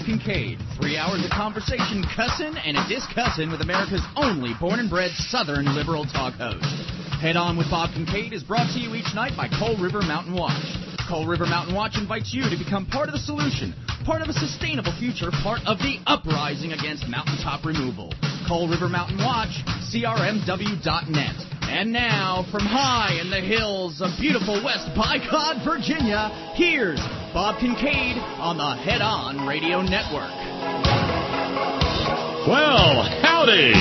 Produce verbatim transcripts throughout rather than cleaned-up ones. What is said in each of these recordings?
Kincaid. Three hours of conversation, cussin' and a discussin' with America's only born and bred Southern liberal talk host. Head On with Bob Kincaid is brought to you each night by Coal River Mountain Watch. Coal River Mountain Watch invites you to become part of the solution, part of a sustainable future, part of the uprising against mountaintop removal. Coal River Mountain Watch, C R M W dot net. And now, from high in the hills of beautiful West Bicod, Virginia, here's Bob Kincaid on the Head On Radio Network. Well, howdy!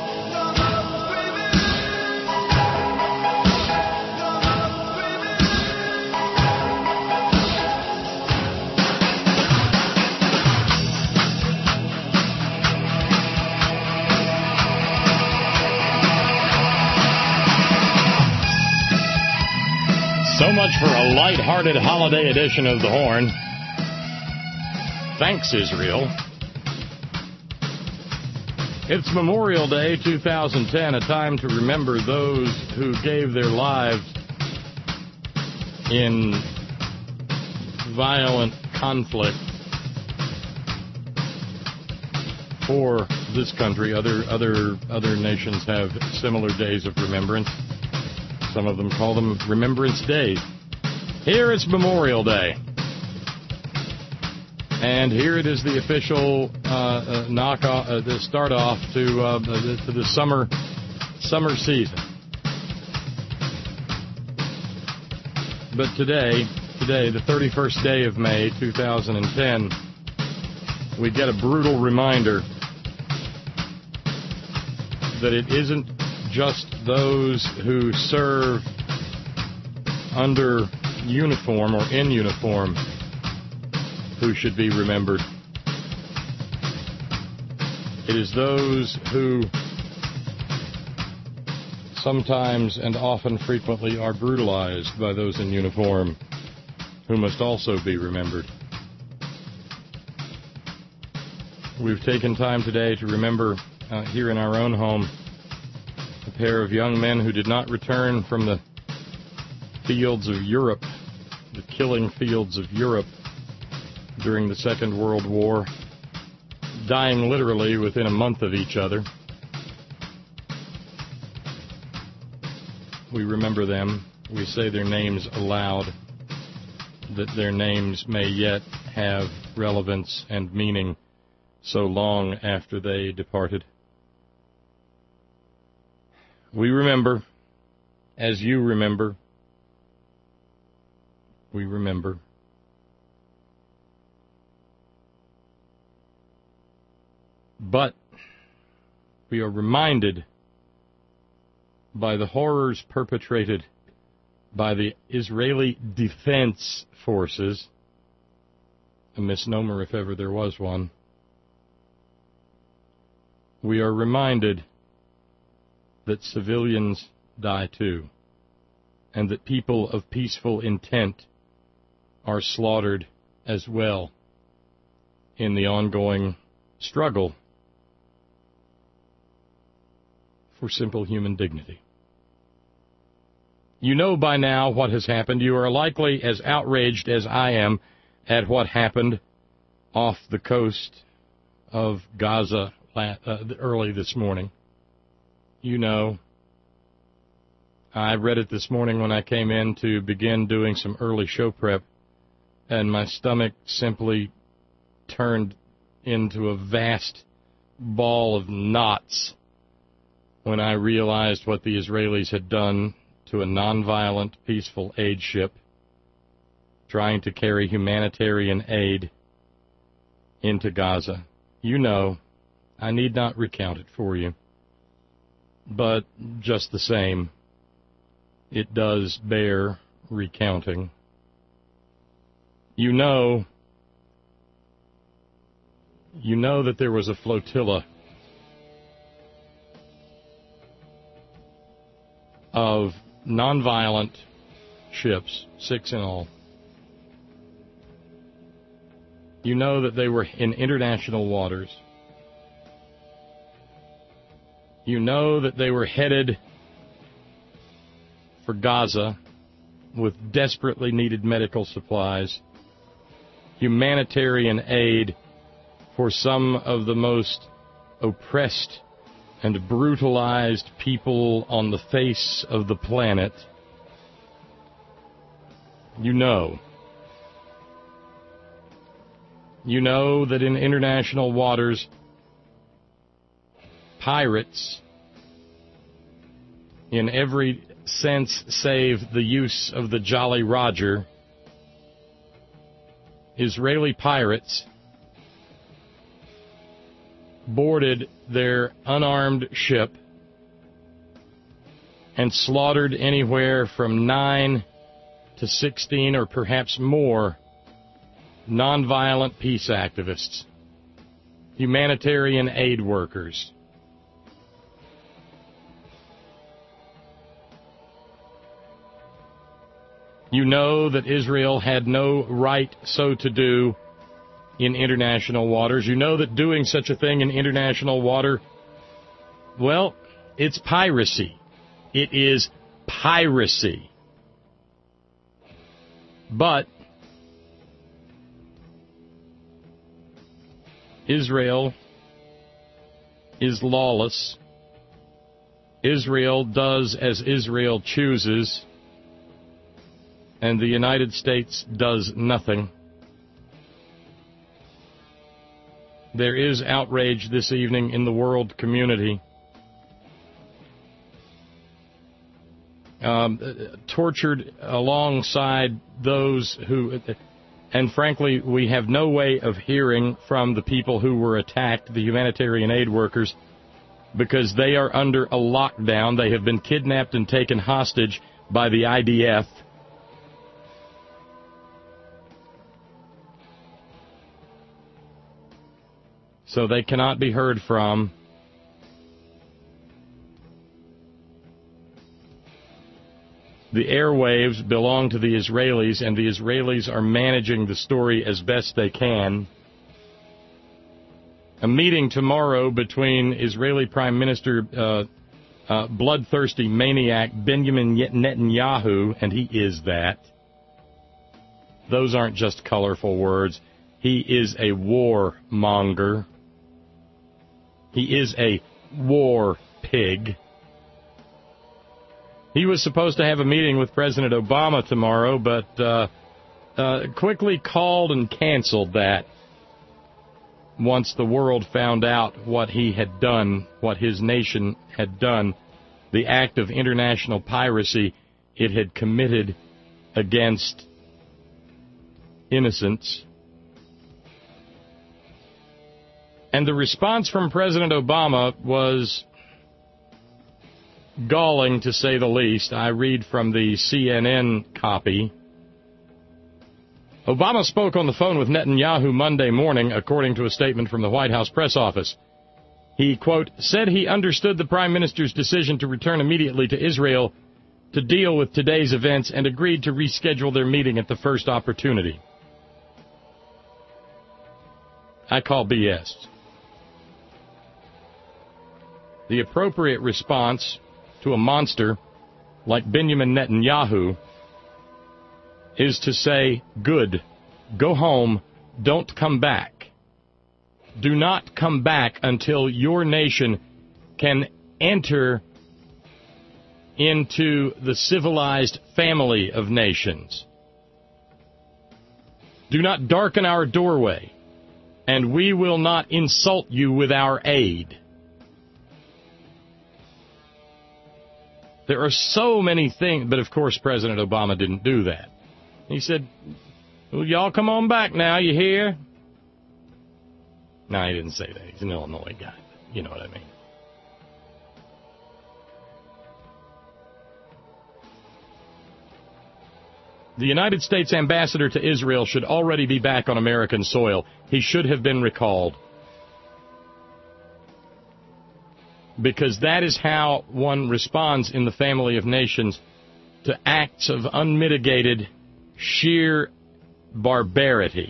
So much for a light-hearted holiday edition of The Horn. Thanks, Israel. It's Memorial Day two thousand ten, a time to remember those who gave their lives in violent conflict for this country. Other other other nations have similar days of remembrance. Some of them call them Remembrance Days. Here it's Memorial Day. And here it is, the official uh, uh, knock off, uh, the start off to, uh, the, to the summer summer season. But today, today, the thirty-first day of May, two thousand ten, we get a brutal reminder that it isn't just those who serve under uniform or in uniform who should be remembered. It is those who sometimes and often frequently are brutalized by those in uniform who must also be remembered. We've taken time today to remember uh, here in our own home a pair of young men who did not return from the fields of Europe, the killing fields of Europe during the Second World War, dying literally within a month of each other. We remember them. We say their names aloud, that their names may yet have relevance and meaning so long after they departed. We remember, as you remember, we remember. But we are reminded by the horrors perpetrated by the Israeli Defense Forces, a misnomer if ever there was one. We are reminded that civilians die too, and that people of peaceful intent are slaughtered as well in the ongoing struggle for simple human dignity. You know by now what has happened. You are likely as outraged as I am at what happened off the coast of Gaza uh, early this morning. You know, I read it this morning when I came in to begin doing some early show prep, and my stomach simply turned into a vast ball of knots when I realized what the Israelis had done to a nonviolent, peaceful aid ship trying to carry humanitarian aid into Gaza. You know, I need not recount it for you. But just the same, it does bear recounting. You know, you know that there was a flotilla of nonviolent ships, six in all. You know that they were in international waters. You know that they were headed for Gaza with desperately needed medical supplies, humanitarian aid for some of the most oppressed and brutalized people on the face of the planet, you know. You know that in international waters, pirates, in every sense save the use of the Jolly Roger, Israeli pirates boarded their unarmed ship and slaughtered anywhere from nine to sixteen or perhaps more nonviolent peace activists, humanitarian aid workers. You know that Israel had no right so to do in international waters. You know that doing such a thing in international water, well, it's piracy. It is piracy. But Israel is lawless. Israel does as Israel chooses, and the United States does nothing. There is outrage this evening in the world community. Um, tortured alongside those who, and frankly, we have no way of hearing from the people who were attacked, the humanitarian aid workers, because they are under a lockdown. They have been kidnapped and taken hostage by the I D F. So they cannot be heard from. The airwaves belong to the Israelis, and the Israelis are managing the story as best they can. A meeting tomorrow between Israeli Prime Minister, uh, uh, bloodthirsty maniac Benjamin Netanyahu, and he is that. Those aren't just colorful words. He is a warmonger. He is a war pig. He was supposed to have a meeting with President Obama tomorrow, but uh, uh, quickly called and canceled that once the world found out what he had done, what his nation had done, the act of international piracy it had committed against innocents. And the response from President Obama was galling, to say the least. I read from the C N N copy. Obama spoke on the phone with Netanyahu Monday morning, according to a statement from the White House press office. He, quote, said he understood the Prime Minister's decision to return immediately to Israel to deal with today's events and agreed to reschedule their meeting at the first opportunity. I call B S. The appropriate response to a monster like Benjamin Netanyahu is to say, good, go home, don't come back. Do not come back until your nation can enter into the civilized family of nations. Do not darken our doorway, and we will not insult you with our aid. There are so many things, but of course President Obama didn't do that. He said, well, y'all come on back now, you hear? No, he didn't say that. He's an Illinois guy. You know what I mean. The United States ambassador to Israel should already be back on American soil. He should have been recalled. Because that is how one responds in the family of nations to acts of unmitigated, sheer barbarity.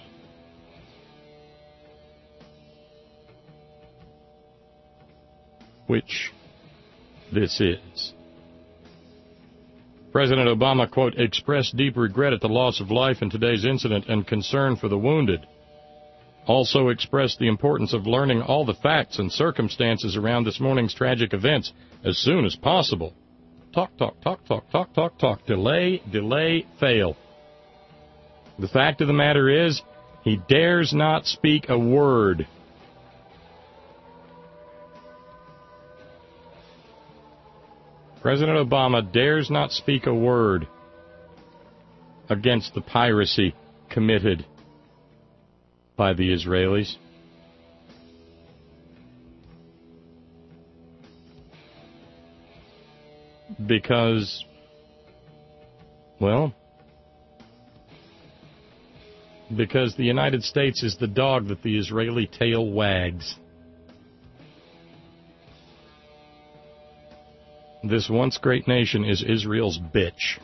Which this is. President Obama, quote, expressed deep regret at the loss of life in today's incident and concern for the wounded. also expressed the importance of learning all the facts and circumstances around this morning's tragic events as soon as possible. Talk, talk, talk, talk, talk, talk, talk. Delay, delay, fail. The fact of the matter is, he dares not speak a word. President Obama dares not speak a word against the piracy committed by the Israelis. Because, well, because the United States is the dog that the Israeli tail wags. This once great nation is Israel's bitch.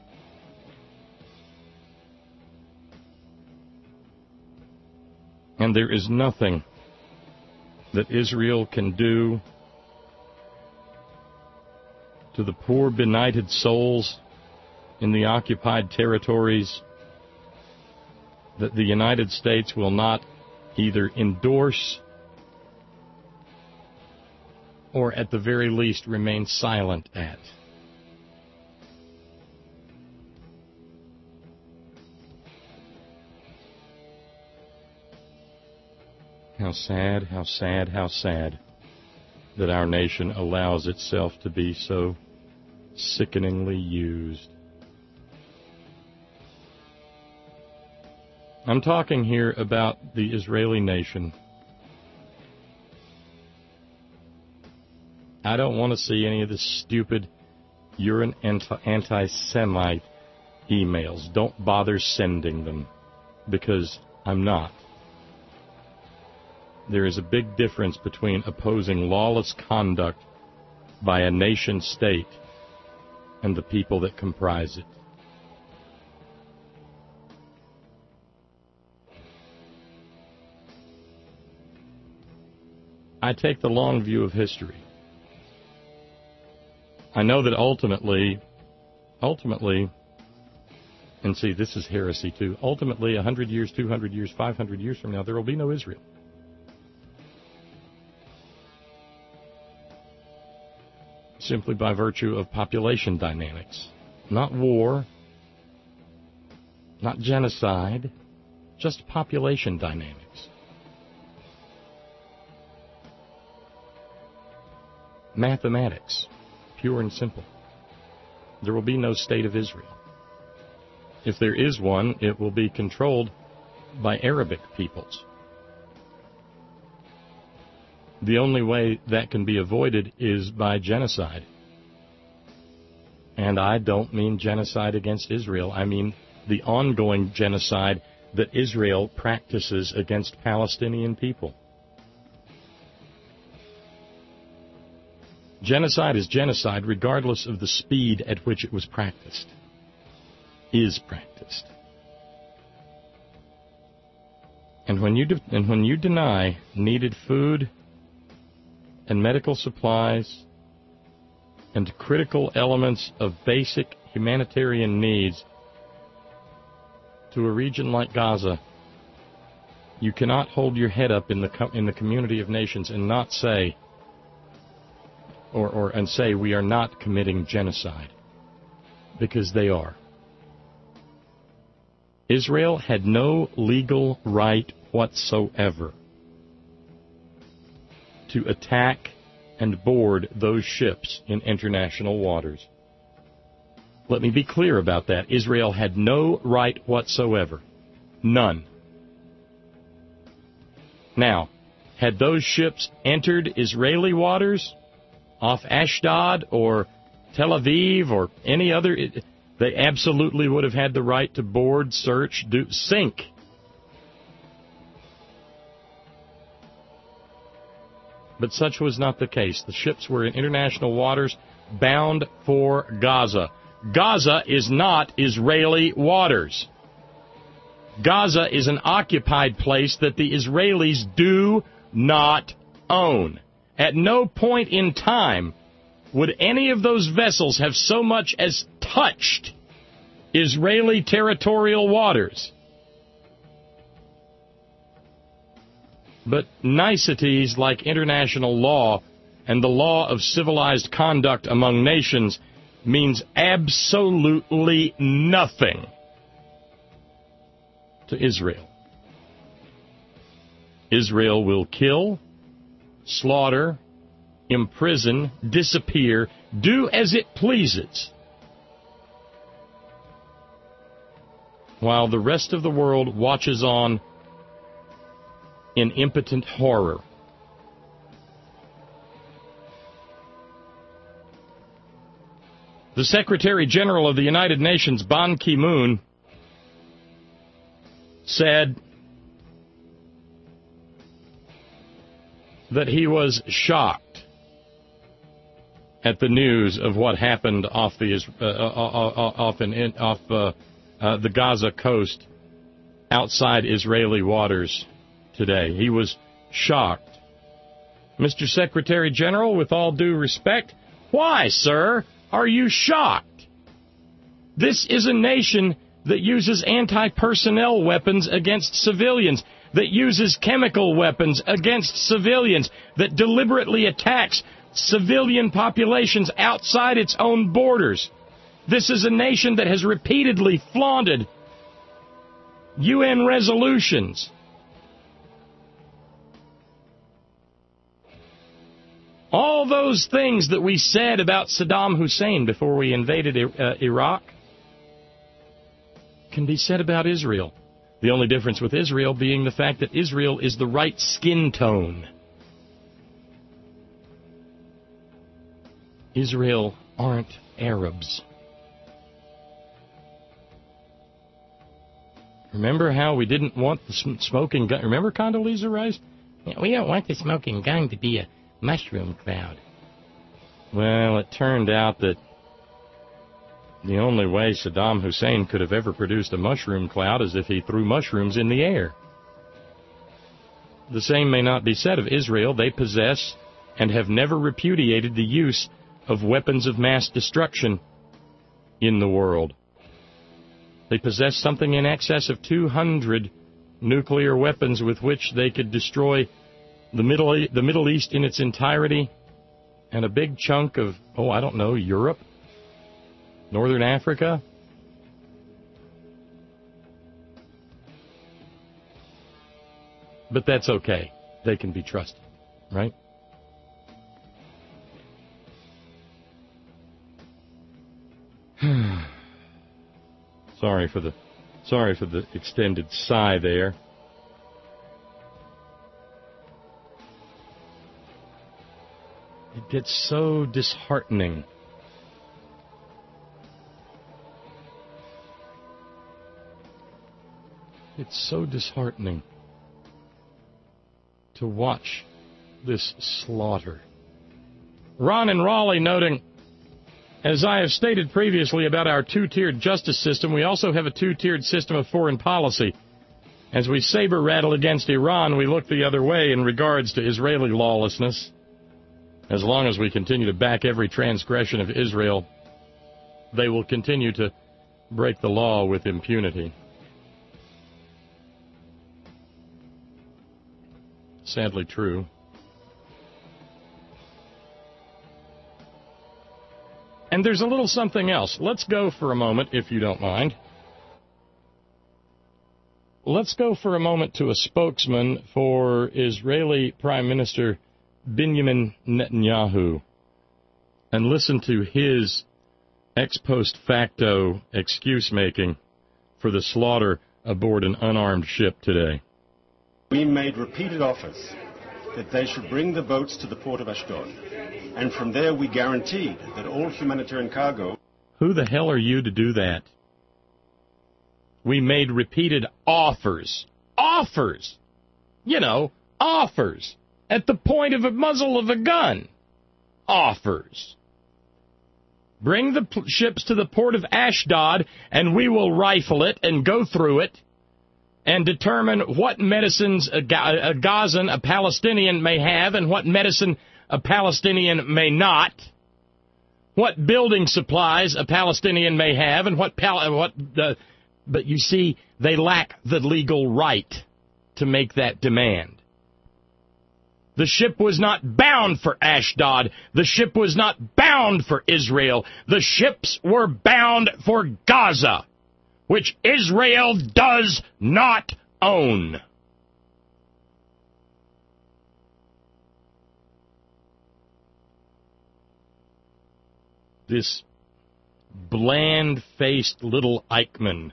And there is nothing that Israel can do to the poor benighted souls in the occupied territories that the United States will not either endorse or at the very least remain silent at. How sad, how sad, how sad that our nation allows itself to be so sickeningly used. I'm talking here about the Israeli nation. I don't want to see any of the stupid, you're an anti-Semite emails. Don't bother sending them, because I'm not. There is a big difference between opposing lawless conduct by a nation state and the people that comprise it. I take the long view of history. I know that ultimately, ultimately, and see, this is heresy too, ultimately, one hundred years, two hundred years, five hundred years from now, there will be no Israel. Simply by virtue of population dynamics. Not war, not genocide, just population dynamics. Mathematics, pure and simple. There will be no state of Israel. If there is one, it will be controlled by Arabic peoples. The only way that can be avoided is by genocide. And I don't mean genocide against Israel. I mean the ongoing genocide that Israel practices against Palestinian people. Genocide is genocide regardless of the speed at which it was practiced, is practiced. And when you de- and when you deny needed food and medical supplies and critical elements of basic humanitarian needs to a region like Gaza, you cannot hold your head up in the co- in the community of nations and not say or, or and say we are not committing genocide, because they are. Israel had no legal right whatsoever to attack and board those ships in international waters. Let me be clear about that. Israel had no right whatsoever. None. Now, had those ships entered Israeli waters, off Ashdod or Tel Aviv or any other, they absolutely would have had the right to board, search, do, sink. But such was not the case. The ships were in international waters bound for Gaza. Gaza is not Israeli waters. Gaza is an occupied place that the Israelis do not own. At no point in time would any of those vessels have so much as touched Israeli territorial waters. But niceties like international law and the law of civilized conduct among nations means absolutely nothing to Israel. Israel will kill, slaughter, imprison, disappear, do as it pleases, while the rest of the world watches on in impotent horror. The Secretary General of the United Nations, Ban Ki-moon, said that he was shocked at the news of what happened off the uh, off in, off uh, uh, the Gaza coast outside Israeli waters today. He was shocked. Mister Secretary General, with all due respect, why, sir, are you shocked? This is a nation that uses anti-personnel weapons against civilians, that uses chemical weapons against civilians, that deliberately attacks civilian populations outside its own borders. This is a nation that has repeatedly flaunted U N resolutions. All those things that we said about Saddam Hussein before we invaded uh, Iraq can be said about Israel. The only difference with Israel being the fact that Israel is the right skin tone. Israel aren't Arabs. Remember how we didn't want the sm- smoking gun? Remember Condoleezza Rice? Yeah, we don't want the smoking gun to be a mushroom cloud. Well, it turned out that the only way Saddam Hussein could have ever produced a mushroom cloud is if he threw mushrooms in the air. The same may not be said of Israel. They possess and have never repudiated the use of weapons of mass destruction in the world. They possess something in excess of two hundred nuclear weapons with which they could destroy the Middle, the Middle East in its entirety and a big chunk of, oh, I don't know, Europe, Northern Africa. But that's okay. They can be trusted, right? Sorry for the sorry for the extended sigh there. It gets so disheartening. It's so disheartening to watch this slaughter. Ron in Raleigh noting, as I have stated previously about our two-tiered justice system, we also have a two-tiered system of foreign policy. As we saber-rattle against Iran, we look the other way in regards to Israeli lawlessness. As long as we continue to back every transgression of Israel, they will continue to break the law with impunity. Sadly true. And there's a little something else. Let's go for a moment, if you don't mind. Let's go for a moment to a spokesman for Israeli Prime Minister Benjamin Netanyahu and listen to his ex post facto excuse-making for the slaughter aboard an unarmed ship today. We made repeated offers that they should bring the boats to the port of Ashdod, and from there we guaranteed that all humanitarian cargo... Who the hell are you to do that? We made repeated offers. Offers! You know, offers. At the point of a muzzle of a gun. Offers. Bring the p- ships to the port of Ashdod, and we will rifle it and go through it and determine what medicines a, Ga- a Gazan, a Palestinian, may have and what medicine a Palestinian may not. What building supplies a Palestinian may have and what... Pal- what uh, but you see, they lack the legal right to make that demand. The ship was not bound for Ashdod. The ship was not bound for Israel. The ships were bound for Gaza, which Israel does not own. This bland-faced little Eichmann,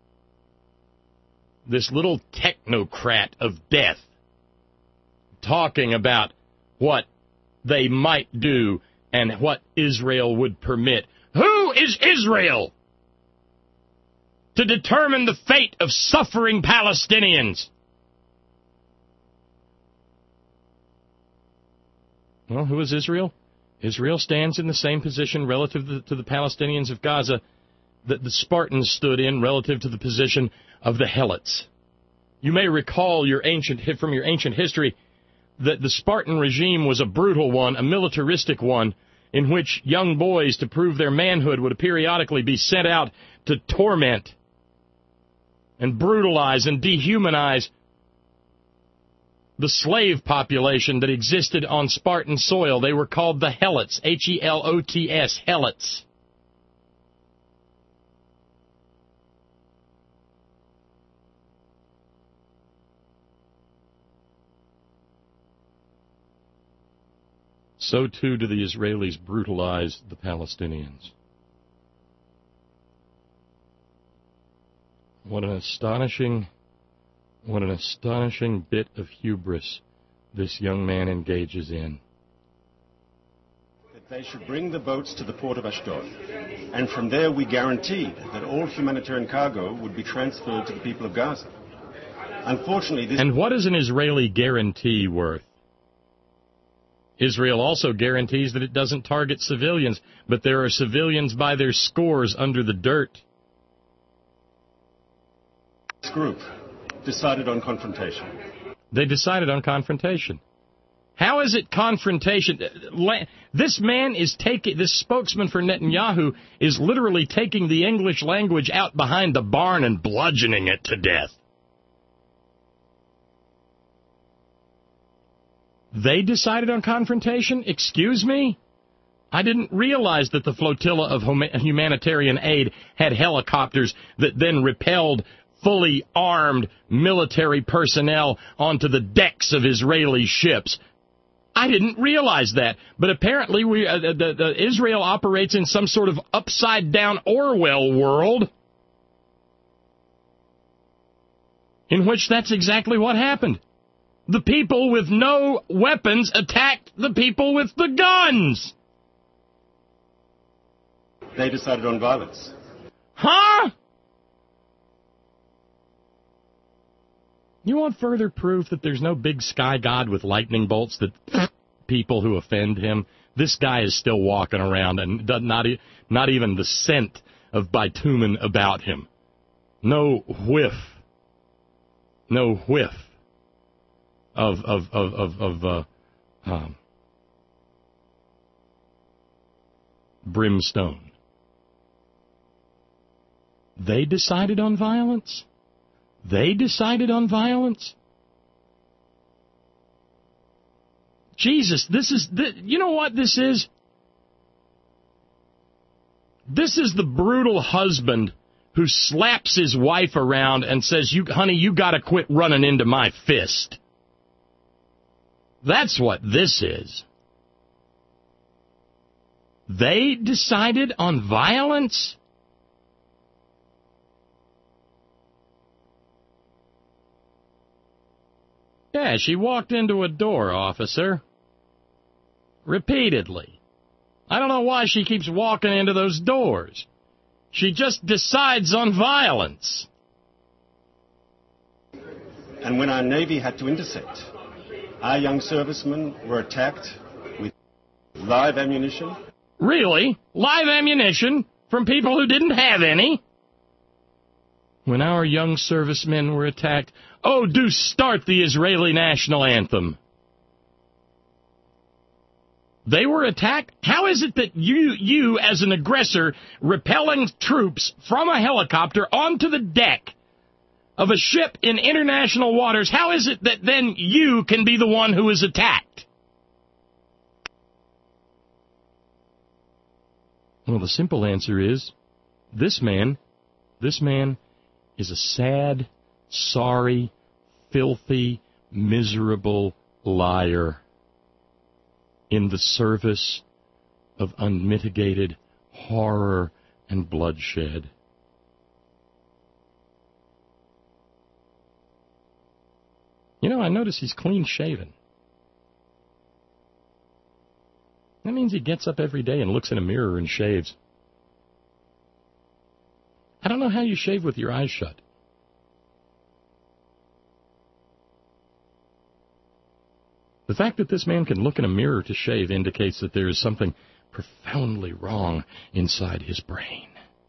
this little technocrat of death, talking about what they might do and what Israel would permit. Who is Israel to determine the fate of suffering Palestinians? Well, who is Israel? Israel stands in the same position relative to the, to the Palestinians of Gaza that the Spartans stood in relative to the position of the Helots. You may recall your ancient from your ancient history that the Spartan regime was a brutal one, a militaristic one, in which young boys, to prove their manhood, would periodically be sent out to torment and brutalize and dehumanize the slave population that existed on Spartan soil. They were called the Helots, H E L O T S, Helots. So too do the Israelis brutalize the Palestinians. What an astonishing, what an astonishing bit of hubris this young man engages in. That they should bring the boats to the port of Ashdod, and from there we guaranteed that all humanitarian cargo would be transferred to the people of Gaza. Unfortunately, this... And what is an Israeli guarantee worth? Israel also guarantees that it doesn't target civilians, but there are civilians by their scores under the dirt. This group decided on confrontation. They decided on confrontation. How is it confrontation? This man is taking, this spokesman for Netanyahu is literally taking the English language out behind the barn and bludgeoning it to death. They decided on confrontation? Excuse me? I didn't realize that the flotilla of humanitarian aid had helicopters that then repelled fully armed military personnel onto the decks of Israeli ships. I didn't realize that. But apparently we, uh, the, the Israel operates in some sort of upside-down Orwell world in which that's exactly what happened. The people with no weapons attacked the people with the guns. They decided on violence. Huh? You want further proof that there's no big sky god with lightning bolts that people who offend him? This guy is still walking around and does not, not even the scent of bitumen about him. No whiff. No whiff. Of of of of, of uh, um, brimstone. They decided on violence. They decided on violence. Jesus, this is th- you know what this is? This is the brutal husband who slaps his wife around and says, "You, honey, you got to quit running into my fist." That's what this is. They decided on violence? Yeah, she walked into a door, officer. Repeatedly. I don't know why she keeps walking into those doors. She just decides on violence. And when our Navy had to intercept, our young servicemen were attacked with live ammunition. Really? Live ammunition from people who didn't have any? When our young servicemen were attacked, oh, do start the Israeli national anthem. They were attacked? How is it that you, you as an aggressor, repelling troops from a helicopter onto the deck of a ship in international waters, how is it that then you can be the one who is attacked? Well, the simple answer is this man, this man is a sad, sorry, filthy, miserable liar in the service of unmitigated horror and bloodshed. You know, I notice he's clean-shaven. That means he gets up every day and looks in a mirror and shaves. I don't know how you shave with your eyes shut. The fact that this man can look in a mirror to shave indicates that there is something profoundly wrong inside his brain.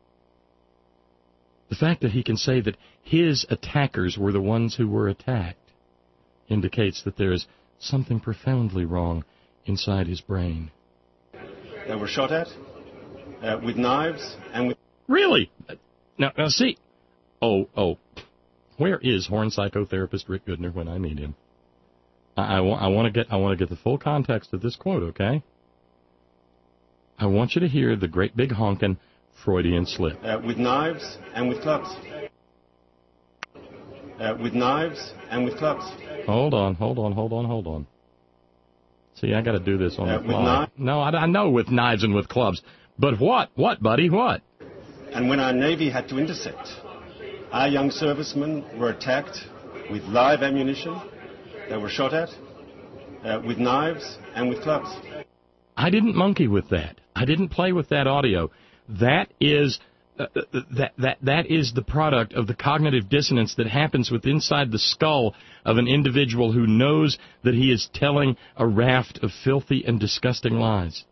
The fact that he can say that his attackers were the ones who were attacked indicates that there is something profoundly wrong inside his brain. They were shot at uh, with knives and with... Really? Now, now see. Oh, oh. Where is horn psychotherapist Rick Goodner when I need him? I, I, I want to get I want to get the full context of this quote, okay? I want you to hear the great big honkin' Freudian slip. Uh, with knives and with clubs. Uh, with knives and with clubs. Hold on, hold on, hold on, hold on. See, I got to do this on uh, the fly. With knives. No, I, I know with knives and with clubs. But what? What, buddy? What? And when our Navy had to intercept, our young servicemen were attacked with live ammunition. They were shot at uh, with knives and with clubs. I didn't monkey with that. I didn't play with that audio. That is uh, that that that is the product of the cognitive dissonance that happens with inside the skull of an individual who knows that he is telling a raft of filthy and disgusting lies.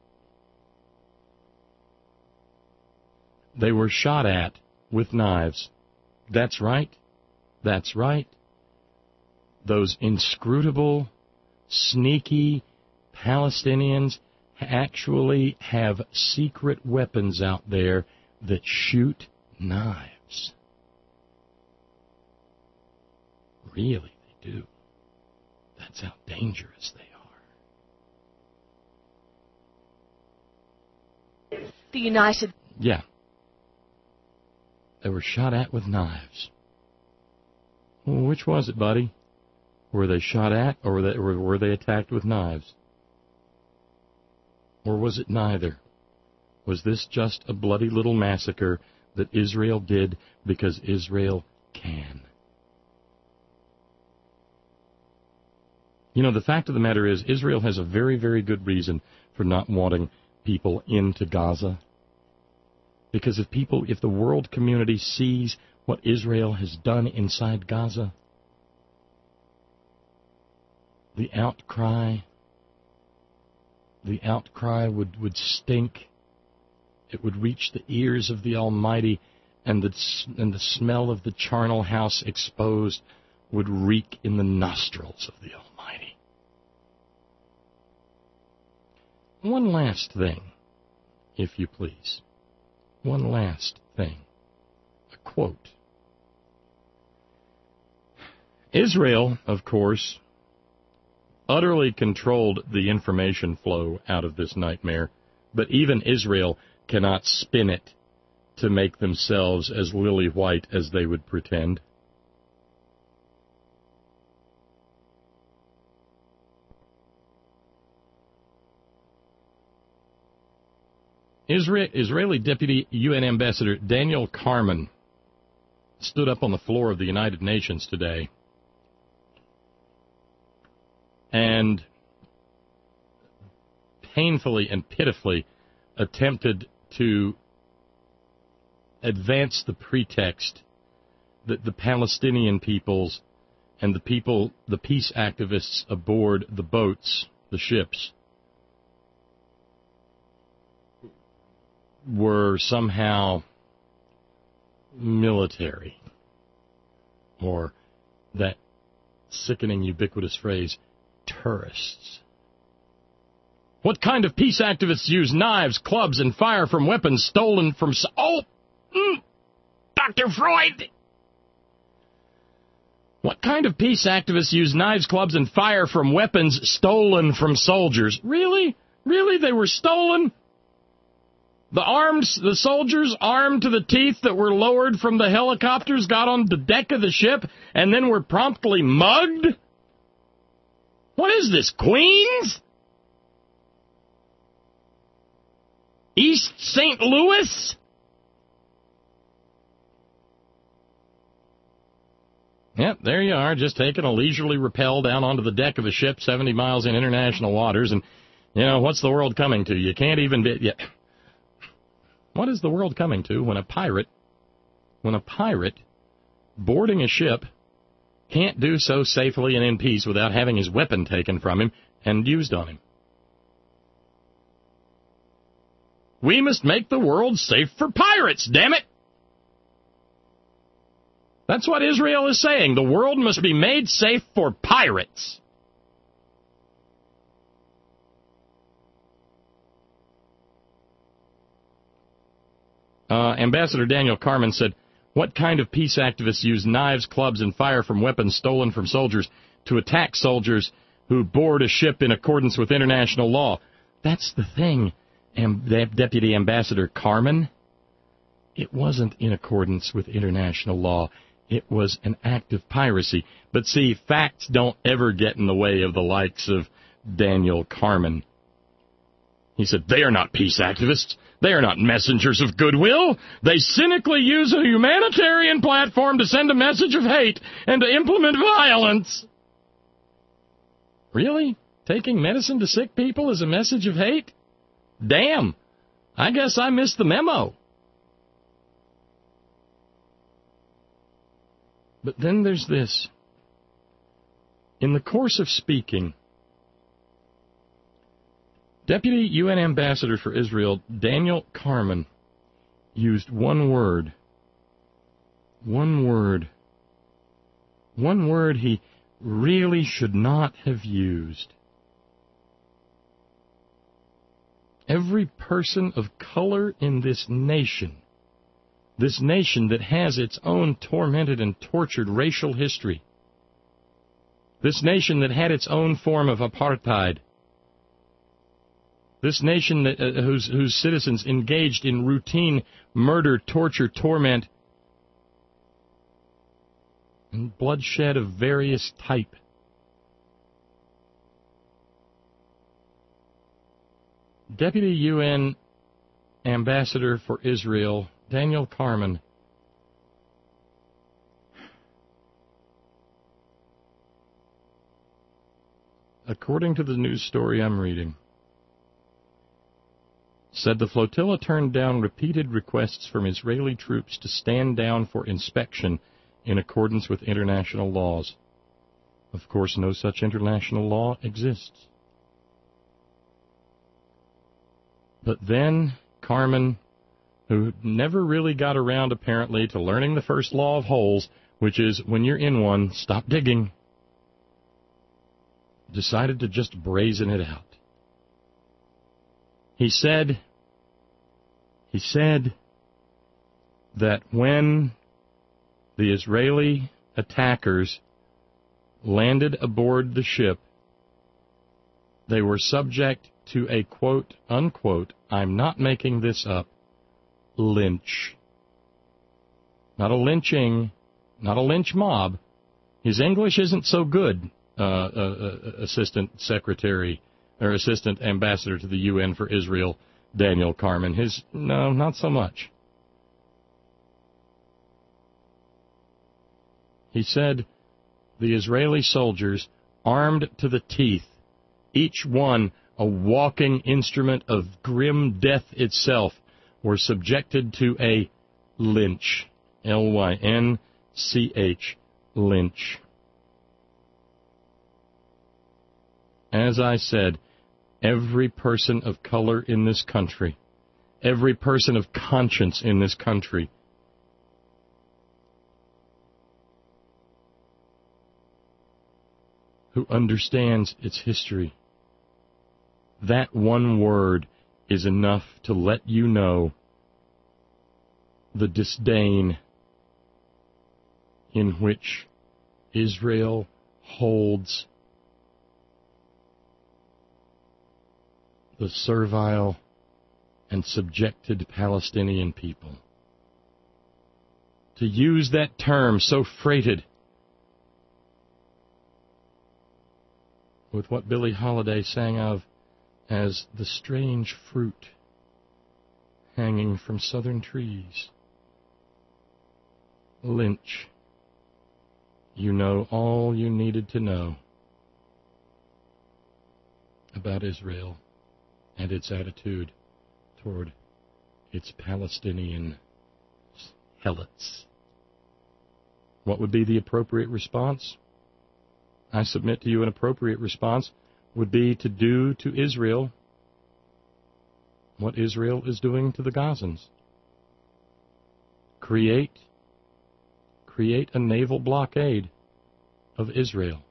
They were shot at with knives. That's right. That's right. Those inscrutable, sneaky Palestinians actually have secret weapons out there that shoot knives. Really, they do. That's how dangerous they are. The United... Yeah. They were shot at with knives. Well, which was it, buddy? Were they shot at, or were they, or were they attacked with knives? Or was it neither? Was this just a bloody little massacre that Israel did because Israel can? You know, the fact of the matter is, Israel has a very, very good reason for not wanting people into Gaza. Because if people, if the world community sees what Israel has done inside Gaza, the outcry, the outcry would, would stink. It would reach the ears of the Almighty, and the, and the smell of the charnel house exposed would reek in the nostrils of the Almighty. One last thing, if you please. One last thing. A quote. Israel, of course, utterly controlled the information flow out of this nightmare, but even Israel cannot spin it to make themselves as lily white as they would pretend. Israel, Israeli Deputy U N Ambassador Daniel Carman stood up on the floor of the United Nations today and painfully and pitifully attempted to advance the pretext that the Palestinian peoples and the people, the peace activists aboard the boats, the ships, were somehow military, or that sickening, ubiquitous phrase, terrorists. What kind of peace activists use knives, clubs, and fire from weapons stolen from... Oh! Mm, Doctor Freud! What kind of peace activists use knives, clubs, and fire from weapons stolen from soldiers? Really? Really? They were stolen? The arms, the soldiers armed to the teeth that were lowered from the helicopters got on the deck of the ship and then were promptly mugged? What is this, Queens? East Saint Louis? Yep, there you are, just taking a leisurely rappel down onto the deck of a ship seventy miles in international waters, and, you know, what's the world coming to? You can't even be... Yeah. What is the world coming to when a pirate, when a pirate boarding a ship can't do so safely and in peace without having his weapon taken from him and used on him? We must make the world safe for pirates, damn it! That's what Israel is saying. The world must be made safe for pirates. Uh, Ambassador Daniel Carman said, what kind of peace activists use knives, clubs, and fire from weapons stolen from soldiers to attack soldiers who board a ship in accordance with international law? That's the thing, Am- Deputy Ambassador Carman. It wasn't in accordance with international law. It was an act of piracy. But see, facts don't ever get in the way of the likes of Daniel Carman. He said, they are not peace activists. They are not messengers of goodwill. They cynically use a humanitarian platform to send a message of hate and to implement violence. Really? Taking medicine to sick people is a message of hate? Damn. I guess I missed the memo. But then there's this. In the course of speaking, Deputy U N Ambassador for Israel Daniel Carman used one word. One word. One word he really should not have used. Every person of color in this nation, this nation that has its own tormented and tortured racial history, this nation that had its own form of apartheid, this nation that, uh, whose, whose citizens engaged in routine murder, torture, torment, and bloodshed of various type. Deputy U N Ambassador for Israel Daniel Carman according to the news story I'm reading, said the flotilla turned down repeated requests from Israeli troops to stand down for inspection in accordance with international laws. Of course, no such international law exists. But then Carman, who never really got around apparently to learning the first law of holes, which is when you're in one, stop digging, decided to just brazen it out. He said, he said that when the Israeli attackers landed aboard the ship, they were subject to a quote, unquote, I'm not making this up, lynch. Not a lynching, not a lynch mob. His English isn't so good, uh, uh, uh, Assistant Secretary or Assistant Ambassador to the U N for Israel, Daniel Carman. His, no, not so much. He said the Israeli soldiers, armed to the teeth, each one a walking instrument of grim death itself, were subjected to a lynch. L Y N C H, lynch. As I said, every person of color in this country, every person of conscience in this country, who understands its history, that one word is enough to let you know the disdain in which Israel holds the servile and subjected Palestinian people. To use that term so freighted with what Billie Holiday sang of as the strange fruit hanging from southern trees. Lynch, you know all you needed to know about Israel and its attitude toward its Palestinian helots. What would be the appropriate response? I submit to you an appropriate response would be to do to Israel what Israel is doing to the Gazans. Create, create a naval blockade of Israel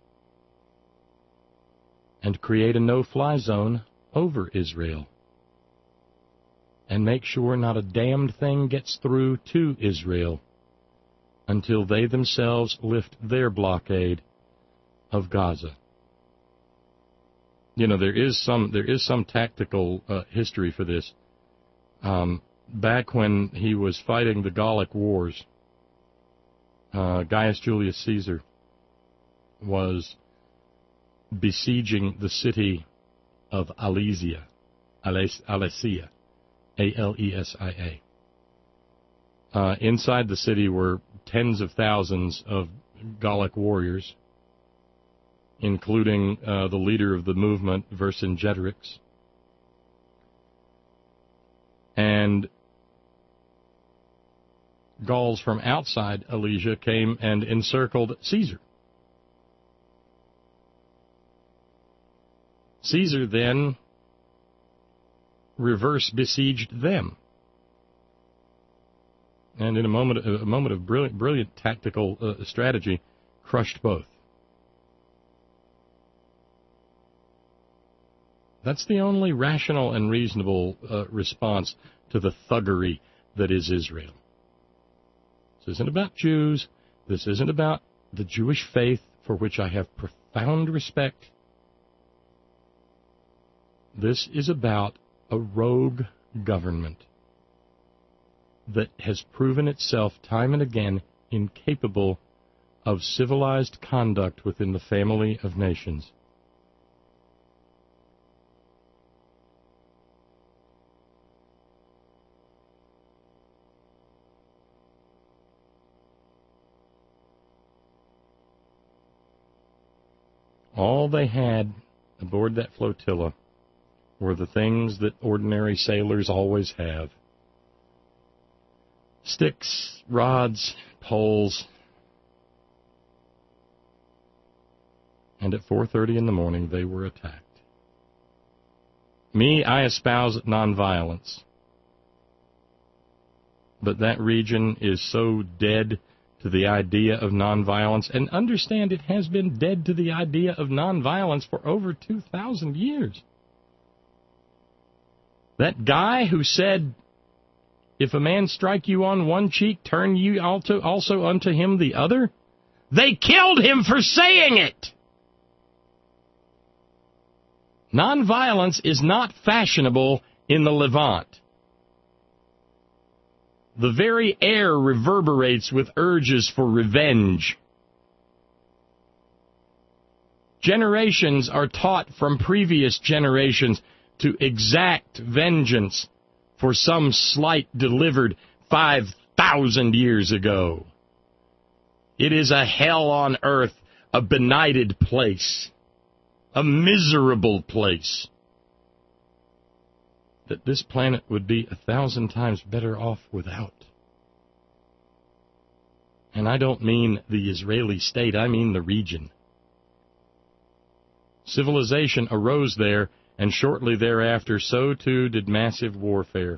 and create a no-fly zone over Israel and make sure not a damned thing gets through to Israel until they themselves lift their blockade of Gaza. You know, there is some there is some tactical uh, history for this. Um, back when he was fighting the Gallic Wars, uh, Gaius Julius Caesar was besieging the city of Alesia, Alesia, A L E S I A. Uh, inside the city were tens of thousands of Gallic warriors, including uh, the leader of the movement, Vercingetorix. And Gauls from outside Alesia came and encircled Caesar. Caesar then reverse besieged them. And in a moment, a moment of brilliant, brilliant tactical uh, strategy, crushed both. That's the only rational and reasonable uh, response to the thuggery that is Israel. This isn't about Jews. This isn't about the Jewish faith, for which I have profound respect. This is about a rogue government that has proven itself time and again incapable of civilized conduct within the family of nations. All they had aboard that flotilla were the things that ordinary sailors always have. Sticks, rods, poles. And at four thirty in the morning, they were attacked. Me, I espouse nonviolence. But that region is so dead to the idea of nonviolence, and understand it has been dead to the idea of nonviolence for over two thousand years. That guy who said, if a man strike you on one cheek, turn you also unto him the other, they killed him for saying it. Nonviolence is not fashionable in the Levant. The very air reverberates with urges for revenge. Generations are taught from previous generations to exact vengeance for some slight delivered five thousand years ago. It is a hell on earth, a benighted place, a miserable place that this planet would be a thousand times better off without. And I don't mean the Israeli state, I mean the region. Civilization arose there, and shortly thereafter, so too did massive warfare.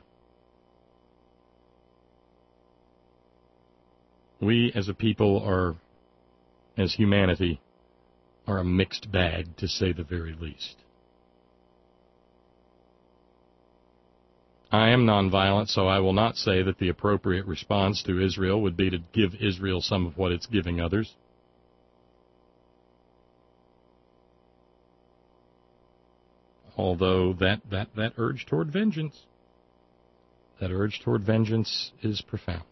We as a people are, as humanity, are a mixed bag, to say the very least. I am nonviolent, so I will not say that the appropriate response to Israel would be to give Israel some of what it's giving others. Although that, that, that urge toward vengeance That urge toward vengeance is profound.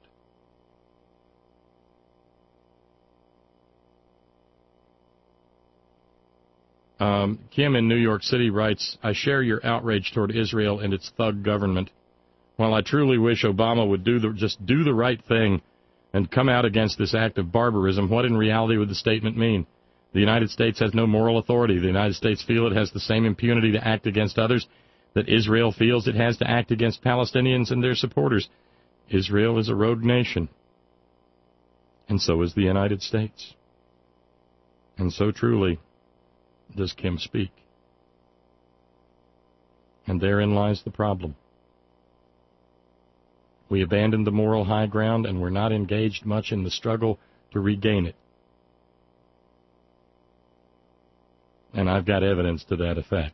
Um, Kim in New York City writes, I share your outrage toward Israel and its thug government. While I truly wish Obama would do the, just do the right thing and come out against this act of barbarism, what in reality would the statement mean? The United States has no moral authority. The United States feels it has the same impunity to act against others that Israel feels it has to act against Palestinians and their supporters. Israel is a rogue nation, and so is the United States. And so truly does Kim speak. And therein lies the problem. We abandoned the moral high ground, and we're not engaged much in the struggle to regain it. And I've got evidence to that effect.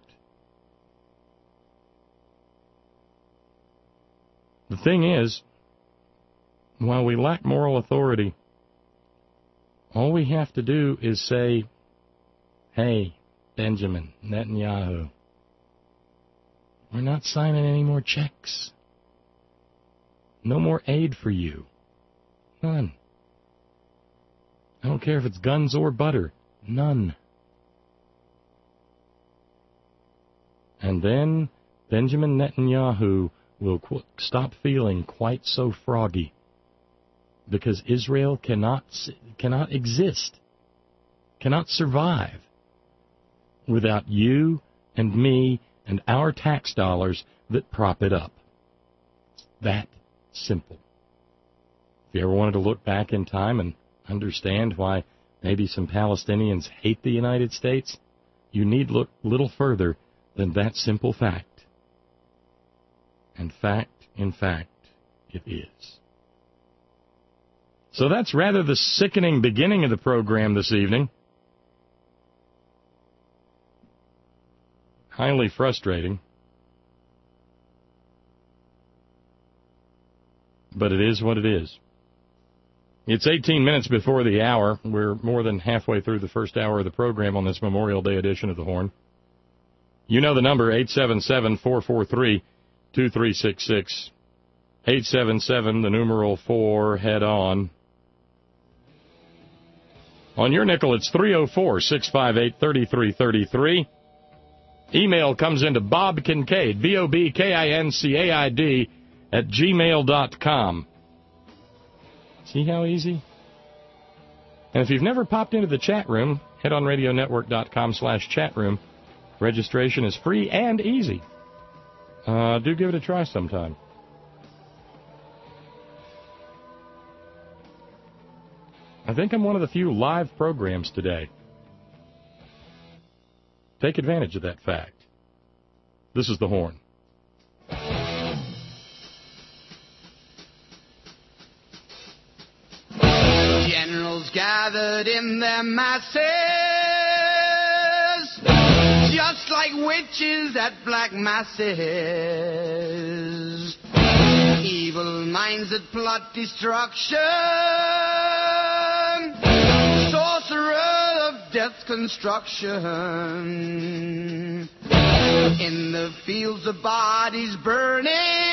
The thing is, while we lack moral authority, all we have to do is say, hey, Benjamin Netanyahu, we're not signing any more checks. No more aid for you. None. I don't care if it's guns or butter. None. And then Benjamin Netanyahu will qu- stop feeling quite so froggy, because Israel cannot cannot exist, cannot survive without you and me and our tax dollars that prop it up. It's that simple. If you ever wanted to look back in time and understand why maybe some Palestinians hate the United States, you need look little further than that simple fact. And fact, in fact, it is. So that's rather the sickening beginning of the program this evening. Highly frustrating. But it is what it is. It's eighteen minutes before the hour. We're more than halfway through the first hour of the program on this Memorial Day edition of The Horn. You know the number, eight seven seven, four four three, two three six six. eight seven seven, the numeral four, head on. On your nickel, it's three oh four, six five eight, three three three three. Email comes into Bob Kincaid, B O B K I N C A I D, at gmail dot com. See how easy? And if you've never popped into the chat room, head on radionetwork dot com slash chat room. Registration is free and easy. Uh, do give it a try sometime. I think I'm one of the few live programs today. Take advantage of that fact. This is The Horn. Generals gathered in their masses, just like witches at black masses. Evil minds that plot destruction, sorcerer of death's construction. In the fields of bodies burning,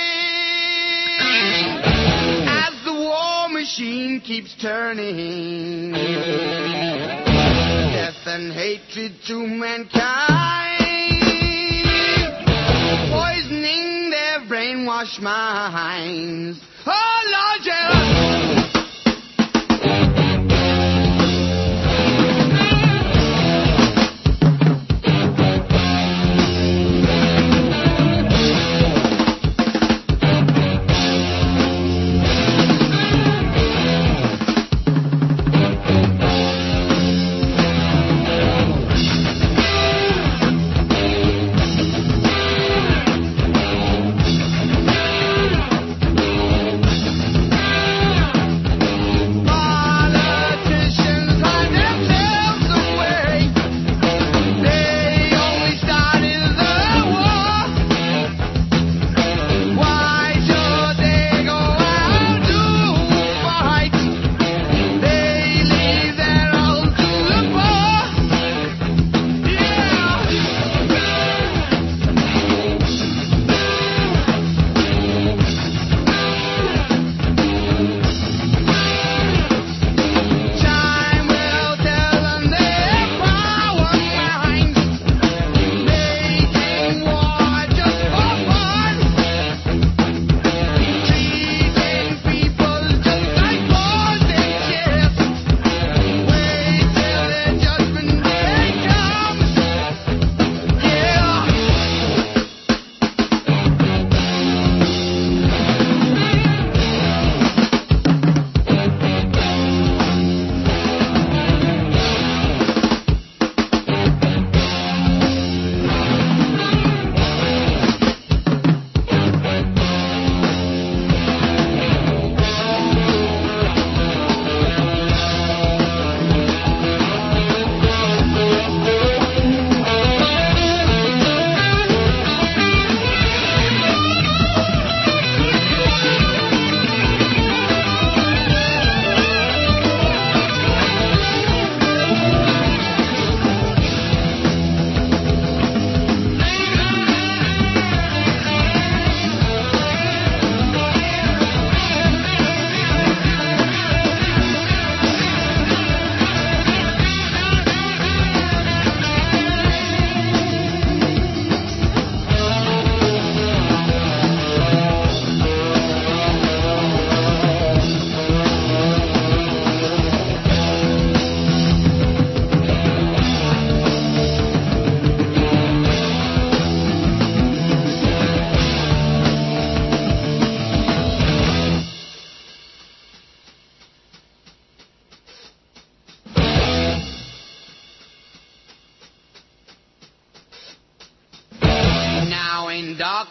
as the war machine keeps turning. Death and hatred to mankind, poisoning their brainwashed minds. Oh, Lord, yeah.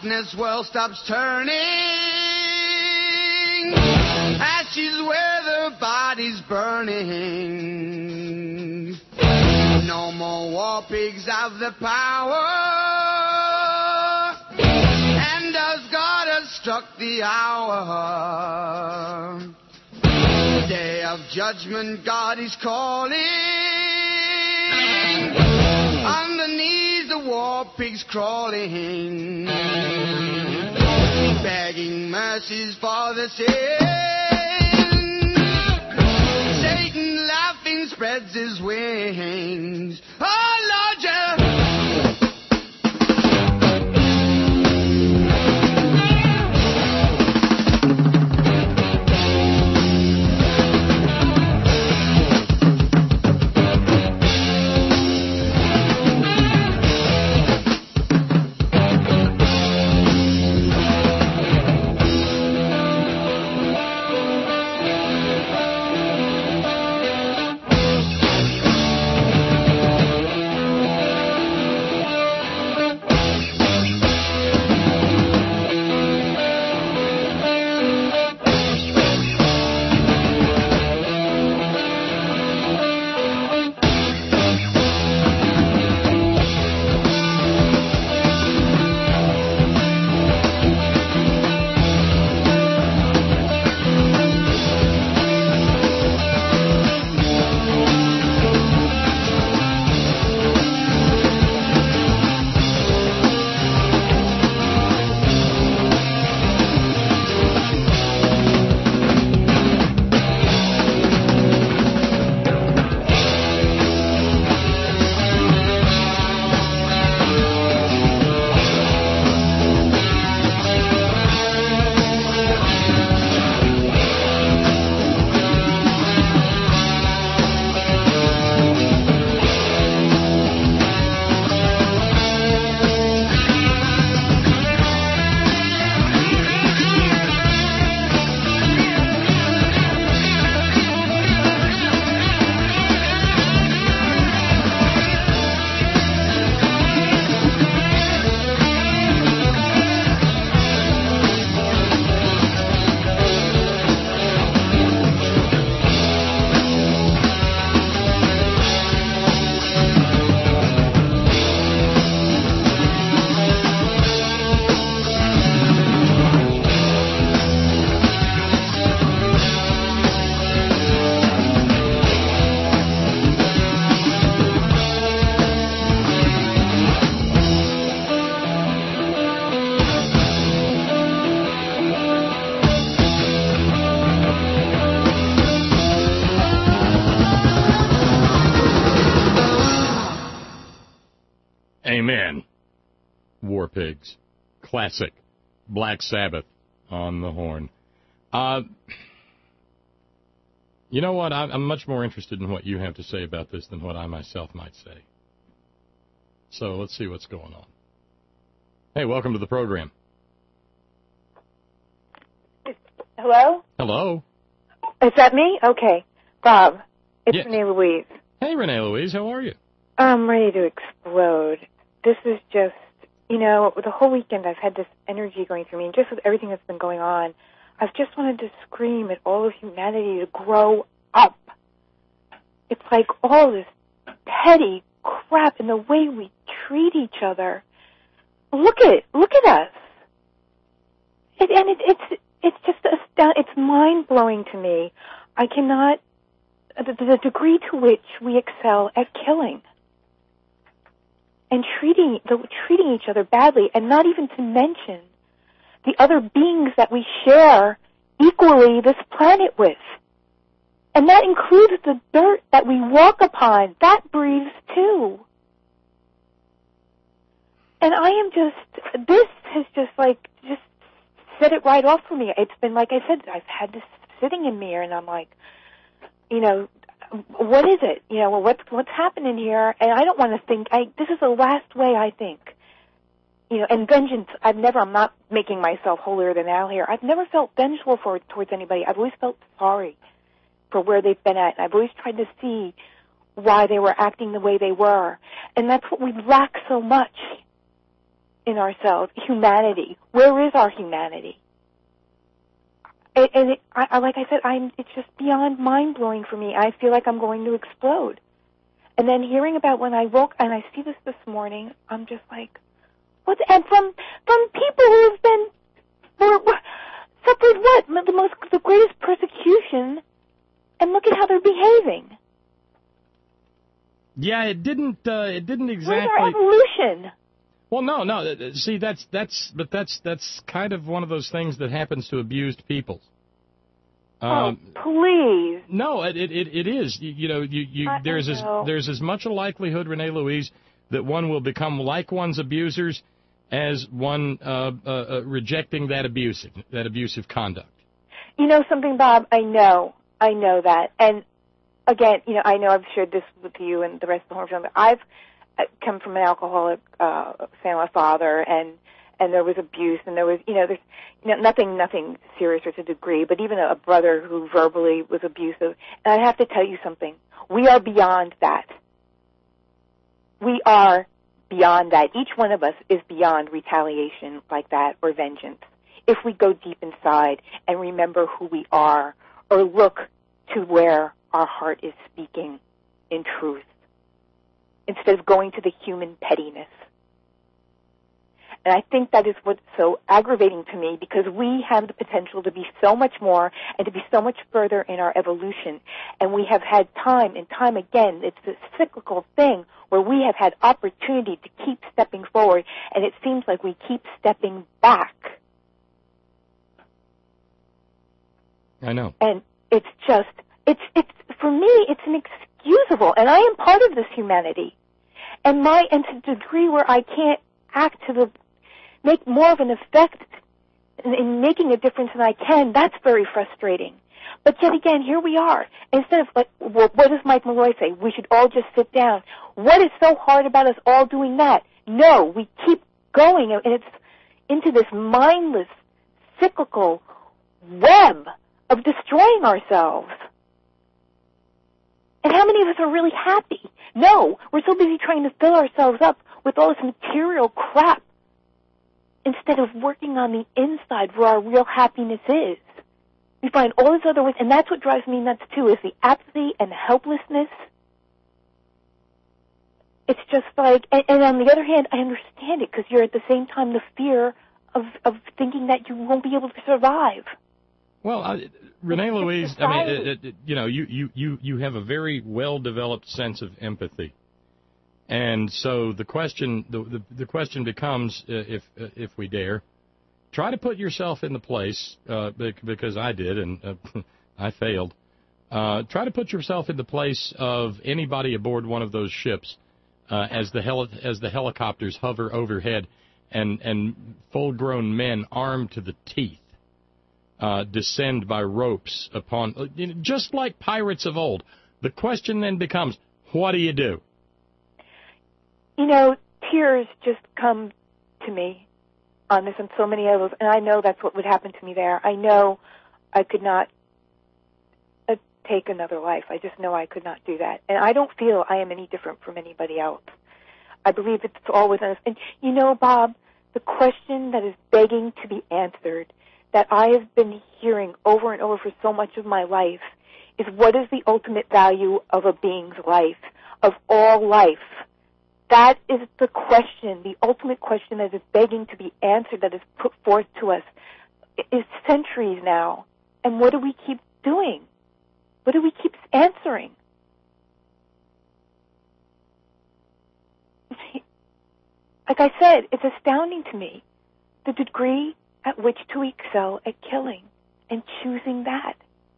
darkness world stops turning. Ashes where the body's burning. No more war pigs have the power. And as God has struck the hour, day of judgment God is calling. On the knees the war pigs crawling, begging mercies for the sin. Satan laughing spreads his wings. Oh Lord, yeah. Amen. War Pigs. Classic. Black Sabbath on the horn. Uh, you know what? I'm much more interested in what you have to say about this than what I myself might say. So let's see what's going on. Hey, welcome to the program. Hello? Hello. Is that me? Okay. Bob, it's Yes. Renee Louise. Hey, Renee Louise, how are you? I'm ready to explode. This is just, you know, the whole weekend I've had this energy going through me, and just with everything that's been going on, I've just wanted to scream at all of humanity to grow up. It's like all this petty crap in the way we treat each other. Look at it. Look at us. It, and it, it's it's just astounding. It's mind-blowing to me. I cannot, the, the degree to which we excel at killing and treating the, treating each other badly, and not even to mention the other beings that we share equally this planet with. And that includes the dirt that we walk upon. That breathes too. And I am just, this has just like, just set it right off for me. It's been, like I said, I've had this sitting in me, and I'm like, you know, what is it? You know, well, what's, what's happening here? And I don't want to think, I, this is the last way I think. You know, and vengeance, I've never, I'm not making myself holier than thou here. I've never felt vengeful for, towards anybody. I've always felt sorry for where they've been at. And I've always tried to see why they were acting the way they were. And that's what we lack so much in ourselves, humanity. Where is our humanity? And, and it, I, I, like I said, I'm, it's just beyond mind-blowing for me. I feel like I'm going to explode. And then hearing about when I woke, and I see this this morning, I'm just like, what? And from from people who have been, were, were, suffered what? The most, the greatest persecution, and look at how they're behaving. Yeah, it didn't, uh, it didn't exactly... Where's our evolution? Well, no, no. See, that's that's, but that's that's kind of one of those things that happens to abused people. Um, oh, please. No, it it it is. You, you know, you, you I, there's I as know. there's as much a likelihood, Renee Louise, that one will become like one's abusers as one uh, uh, uh, rejecting that abusive that abusive conduct. You know something, Bob? I know, I know that, and again, you know, I know I've shared this with you and the rest of the whole family. I've come from an alcoholic uh, family, father, and and there was abuse, and there was, you know, there's you know, nothing, nothing serious or to a degree, but even a brother who verbally was abusive. And I have to tell you something. We are beyond that. We are beyond that. Each one of us is beyond retaliation like that or vengeance. If we go deep inside and remember who we are, or look to where our heart is speaking in truth, instead of going to the human pettiness. And I think that is what's so aggravating to me, because we have the potential to be so much more and to be so much further in our evolution. And we have had time and time again, it's a cyclical thing where we have had opportunity to keep stepping forward, and it seems like we keep stepping back. I know. And it's just, it's, it's, for me, it's inexcusable, and I am part of this humanity. And my, and to the degree where I can't act to the, make more of an effect in, in making a difference than I can, that's very frustrating. But yet again, here we are. Instead of, like, what does Mike Malloy say? We should all just sit down. What is so hard about us all doing that? No, we keep going, and it's into this mindless, cyclical web of destroying ourselves. And how many of us are really happy? No, we're so busy trying to fill ourselves up with all this material crap instead of working on the inside where our real happiness is. We find all these other ways, and that's what drives me nuts too, is the apathy and the helplessness. It's just like, and, and on the other hand, I understand it, because you're at the same time the fear of, of thinking that you won't be able to survive. Well, uh, Renee Louise, I mean, it, it, you know, you, you, you, you have a very well-developed sense of empathy. And so the question the, the, the question becomes, uh, if uh, if we dare, try to put yourself in the place, uh, because I did, and uh, I failed. Uh, try to put yourself in the place of anybody aboard one of those ships uh, as the heli- as the helicopters hover overhead, and, and full-grown men armed to the teeth uh, descend by ropes upon, you know, just like pirates of old. The question then becomes, what do you do? You know, tears just come to me on this and so many others, and I know that's what would happen to me there. I know I could not uh, take another life. I just know I could not do that. And I don't feel I am any different from anybody else. I believe it's all within us. And you know, Bob, the question that is begging to be answered, that I have been hearing over and over for so much of my life, is what is the ultimate value of a being's life, of all life? That is the question, the ultimate question that is begging to be answered, that is put forth to us. Is centuries now. And what do we keep doing? What do we keep answering? Like I said, it's astounding to me, the degree at which to excel at killing and choosing that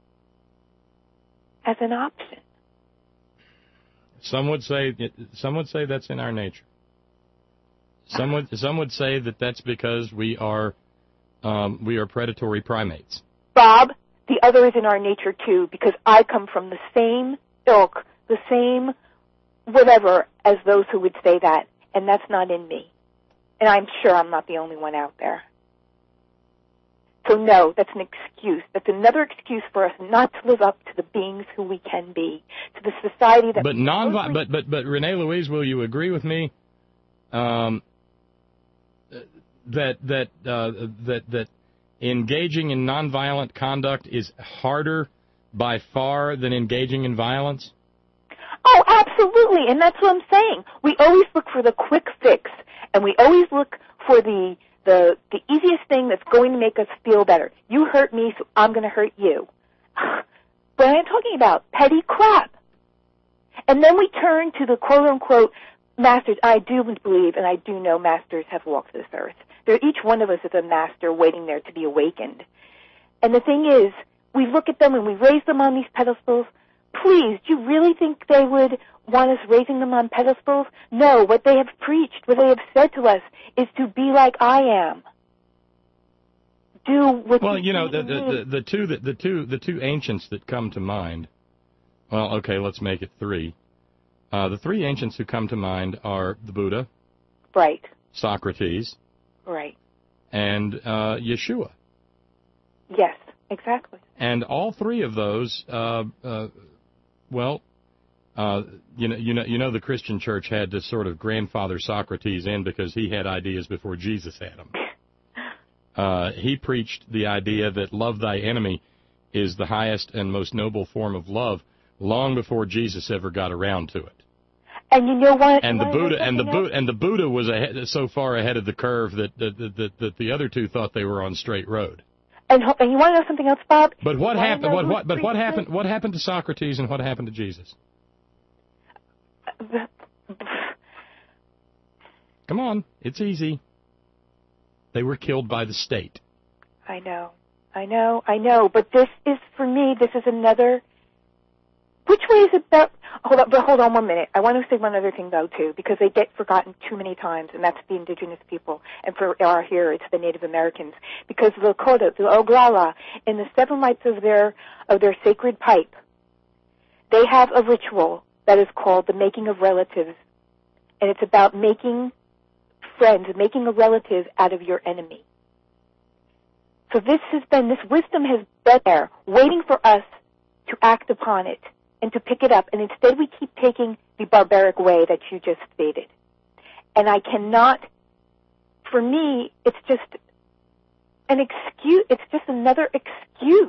as an option. Some would say some would say that's in our nature. Some would some would say that that's because we are um, we are predatory primates. Bob, the other is in our nature too, because I come from the same ilk, the same whatever as those who would say that, and that's not in me. And I'm sure I'm not the only one out there. So no, that's an excuse. That's another excuse for us not to live up to the beings who we can be, to the society that. But non, but but but Renee Louise, will you agree with me? Um, that that uh, that that engaging in nonviolent conduct is harder by far than engaging in violence? Oh, absolutely, and that's what I'm saying. We always look for the quick fix, and we always look for the the the easiest thing that's going to make us feel better. You hurt me, so I'm going to hurt you. But I'm talking about petty crap. And then we turn to the quote-unquote masters. I do believe, and I do know masters have walked this earth. There, each one of us is a master waiting there to be awakened. And the thing is, we look at them and we raise them on these pedestals. Please, do you really think they would want us raising them on pedestals? No, what they have preached, what they have said to us is to be like I am. Do what well, you you know, the, do. the, the, the two that the two the two ancients that come to mind. Well, okay, let's make it three. Uh, the three ancients who come to mind are the Buddha, right, Socrates, right, and uh, Yeshua. Yes, exactly. And all three of those, uh, uh, well, uh, you know, you know, you know, the Christian Church had to sort of grandfather Socrates in because he had ideas before Jesus had them. Uh, he preached the idea that love thy enemy is the highest and most noble form of love, long before Jesus ever got around to it. And you know what? And the Buddha and the else? Buddha and the Buddha was ahead, so far ahead of the curve that that, that that the other two thought they were on straight road. And, and you want to know something else, Bob? But what You happened? What what? But what three happened? What happened to Socrates and what happened to Jesus? Come on, it's easy. They were killed by the state. I know, I know, I know. But this is, for me, this is another. Which way is it better? Hold on, but hold on one minute. I want to say one other thing, though, too, because they get forgotten too many times, and that's the indigenous people. And for our here, it's the Native Americans. Because the Lakota, the Oglala, in the seven rites of their of their sacred pipe, they have a ritual that is called the making of relatives, and it's about making friends, making a relative out of your enemy. So this has been, this wisdom has been there, waiting for us to act upon it and to pick it up, and instead we keep taking the barbaric way that you just stated. And I cannot, for me, it's just an excuse, it's just another excuse.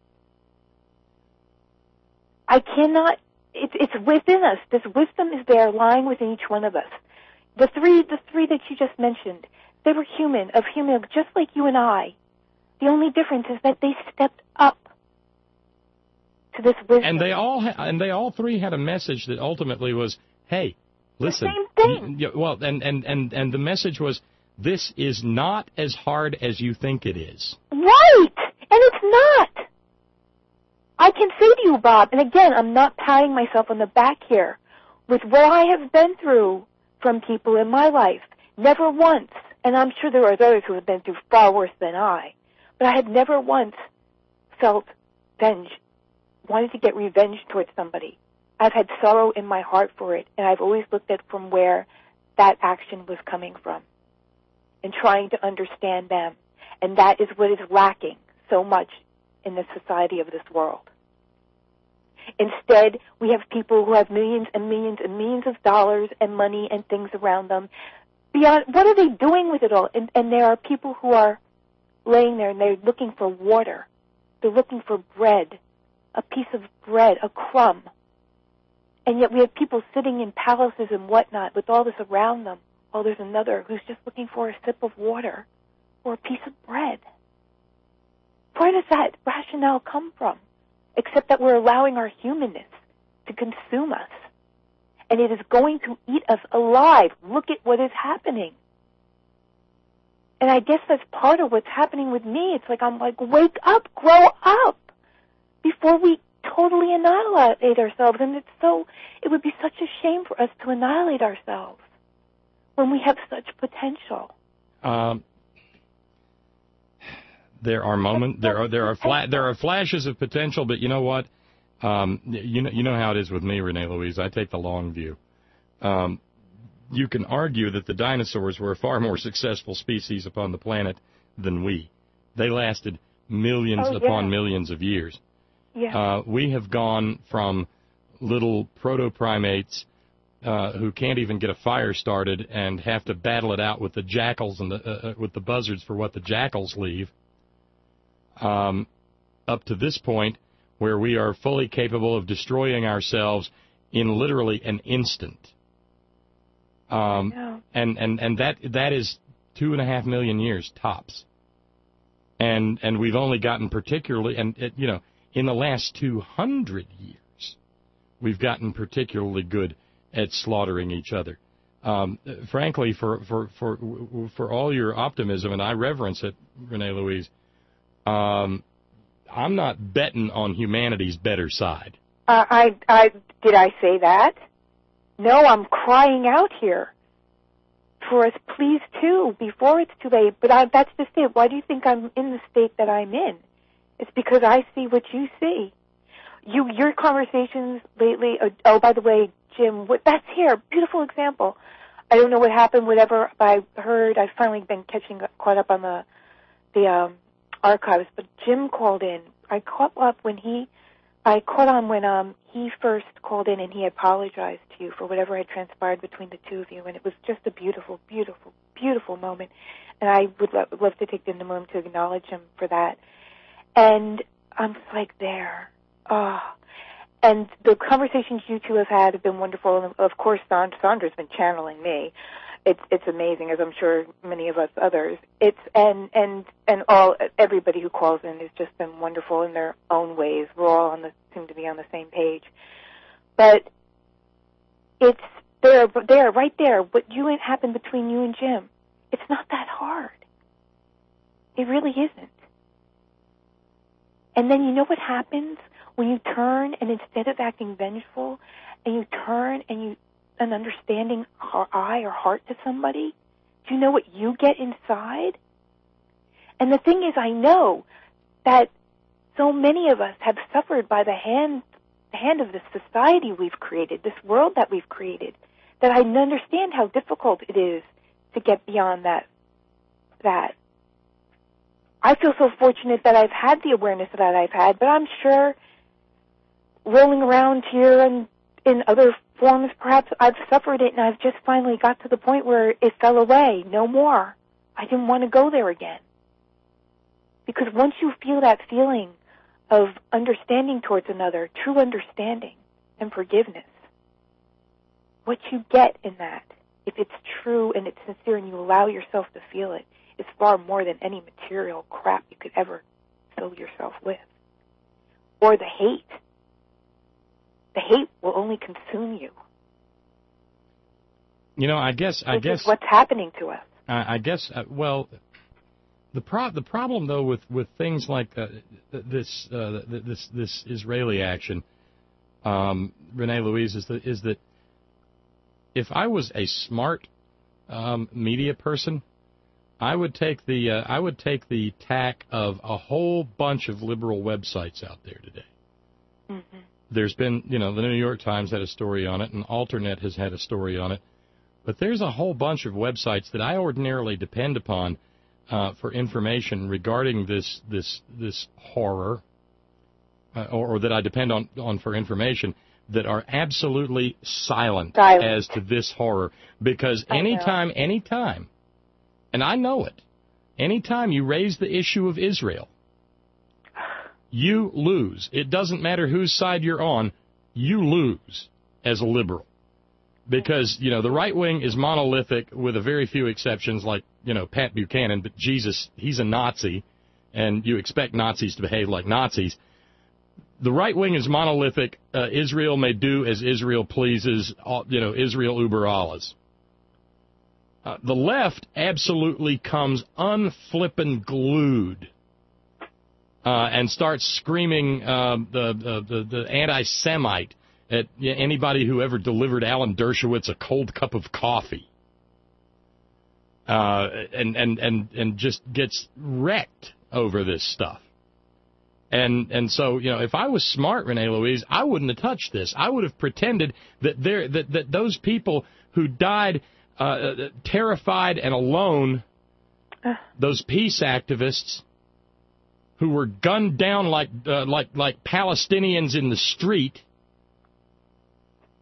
I cannot, it's, it's within us. This wisdom is there lying within each one of us. The three, the three that you just mentioned, they were human, of human, just like you and I. The only difference is that they stepped up to this wisdom. And they all, ha- and they all three had a message that ultimately was, "Hey, listen." The same thing. You, well, and, and, and, and the message was, "This is not as hard as you think it is." Right, and it's not. I can say to you, Bob, and again, I'm not patting myself on the back here, with what I have been through from people in my life, never once, and I'm sure there are others who have been through far worse than I, but I have never once felt venge, wanted to get revenge towards somebody. I've had sorrow in my heart for it, and I've always looked at from where that action was coming from and trying to understand them. And that is what is lacking so much in the society of this world. Instead, we have people who have millions and millions and millions of dollars and money and things around them. Beyond, what are they doing with it all? And, and there are people who are laying there and they're looking for water. They're looking for bread, a piece of bread, a crumb. And yet we have people sitting in palaces and whatnot with all this around them. Oh, there's another who's just looking for a sip of water or a piece of bread. Where does that rationale come from? Except that we're allowing our humanness to consume us. And it is going to eat us alive. Look at what is happening. And I guess that's part of what's happening with me. It's like, I'm like, wake up, grow up, before we totally annihilate ourselves. And it's so, it would be such a shame for us to annihilate ourselves when we have such potential. Um, there are moments, there are there are fla- there are flashes of potential, but you know what? Um, you know you know how it is with me, Renee Louise. I take the long view. Um, you can argue that the dinosaurs were a far more successful species upon the planet than we. They lasted millions Oh, yeah. upon millions of years. Yeah. Uh, we have gone from little proto-primates uh, who can't even get a fire started and have to battle it out with the jackals and the, uh, with the buzzards for what the jackals leave, um, up to this point where we are fully capable of destroying ourselves in literally an instant. Um, yeah. and, and, and that that is two and a half million years tops. And and we've only gotten particularly, and it, you know, in the last two hundred years, we've gotten particularly good at slaughtering each other. Um, frankly, for, for, for, for all your optimism, and I reverence it, Renee Louise, um, I'm not betting on humanity's better side. Uh, I, I, did I say that? No, I'm crying out here for us, please, too, before it's too late. But I, that's just it. Why do you think I'm in the state that I'm in? It's because I see what you see. You, your conversations lately, oh, oh by the way, Jim, what, that's here, beautiful example. I don't know what happened, whatever I heard. I've finally been catching, caught up on the, the um, archives, but Jim called in. I caught up when he, I caught on when um, he first called in and he apologized to you for whatever had transpired between the two of you, and it was just a beautiful, beautiful, beautiful moment, and I would lo- love to take the moment to acknowledge him for that. And I'm like, there. Oh. And the conversations you two have had have been wonderful, and of course Sandra's been channeling me. It's it's amazing, as I'm sure many of us others. It's and and and all everybody who calls in has just been wonderful in their own ways. We're all on the seem to be on the same page, but it's there, there, right there. What you happened between you and Jim, it's not that hard. It really isn't. And then you know what happens when you turn and instead of acting vengeful, and you turn and you an understanding eye or heart to somebody, do you know what you get inside? And the thing is, I know that so many of us have suffered by the hand, the hand of this society we've created, this world that we've created, that I understand how difficult it is to get beyond that. That. I feel so fortunate that I've had the awareness that I've had, but I'm sure rolling around here and in other forms, perhaps I've suffered it, and I've just finally got to the point where it fell away. No more. I didn't want to go there again. Because once you feel that feeling of understanding towards another, true understanding and forgiveness, what you get in that, if it's true and it's sincere and you allow yourself to feel it, is far more than any material crap you could ever fill yourself with. Or the hate. The hate will only consume you. You know, I guess, I Which guess is what's happening to us. I, I guess, uh, well, the pro- the problem though with, with things like uh, this uh, this this Israeli action, um, Renee Louise, is that is that if I was a smart um, media person, I would take the uh, I would take the tack of a whole bunch of liberal websites out there today. Mm-hmm. There's been, you know, the New York Times had a story on it, and Alternet has had a story on it. But there's a whole bunch of websites that I ordinarily depend upon uh, for information regarding this this this horror, uh, or, or that I depend on, on for information that are absolutely silent, silent as to this horror. Because anytime, anytime, and I know it, anytime you raise the issue of Israel, you lose. It doesn't matter whose side you're on, you lose as a liberal. Because, you know, the right wing is monolithic with a very few exceptions like, you know, Pat Buchanan, but Jesus, he's a Nazi, and you expect Nazis to behave like Nazis. The right wing is monolithic. Uh, Israel may do as Israel pleases, you know, Israel über alles. Uh, the left absolutely comes unflippin' glued. Uh, and starts screaming uh, the, the, the, the anti-Semite at anybody who ever delivered Alan Dershowitz a cold cup of coffee. Uh, and, and, and, and just gets wrecked over this stuff. And and so, you know, if I was smart, Renee Louise, I wouldn't have touched this. I would have pretended that there that, that those people who died uh, terrified and alone, those peace activists, who were gunned down like uh, like like Palestinians in the street,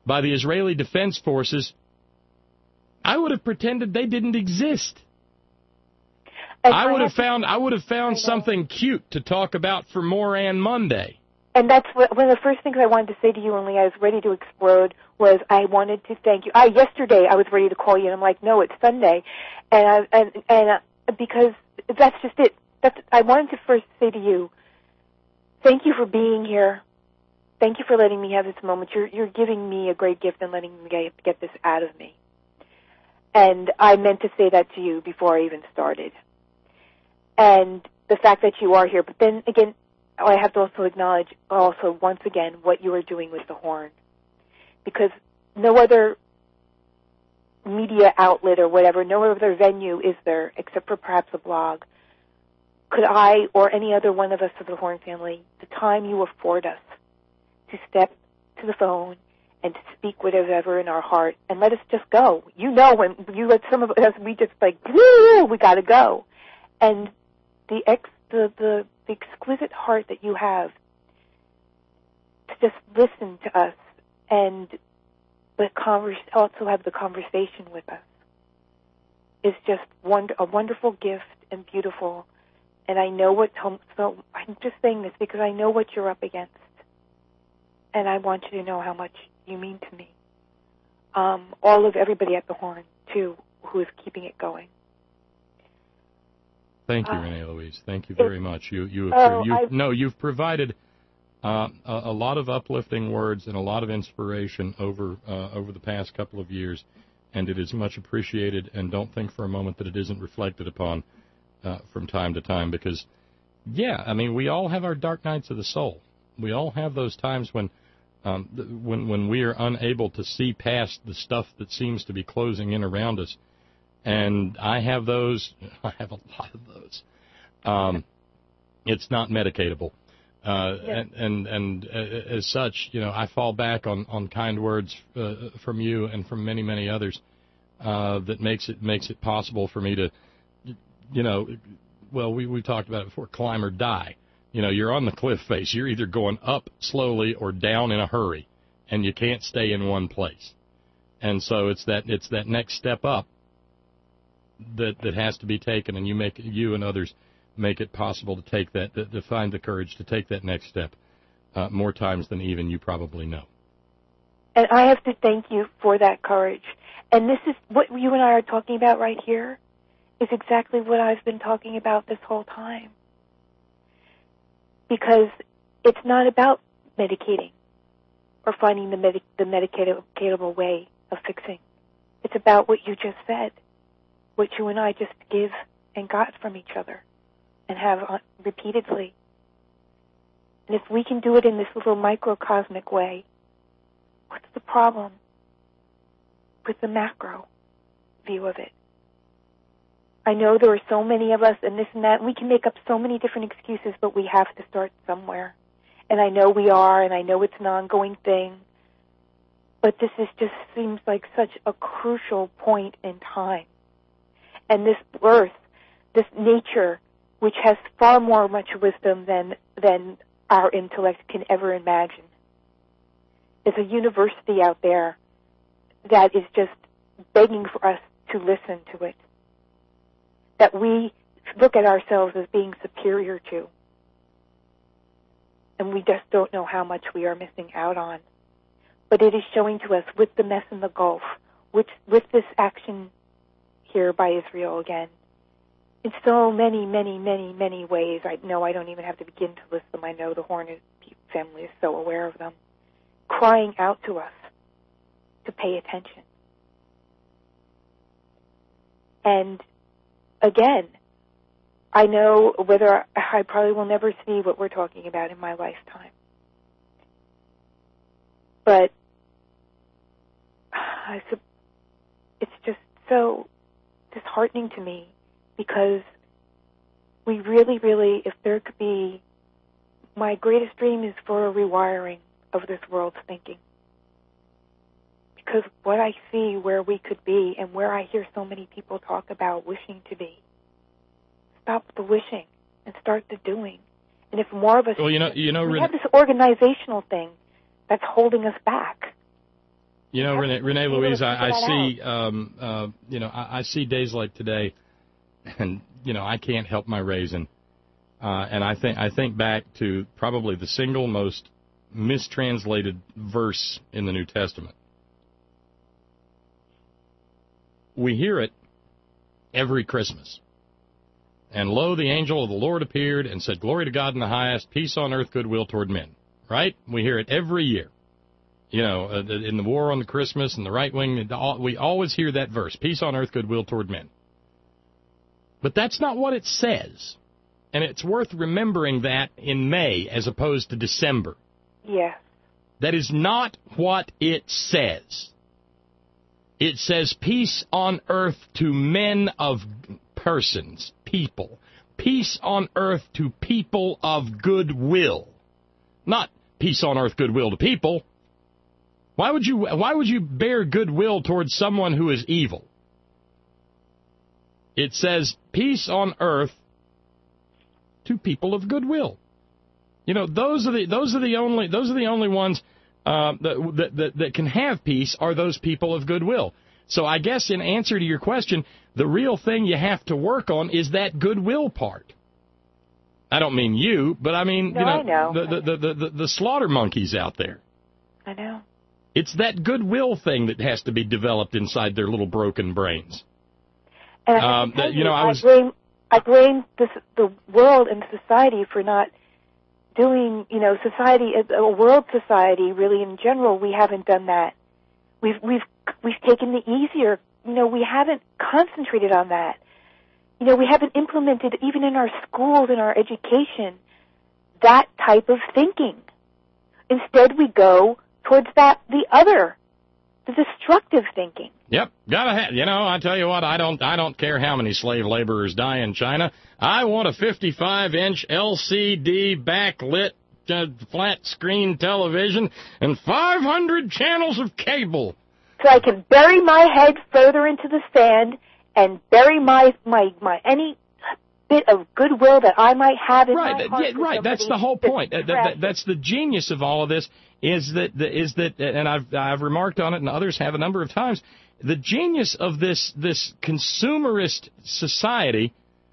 by the Israeli Defense Forces, I would have pretended they didn't exist. And I would I have found I would have found something cute to talk about for Moran Monday. And that's what, one of the first things I wanted to say to you, only I was ready to explode, was I wanted to thank you. I, yesterday I was ready to call you, and I'm like, no, it's Sunday. And I, and, and uh, because that's just it. That's, I wanted to first say to you, thank you for being here. Thank you for letting me have this moment. You're, you're giving me a great gift and letting me get, get this out of me. And I meant to say that to you before I even started. And the fact that you are here. But then again, I have to also acknowledge also once again what you are doing with the horn. Because no other media outlet or whatever, no other venue is there except for perhaps a blog. Could I or any other one of us of the Horn family, the time you afford us to step to the phone and to speak whatever in our heart and let us just go. You know, when you let some of us, we just like, woo, we got to go. And the ex, the, the, the exquisite heart that you have to just listen to us and the converse, also have the conversation with us is just wonder, a wonderful gift and beautiful. And I know what, so I'm just saying this because I know what you're up against. And I want you to know how much you mean to me. Um, all of everybody at the Horn, too, who is keeping it going. Thank you, uh, Renee Louise. Thank you very much. You, you, oh, you, I've, no, you've provided uh, a, a lot of uplifting words and a lot of inspiration over uh, over the past couple of years, and it is much appreciated. And don't think for a moment that it isn't reflected upon uh, from time to time, because, yeah, I mean, we all have our dark nights of the soul. We all have those times when, um, th- when, when we are unable to see past the stuff that seems to be closing in around us. And I have those. I have a lot of those. Um, it's not medicatable. Uh, yeah. and, and, and uh, as such, you know, I fall back on, on kind words uh, from you and from many, many others uh, that makes it makes it possible for me to, you know, well, we, we talked about it before, climb or die. You know, you're on the cliff face. You're either going up slowly or down in a hurry, and you can't stay in one place. And so it's that it's that next step up that that has to be taken, and you make you and others make it possible to take that, to, to find the courage to take that next step uh, more times than even you probably know. And I have to thank you for that courage. And this is what you and I are talking about right here is exactly what I've been talking about this whole time. Because it's not about medicating or finding the, medic- the medicatable way of fixing. It's about what you just said, what you and I just give and got from each other and have uh, repeatedly. And if we can do it in this little microcosmic way, what's the problem with the macro view of it? I know there are so many of us and this and that, and we can make up so many different excuses, but we have to start somewhere. And I know we are, and I know it's an ongoing thing, but this is just seems like such a crucial point in time. And this earth, this nature, which has far more much wisdom than than our intellect can ever imagine, is a university out there that is just begging for us to listen to it, that we look at ourselves as being superior to, and we just don't know how much we are missing out on. But it is showing to us with the mess in the Gulf, with, with this action here by Israel again, in so many, many, many, many ways. I know I don't even have to begin to list them. I know the Horn family is so aware of them, crying out to us to pay attention. And again, I know whether I probably will never see what we're talking about in my lifetime. But I, it's just so disheartening to me because we really, really, if there could be, my greatest dream is for a rewiring of this world's thinking. Because what I see where we could be and where I hear so many people talk about wishing to be, stop the wishing and start the doing. And if more of us, well, you know, you know, we Ren- have this organizational thing that's holding us back. You know, Renee, Renee Louise, I, I see, out. um, uh, you know, I, I see days like today, and you know, I can't help my raisin, uh, and I think I think back to probably the single most mistranslated verse in the New Testament. We hear it every Christmas. And lo, the angel of the Lord appeared and said, "Glory to God in the highest, peace on earth, goodwill toward men." Right? We hear it every year. You know, uh, in the war on the Christmas and the right wing, we always hear that verse, peace on earth, goodwill toward men. But that's not what it says. And it's worth remembering that in May as opposed to December. Yeah. That is not what it says. It says peace on earth to men of persons, people. Peace on earth to people of goodwill. Not peace on earth, goodwill to people. Why would you why would you bear goodwill towards someone who is evil? It says peace on earth to people of goodwill. You know, those are the those are the only those are the only ones uh, that, that that can have peace are those people of goodwill. So I guess in answer to your question, the real thing you have to work on is that goodwill part. I don't mean you, but I mean no, you know, I know. The, the, the, the, the slaughter monkeys out there. I know. It's that goodwill thing that has to be developed inside their little broken brains. And I, um, that, you know, I, I was blame I blame this, the world and society for not doing. You know, society, a world society, really in general, we haven't done that. We've we've we've taken the easier. You know, we haven't concentrated on that. You know, we haven't implemented even in our schools, in our education, that type of thinking. Instead, we go towards that, the other, the destructive thinking. Yep, gotta have. You know, I tell you what, I don't, I don't care how many slave laborers die in China. I want a fifty-five inch L C D backlit uh, flat screen television and five hundred channels of cable. So I can bury my head further into the sand and bury my my my any bit of goodwill that I might have in right, my heart. Yeah, right. That's the whole point. That, that, that's the genius of all of this. Is that is that, and I've I've remarked on it, and others have a number of times. The genius of this this consumerist society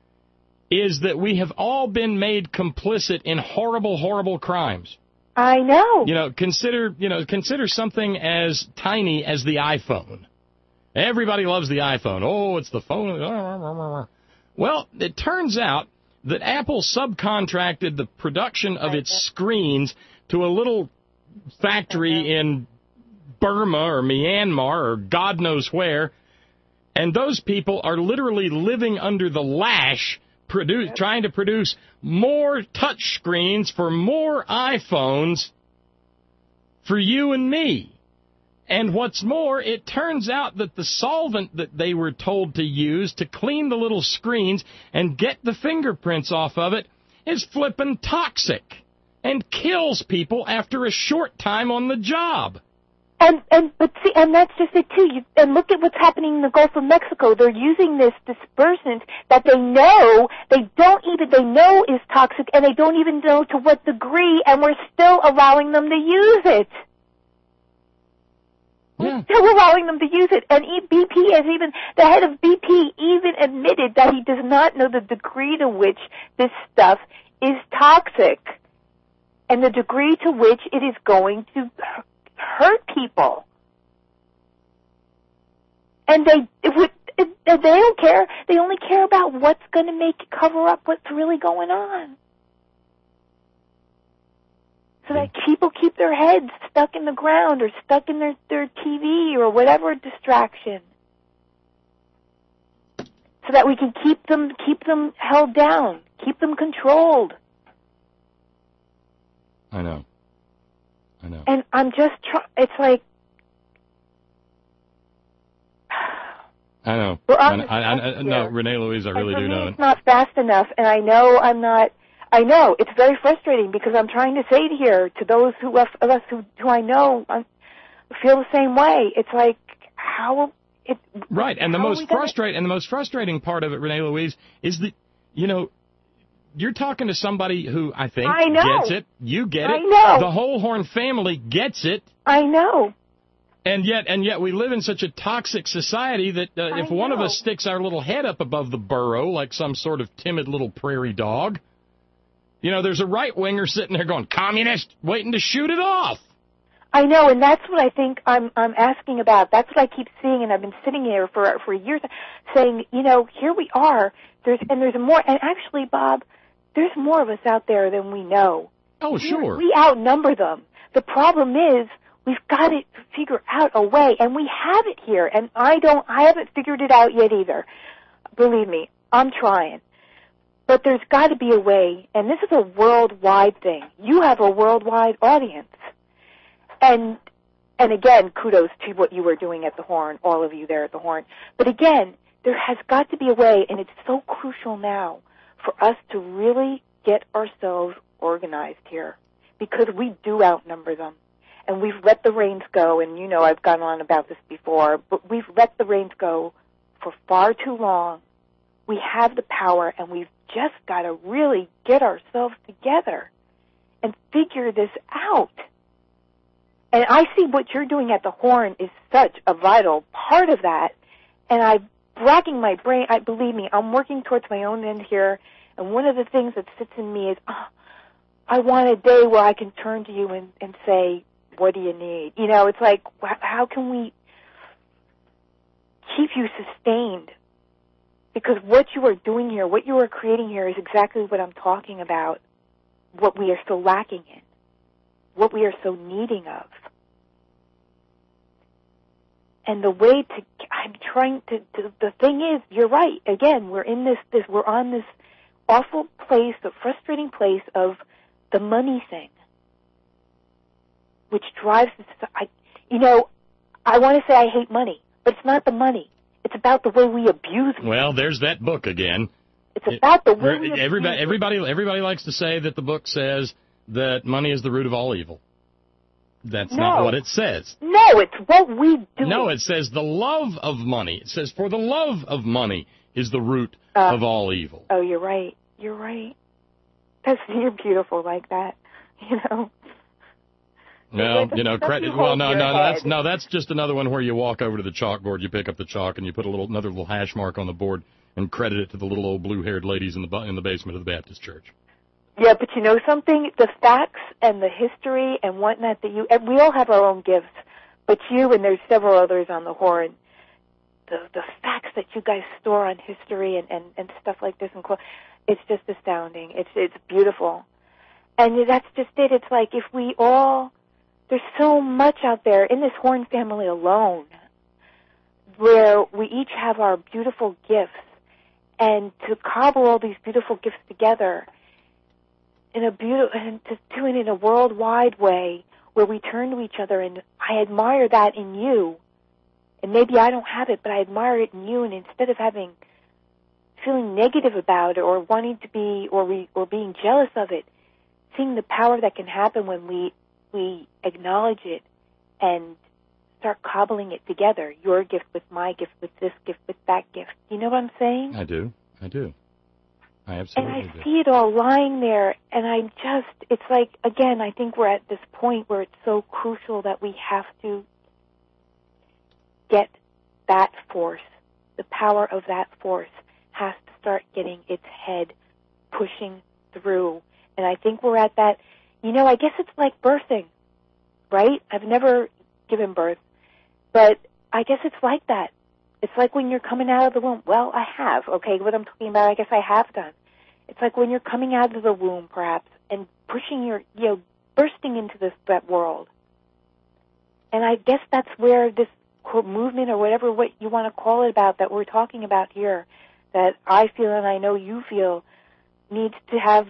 is that we have all been made complicit in horrible, horrible crimes. I know. You know, consider you know consider something as tiny as the iPhone. Everybody loves the iPhone. Oh, it's the phone. Well, it turns out that Apple subcontracted the production of its screens to a little factory in Burma or Myanmar or God knows where, and those people are literally living under the lash, produce, trying to produce more touch screens for more iPhones for you and me. And what's more, it turns out that the solvent that they were told to use to clean the little screens and get the fingerprints off of it is flippin' toxic and kills people after a short time on the job. And and but see, and that's just it too. You, and look at what's happening in the Gulf of Mexico. They're using this dispersant that they know they don't even they know is toxic, and they don't even know to what degree, and we're still allowing them to use it. Yeah. We're still allowing them to use it, and B P has even the head of B P even admitted that he does not know the degree to which this stuff is toxic. And the degree to which it is going to hurt people. And they it would, it, they don't care. They only care about what's going to make cover up what's really going on. So that people keep their heads stuck in the ground or stuck in their, their T V or whatever distraction. So that we can keep them keep them held down, keep them controlled. I know. I know. And I'm just trying, it's like, I know. Well, I, I, I, I, no, Renee Louise, I really do know it. It's not fast enough, and I know I'm not, I know, it's very frustrating because I'm trying to say it here to those who of us who, who I know I feel the same way. It's like, how, it, Right, and the most frustrating, and the most frustrating part of it, Renee Louise, is that, you know, you're talking to somebody who I think I know. gets it. You get it. I know. The whole Horn family gets it. I know. And yet, and yet, we live in such a toxic society that uh, if one of us sticks our little head up above the burrow like some sort of timid little prairie dog, you know, there's a right-winger sitting there going, communist, waiting to shoot it off. I know, and that's what I think I'm I'm asking about. That's what I keep seeing, and I've been sitting here for for years saying, you know, here we are. There's and there's more, and actually, Bob, there's more of us out there than we know. Oh, sure. We, we outnumber them. The problem is, we've got to figure out a way, and we have it here, and I don't, I haven't figured it out yet either. Believe me, I'm trying. But there's got to be a way, and this is a worldwide thing. You have a worldwide audience. And, and again, kudos to what you were doing at the Horn, all of you there at the Horn. But again, there has got to be a way, and it's so crucial now for us to really get ourselves organized here, because we do outnumber them. And we've let the reins go, and you know I've gone on about this before, but we've let the reins go for far too long. We have the power, and we've just got to really get ourselves together and figure this out. And I see what you're doing at the Horn is such a vital part of that, and I'm racking my brain. I believe me, I'm working towards my own end here, and one of the things that sits in me is, oh, I want a day where I can turn to you and, and say, what do you need? You know, it's like, how can we keep you sustained? Because what you are doing here, what you are creating here is exactly what I'm talking about, what we are so lacking in, what we are so needing of. And the way to, I'm trying to, to the thing is, you're right, again, we're in this, this, we're on this awful place, the frustrating place of the money thing, which drives, I, you know, I want to say I hate money, but it's not the money. It's about the way we abuse money. Well, there's that book again. It's about the way we everybody, abuse everybody, everybody likes to say that the book says that money is the root of all evil. That's no. not what it says. No, it's what we do. No, it says the love of money. It says for the love of money is the root uh, of all evil. Oh, you're right. You're right. That's, you're beautiful like that, you know. Well, you know, credit. Well, no, no, that's no, that's just another one where you walk over to the chalkboard, you pick up the chalk, and you put a little another little hash mark on the board and credit it to the little old blue-haired ladies in the in the basement of the Baptist church. Yeah, but you know something? The facts and the history and whatnot that you, and we all have our own gifts, but you and there's several others on the Horn, the the facts that you guys store on history and, and, and stuff like this, and it's just astounding. It's it's beautiful, and that's just it. It's like if we all, there's so much out there in this Horn family alone, where we each have our beautiful gifts, and to cobble all these beautiful gifts together in a beautiful, and to do it in a worldwide way where we turn to each other, and I admire that in you. And maybe I don't have it, but I admire it in you, and instead of having, feeling negative about it or wanting to be, or we, or being jealous of it, seeing the power that can happen when we, we acknowledge it and start cobbling it together, your gift with my gift, with this gift, with that gift. You know what I'm saying? I do. I do. I absolutely and I do. see it all lying there, and I just, it's like, again, I think we're at this point where it's so crucial that we have to get that force, the power of that force has to start getting its head pushing through. And I think we're at that, you know, I guess it's like birthing, right? I've never given birth, but I guess it's like that. It's like when you're coming out of the womb. Well, I have, okay, what I'm talking about, I guess I have done. It's like when you're coming out of the womb, perhaps, and pushing your, you know, bursting into this, that world. And I guess that's where this quote, movement or whatever what you want to call it about that we're talking about here, that I feel and I know you feel needs to have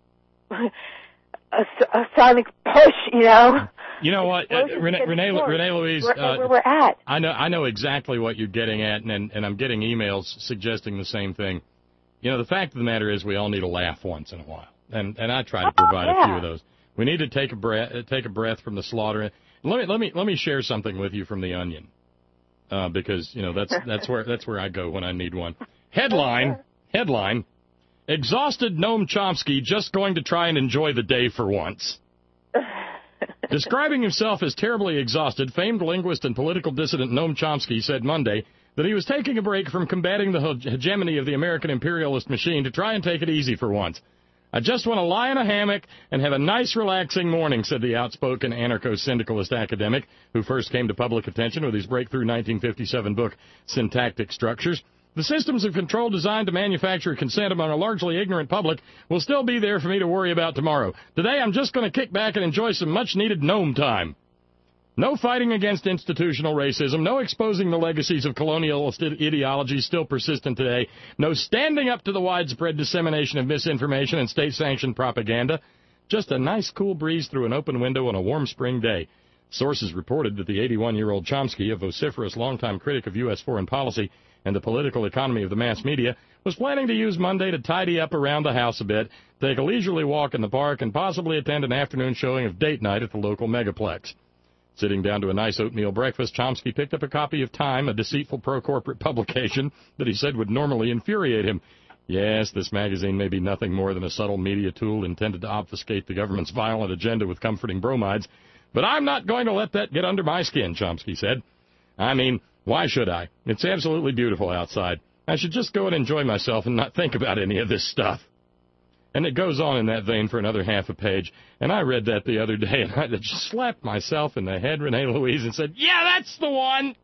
a, a sonic push, you know. You know what, uh, Renee, Renee, Renee Louise, where, uh, where we're at. I know, I know exactly what you're getting at, and, and I'm getting emails suggesting the same thing. You know, the fact of the matter is we all need a laugh once in a while, and and I try to provide oh, yeah. a few of those. We need to take a breath, take a breath from the slaughter. Let me let me let me share something with you from the Onion, uh, because you know that's that's where that's where I go when I need one. Headline headline: Exhausted Noam Chomsky just going to try and enjoy the day for once. Describing himself as terribly exhausted, famed linguist and political dissident Noam Chomsky said Monday that he was taking a break from combating the hegemony of the American imperialist machine to try and take it easy for once. I just want to lie in a hammock and have a nice, relaxing morning, said the outspoken anarcho-syndicalist academic, who first came to public attention with his breakthrough nineteen fifty-seven book, Syntactic Structures. The systems of control designed to manufacture consent among a largely ignorant public will still be there for me to worry about tomorrow. Today, I'm just going to kick back and enjoy some much-needed gnome time. No fighting against institutional racism, no exposing the legacies of colonialist ideologies still persistent today, no standing up to the widespread dissemination of misinformation and state-sanctioned propaganda. Just a nice cool breeze through an open window on a warm spring day. Sources reported that the eighty-one-year-old Chomsky, a vociferous longtime critic of U S foreign policy and the political economy of the mass media, was planning to use Monday to tidy up around the house a bit, take a leisurely walk in the park, and possibly attend an afternoon showing of Date Night at the local megaplex. Sitting down to a nice oatmeal breakfast, Chomsky picked up a copy of Time, a deceitful pro-corporate publication that he said would normally infuriate him. Yes, this magazine may be nothing more than a subtle media tool intended to obfuscate the government's violent agenda with comforting bromides, but I'm not going to let that get under my skin, Chomsky said. I mean, why should I? It's absolutely beautiful outside. I should just go and enjoy myself and not think about any of this stuff. And it goes on in that vein for another half a page. And I read that the other day, and I just slapped myself in the head, Renee Louise, and said, yeah, that's the one.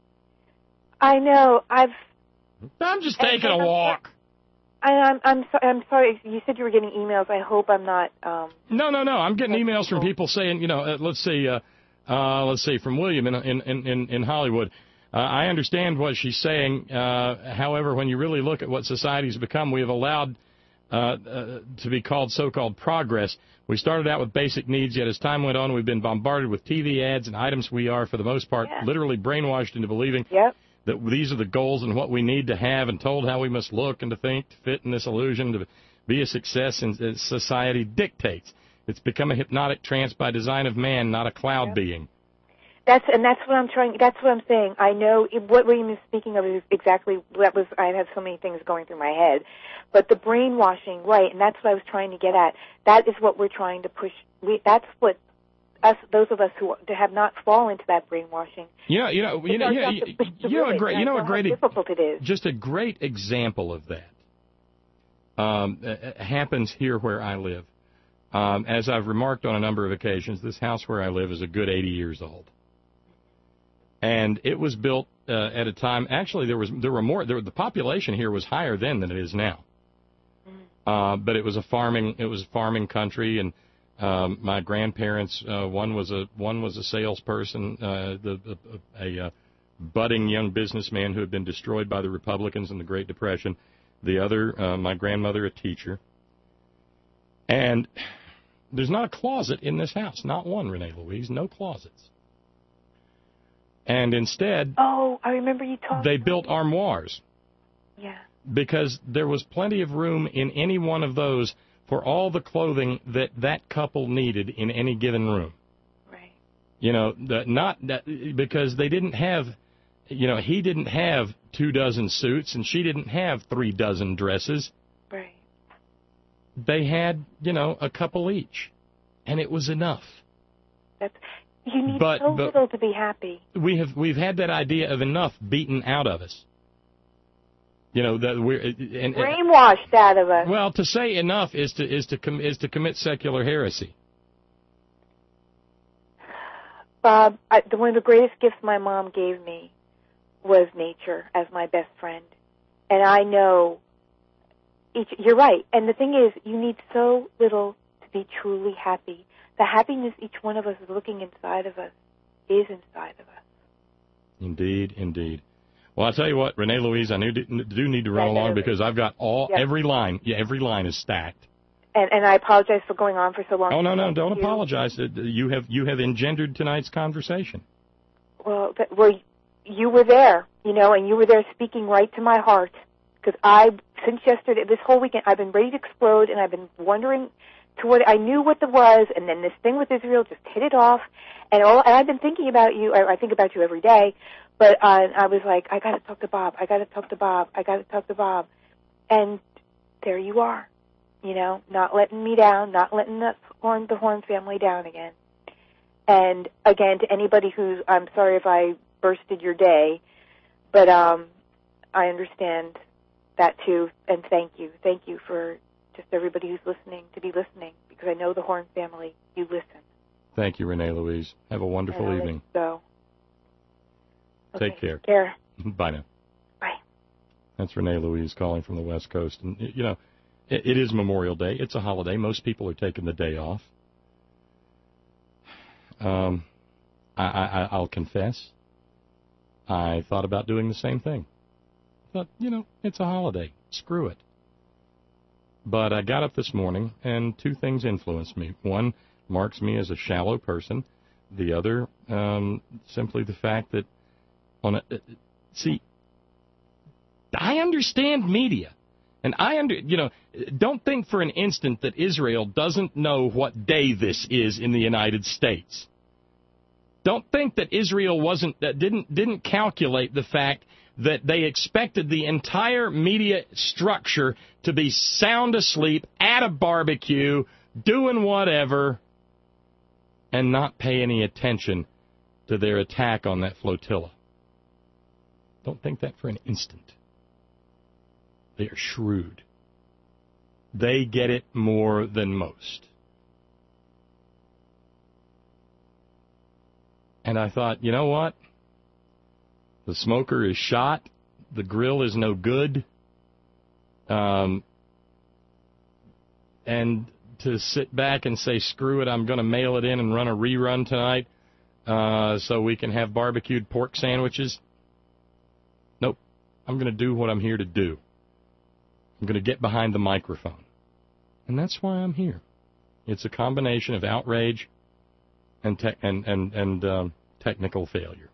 I know. I've... I'm just taking a walk. I, I'm, I'm, so, I'm sorry. You said you were getting emails. I hope I'm not... Um, no, no, no. I'm getting emails from people saying, you know, uh, let's see, uh, uh, let's see, from William in, in, in, in Hollywood. Uh, I understand what she's saying. Uh, however, when you really look at what society's become, we have allowed... Uh, uh, to be called so-called progress. We started out with basic needs, yet as time went on, we've been bombarded with T V ads and items we are, for the most part, yeah. literally brainwashed into believing yep. that these are the goals and what we need to have, and told how we must look and to think to fit in this illusion to be a success in uh, society dictates. It's become a hypnotic trance by design of man, not a cloud yep. being. That's and that's what I'm trying. That's what I'm saying. I know what William is speaking of is exactly that was. I have so many things going through my head, but the brainwashing, right? And that's what I was trying to get at. That is what we're trying to push. We, that's what us, those of us who have not fallen into that brainwashing. You know, you know, you know, you know, you, you know, a great, you know, a great, difficult it is. Just a great example of that um, happens here where I live. Um, as I've remarked on a number of occasions, this house where I live is a good eighty years old. And it was built uh, at a time. Actually, there was there were more. There, the population here was higher then than it is now. Uh, but it was a farming. It was a farming country, and um, my grandparents. Uh, one was a one was a salesperson, uh, the a, a, a budding young businessman who had been destroyed by the Republicans in the Great Depression. The other, uh, my grandmother, a teacher. And there's not a closet in this house. Not one, Renee Louise. No closets. And instead, oh, I remember you talking. They built armoires. Yeah. Because there was plenty of room in any one of those for all the clothing that that couple needed in any given room. Right. You know, the, not that, because they didn't have, you know, he didn't have two dozen suits and she didn't have three dozen dresses. Right. They had, you know, a couple each, and it was enough. That's. You need but, so but little to be happy. We have we've had that idea of enough beaten out of us. You know that we're and, brainwashed out of us. Well, to say enough is to is to com, is to commit secular heresy. Bob, I, the, one of the greatest gifts my mom gave me was nature as my best friend, and I know. Each, you're right, and the thing is, you need so little to be truly happy. The happiness each one of us is looking inside of us is inside of us. Indeed, indeed. Well, I'll tell you what, Renee Louise, I do need to run along because I've got all, yep. every line, yeah, every line is stacked. And, and I apologize for going on for so long. Oh, no, no, don't you. apologize. You have you have engendered tonight's conversation. Well, that, well, you were there, you know, and you were there speaking right to my heart. Because I, since yesterday, this whole weekend, I've been ready to explode, and I've been wondering to what I knew what there was, and then this thing with Israel just hit it off, and all. And I've been thinking about you. I, I think about you every day, but uh, I was like, I got to talk to Bob. I got to talk to Bob. I got to talk to Bob, and there you are, you know, not letting me down, not letting the Horn, the Horn family down again. And again, to anybody who's, I'm sorry if I bursted your day, but um, I understand that too, and thank you. Thank you for just everybody who's listening to be listening, because I know the Horn family, you listen. Thank you, Renee Louise. Have a wonderful evening. So, okay, take care. Take care. Bye now. Bye. That's Renee Louise calling from the West Coast. And, you know, it, it is Memorial Day. It's a holiday. Most people are taking the day off. Um, I, I, I'll confess, I thought about doing the same thing. But, you know, it's a holiday. Screw it. But I got up this morning, and two things influenced me. One marks me as a shallow person. The other, um, simply the fact that, on a, see, I understand media. And I under, you know, don't think for an instant that Israel doesn't know what day this is in the United States. Don't think that Israel wasn't, that didn't, didn't calculate the fact that they expected the entire media structure to be sound asleep at a barbecue, doing whatever, and not pay any attention to their attack on that flotilla. Don't think that for an instant. They are shrewd. They get it more than most. And I thought, you know what? The smoker is shot. The grill is no good. Um, and to sit back and say, screw it, I'm going to mail it in and run a rerun tonight uh, so we can have barbecued pork sandwiches. Nope. I'm going to do what I'm here to do. I'm going to get behind the microphone. And that's why I'm here. It's a combination of outrage and te- and and, and um, technical failure.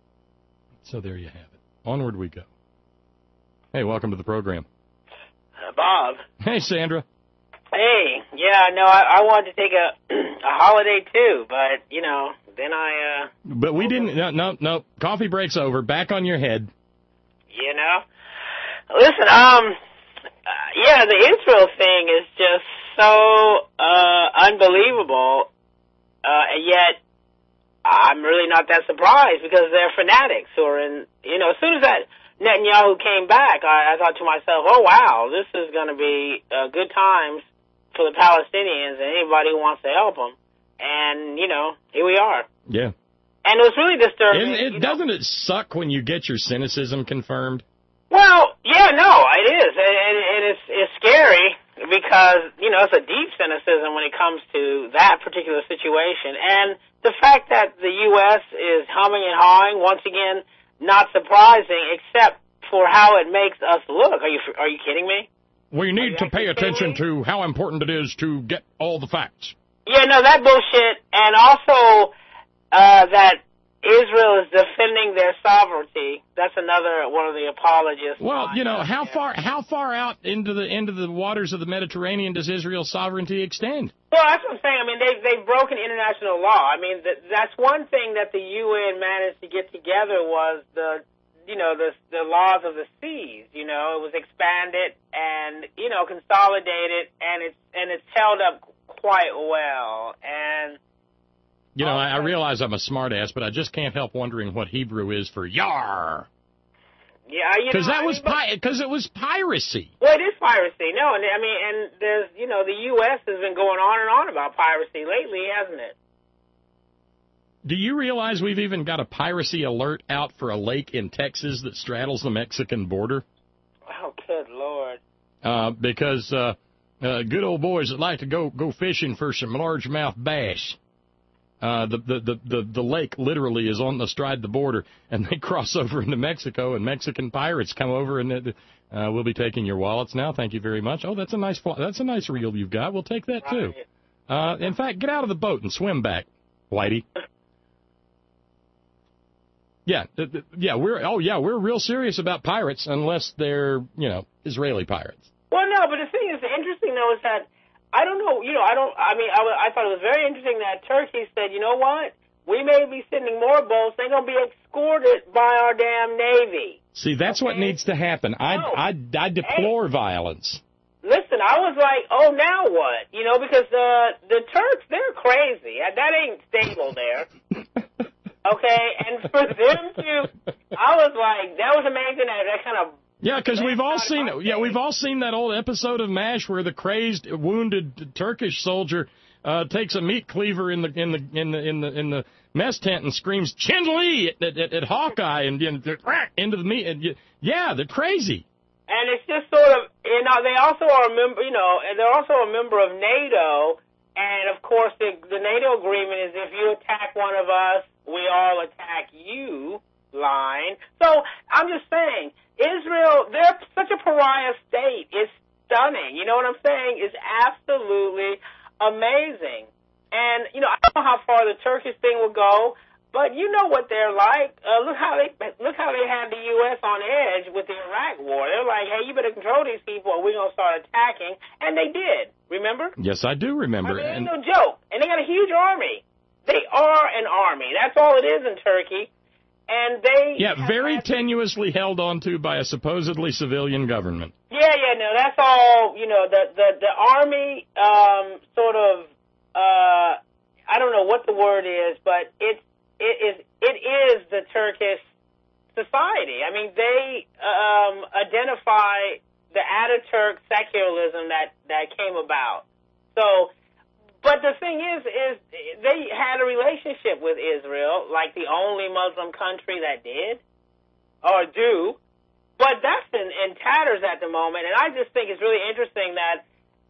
So there you have it. Onward we go. Hey, welcome to the program. Uh, Bob. Hey, Sandra. Hey, yeah, no, I, I wanted to take a a holiday too, but, you know, then I... Uh, but we didn't... No, no, no. Coffee break's over. Back on your head. You know? Listen, um... Uh, yeah, the Israel thing is just so uh, unbelievable, uh, and yet I'm really not that surprised because they're fanatics who are in, you know, as soon as that Netanyahu came back, I, I thought to myself, oh, wow, this is going to be uh, good times for the Palestinians and anybody who wants to help them. And, you know, here we are. Yeah. And it was really disturbing. It, it, doesn't know. It suck when you get your cynicism confirmed? Well, yeah, no, it is, and, and, and it's it's scary because, you know, it's a deep cynicism when it comes to that particular situation, and the fact that the U S is humming and hawing, once again, not surprising, except for how it makes us look. Are you are you kidding me? We need to pay attention to how important it is to get all the facts. Yeah, no, that bullshit, and also uh, that Israel is defending their sovereignty. That's another one of the apologists. Well, you know, how far how far out into the into the waters of the Mediterranean does Israel's sovereignty extend? Well, that's what I'm saying. I mean, they they've broken international law. I mean, that, that's one thing that the U N managed to get together was the you know the the laws of the seas. You know, it was expanded and you know consolidated, and it's and it's held up quite well. And You know, I, I realize I'm a smartass, but I just can't help wondering what Hebrew is for yar. Yeah, you know, because that I was mean, because pi- it was piracy. Well, it is piracy. No, and I mean, and there's you know, the U S has been going on and on about piracy lately, hasn't it? Do you realize we've even got a piracy alert out for a lake in Texas that straddles the Mexican border? Oh, good Lord! Uh, because uh, uh, good old boys that like to go go fishing for some largemouth bass. Uh, the, the, the, the, the lake literally is on the stride of the border, and they cross over into Mexico, and Mexican pirates come over, and uh, we'll be taking your wallets now. Thank you very much. Oh, that's a nice fl- that's a nice reel you've got. We'll take that, too. Uh, in fact, get out of the boat and swim back, Whitey. Yeah, th- th- yeah, we're oh yeah, we're real serious about pirates unless they're, you know, Israeli pirates. Well, no, but the thing is interesting, though, is that I don't know, you know, I don't, I mean, I, I thought it was very interesting that Turkey said, you know what, we may be sending more boats, they're going to be escorted by our damn Navy. See, that's okay? what needs to happen. I, no. I, I deplore hey. violence. listen, I was like, oh, now what? You know, because uh, the Turks, they're crazy. That ain't stable there. Okay, and for them to, I was like, that was amazing. That, that kind of yeah, because we've all seen it. Yeah, we've all seen that old episode of MASH where the crazed, wounded Turkish soldier uh, takes a meat cleaver in the in the in the in the in the mess tent and screams "Chin Lee" at, at, at Hawkeye and, and into the meat. And yeah, they're crazy. And it's just sort of, you know, they also are a member, you know, and they're also a member of NATO. And of course, the, the NATO agreement is if you attack one of us, we all attack you. Line. So I'm just saying, Israel, they're such a pariah state. It's stunning. You know what I'm saying? It's absolutely amazing. And, you know, I don't know how far the Turkish thing will go, but you know what they're like. Uh, look how they look how they had the U S on edge with the Iraq war. They're like, hey, you better control these people or we're going to start attacking. And they did. Remember? Yes, I do remember. I and mean, it's no joke. And they got a huge army. They are an army. That's all it is in Turkey. And they yeah, very tenuously held on to by a supposedly civilian government. Yeah, yeah, no, that's all. You know, the the the army um, sort of. Uh, I don't know what the word is, but it's it is it is the Turkish society. I mean, they um, identify the Ataturk secularism that that came about. So. But the thing is, is they had a relationship with Israel, like the only Muslim country that did, or do. But that's in, in tatters at the moment, and I just think it's really interesting that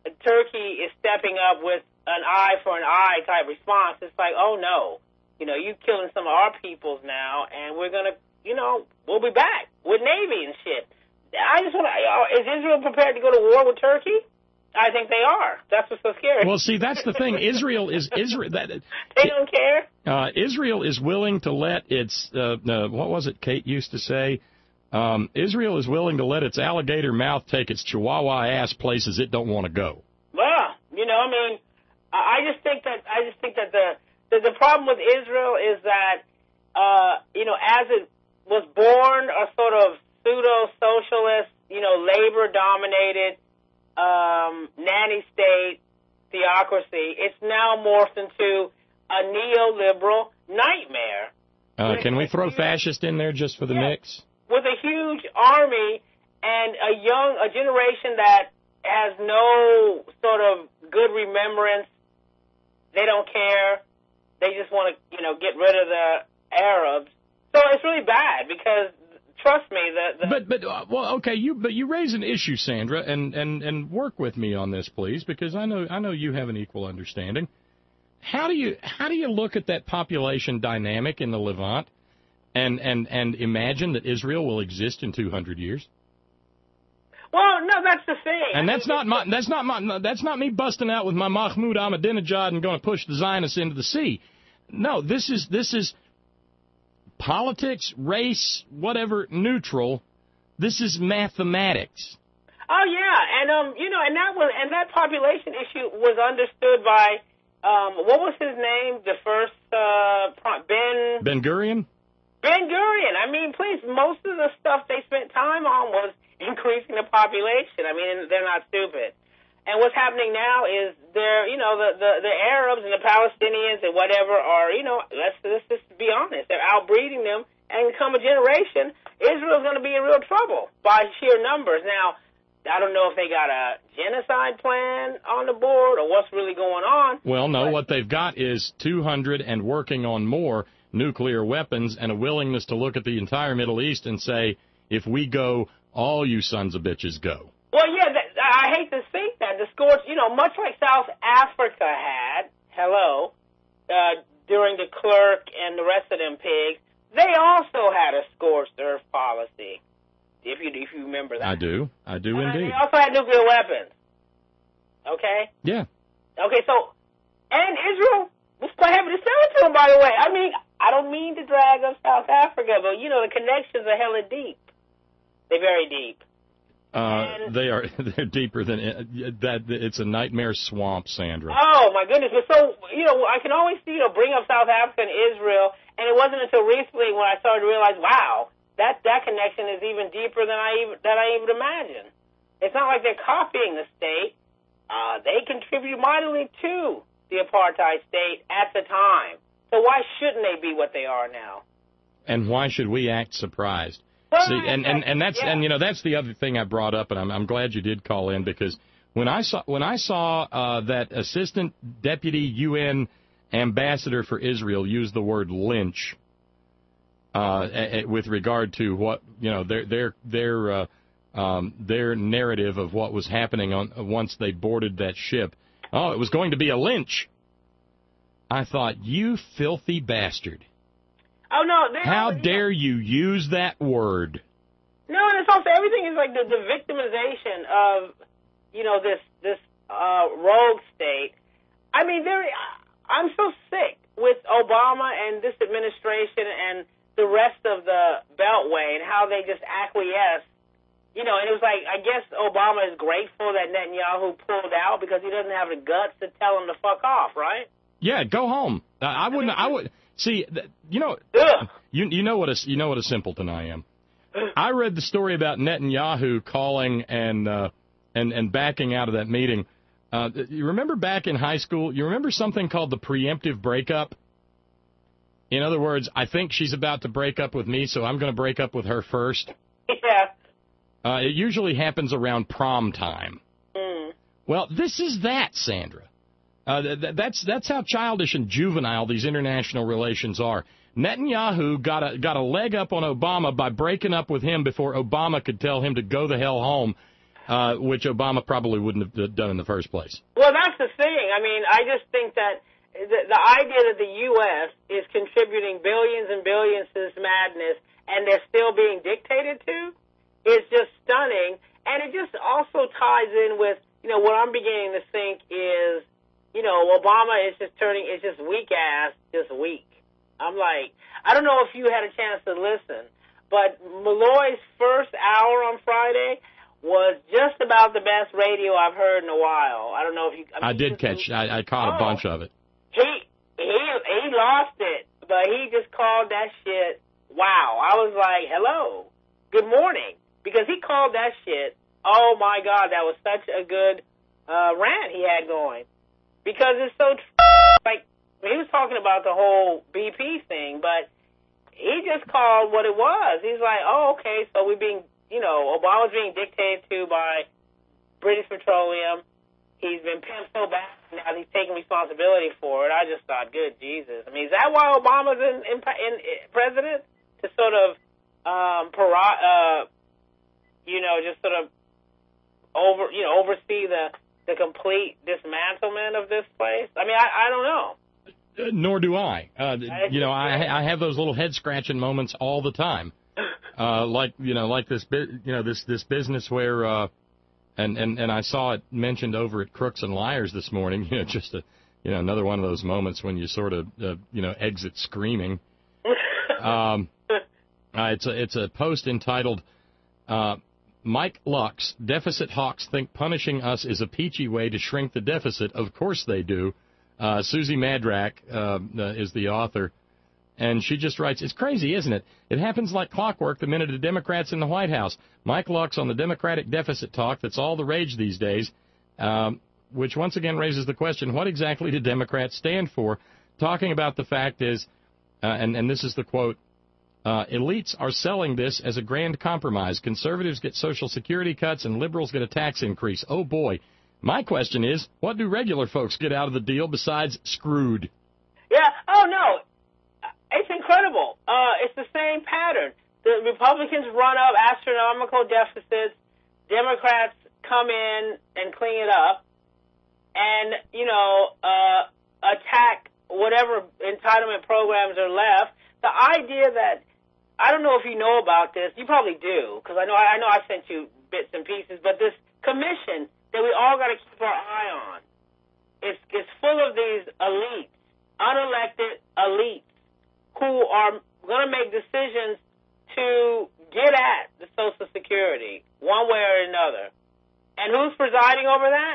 Turkey is stepping up with an eye for an eye type response. It's like, oh no, you know, you killing some of our peoples now, and we're gonna, you know, we'll be back with Navy and shit. I just want to, is Israel prepared to go to war with Turkey? I think they are. That's what's so scary. Well, see, that's the thing. Israel is Israel. That, they don't care. Uh, Israel is willing to let its uh, uh, what was it? Kate used to say. Um, Israel is willing to let its alligator mouth take its chihuahua ass places it don't want to go. Well, you know, I mean, I just think that I just think that the the, the problem with Israel is that uh, you know, as it was born a sort of pseudo socialist, you know, labor dominated. Um, nanny state theocracy, it's now morphed into a neoliberal nightmare. Uh, can we throw fascist in there just for the yeah. mix? With a huge army and a young, a generation that has no sort of good remembrance. They don't care. They just want to, you know, get rid of the Arabs. So it's really bad because trust me, the, the but but uh, well, okay, you but you raise an issue, Sandra, and, and, and work with me on this, please, because I know I know you have an equal understanding. How do you how do you look at that population dynamic in the Levant, and and, and imagine that Israel will exist in two hundred years? Well, no, that's the thing. And that's not my that's not my that's not me busting out with my Mahmoud Ahmadinejad and going to push the Zionists into the sea. No, this is this is. Politics, race, whatever, neutral. This is mathematics. Oh yeah, and um, you know, and that was and that population issue was understood by um, what was his name? The first uh, Ben Ben Gurion. Ben Gurion. I mean, please, most of the stuff they spent time on was increasing the population. I mean, they're not stupid. And what's happening now is they're, you know, the, the, the Arabs and the Palestinians and whatever are, you know, let's, let's just be honest, they're outbreeding them, and come a generation, Israel's going to be in real trouble by sheer numbers. Now, I don't know if they got a genocide plan on the board or what's really going on. Well, no, but what they've got is two hundred and working on more nuclear weapons and a willingness to look at the entire Middle East and say, if we go, all you sons of bitches go. Well, yeah, that, I hate to think that. The scorch, you know, much like South Africa had, hello, uh, during de Klerk and the rest of them pigs, they also had a scorched earth policy, if you if you remember that. I do. I do uh, indeed. They also had nuclear weapons. Okay? Yeah. Okay, so, and Israel was quite happy to sell it to them, by the way. I mean, I don't mean to drag up South Africa, but, you know, the connections are hella deep. They're very deep. Uh, they are they're deeper than it, that. It's a nightmare swamp, Sandra. Oh my goodness! But so you know, I can always you know bring up South Africa and Israel, and it wasn't until recently when I started to realize, wow, that that connection is even deeper than I even that I even imagined. It's not like they're copying the state. Uh, they contribute mightily to the apartheid state at the time. So why shouldn't they be what they are now? And why should we act surprised? Well, See, and, and, and that's yeah. and you know that's the other thing I brought up, and I'm I'm glad you did call in, because when I saw when I saw uh, that Assistant Deputy U N Ambassador for Israel use the word lynch uh, a, a, with regard to what you know their their their uh, um, their narrative of what was happening on once they boarded that ship. Oh, it was going to be a lynch. I thought, you filthy bastard. Oh, no. How dare you use that word? No, and it's also, everything is like the, the victimization of, you know, this, this, uh, rogue state. I mean, there, I'm so sick with Obama and this administration and the rest of the Beltway and how they just acquiesce. You know, and it was like, I guess Obama is grateful that Netanyahu pulled out because he doesn't have the guts to tell him to fuck off, right? Yeah, go home. Uh, I wouldn't. I would see. You know, Ugh. you you know what a you know what a simpleton I am. I read the story about Netanyahu calling and uh, and and backing out of that meeting. Uh, you remember back in high school? You remember something called the preemptive breakup? In other words, I think she's about to break up with me, so I'm going to break up with her first. Yeah. Uh, it usually happens around prom time. Mm. Well, this is that, Sandra. Uh, th- that's that's how childish and juvenile these international relations are. Netanyahu got a got a leg up on Obama by breaking up with him before Obama could tell him to go the hell home, uh, which Obama probably wouldn't have done in the first place. Well, that's the thing. I mean, I just think that the, the idea that the U S is contributing billions and billions to this madness and they're still being dictated to is just stunning. And it just also ties in with, you know, what I'm beginning to think is, you know, Obama is just turning, is just weak ass, just weak. I'm like, I don't know if you had a chance to listen, but Malloy's first hour on Friday was just about the best radio I've heard in a while. I don't know if you... I, mean, I did catch, I, I caught oh, a bunch of it. He, he, he lost it, but he just called that shit, wow. I was like, hello, good morning, because he called that shit, oh my God, that was such a good uh, rant he had going. Because it's so, tr- like, he was talking about the whole B P thing, but he just called what it was. He's like, oh, okay, so we're being, you know, Obama's being dictated to by British Petroleum. He's been pimped so bad, now he's taking responsibility for it. I just thought, good Jesus. I mean, is that why Obama's in, in, in, in president? To sort of, um, para- uh, you know, just sort of over, you know, oversee the, the complete dismantlement of this place? I mean, I, I don't know. Uh, nor do I. Uh, you know, I I have those little head scratching moments all the time. Uh, like you know, like this bu- you know this this business where uh, and and and I saw it mentioned over at Crooks and Liars this morning. You know, just a you know another one of those moments when you sort of uh, you know exit screaming. Um, uh, it's a it's a post entitled. Uh, Mike Lux, deficit hawks think punishing us is a peachy way to shrink the deficit. Of course they do. Uh, Susie Madrak uh, uh, is the author, and she just writes, it's crazy, isn't it? It happens like clockwork the minute the Democrats in the White House. Mike Lux on the Democratic deficit talk that's all the rage these days, um, which once again raises the question, what exactly do Democrats stand for? Talking about the fact is, uh, and, and this is the quote, Uh, elites are selling this as a grand compromise. Conservatives get Social Security cuts and liberals get a tax increase. Oh, boy. My question is, what do regular folks get out of the deal besides screwed? Yeah. Oh, no. It's incredible. Uh, it's the same pattern. The Republicans run up astronomical deficits. Democrats come in and clean it up and, you know, uh, attack whatever entitlement programs are left. The idea that, I don't know if you know about this, you probably do, because I know I know I sent you bits and pieces, but this commission that we all got to keep our eye on, it's, it's full of these elites, unelected elites, who are going to make decisions to get at the Social Security, one way or another. And who's presiding over that?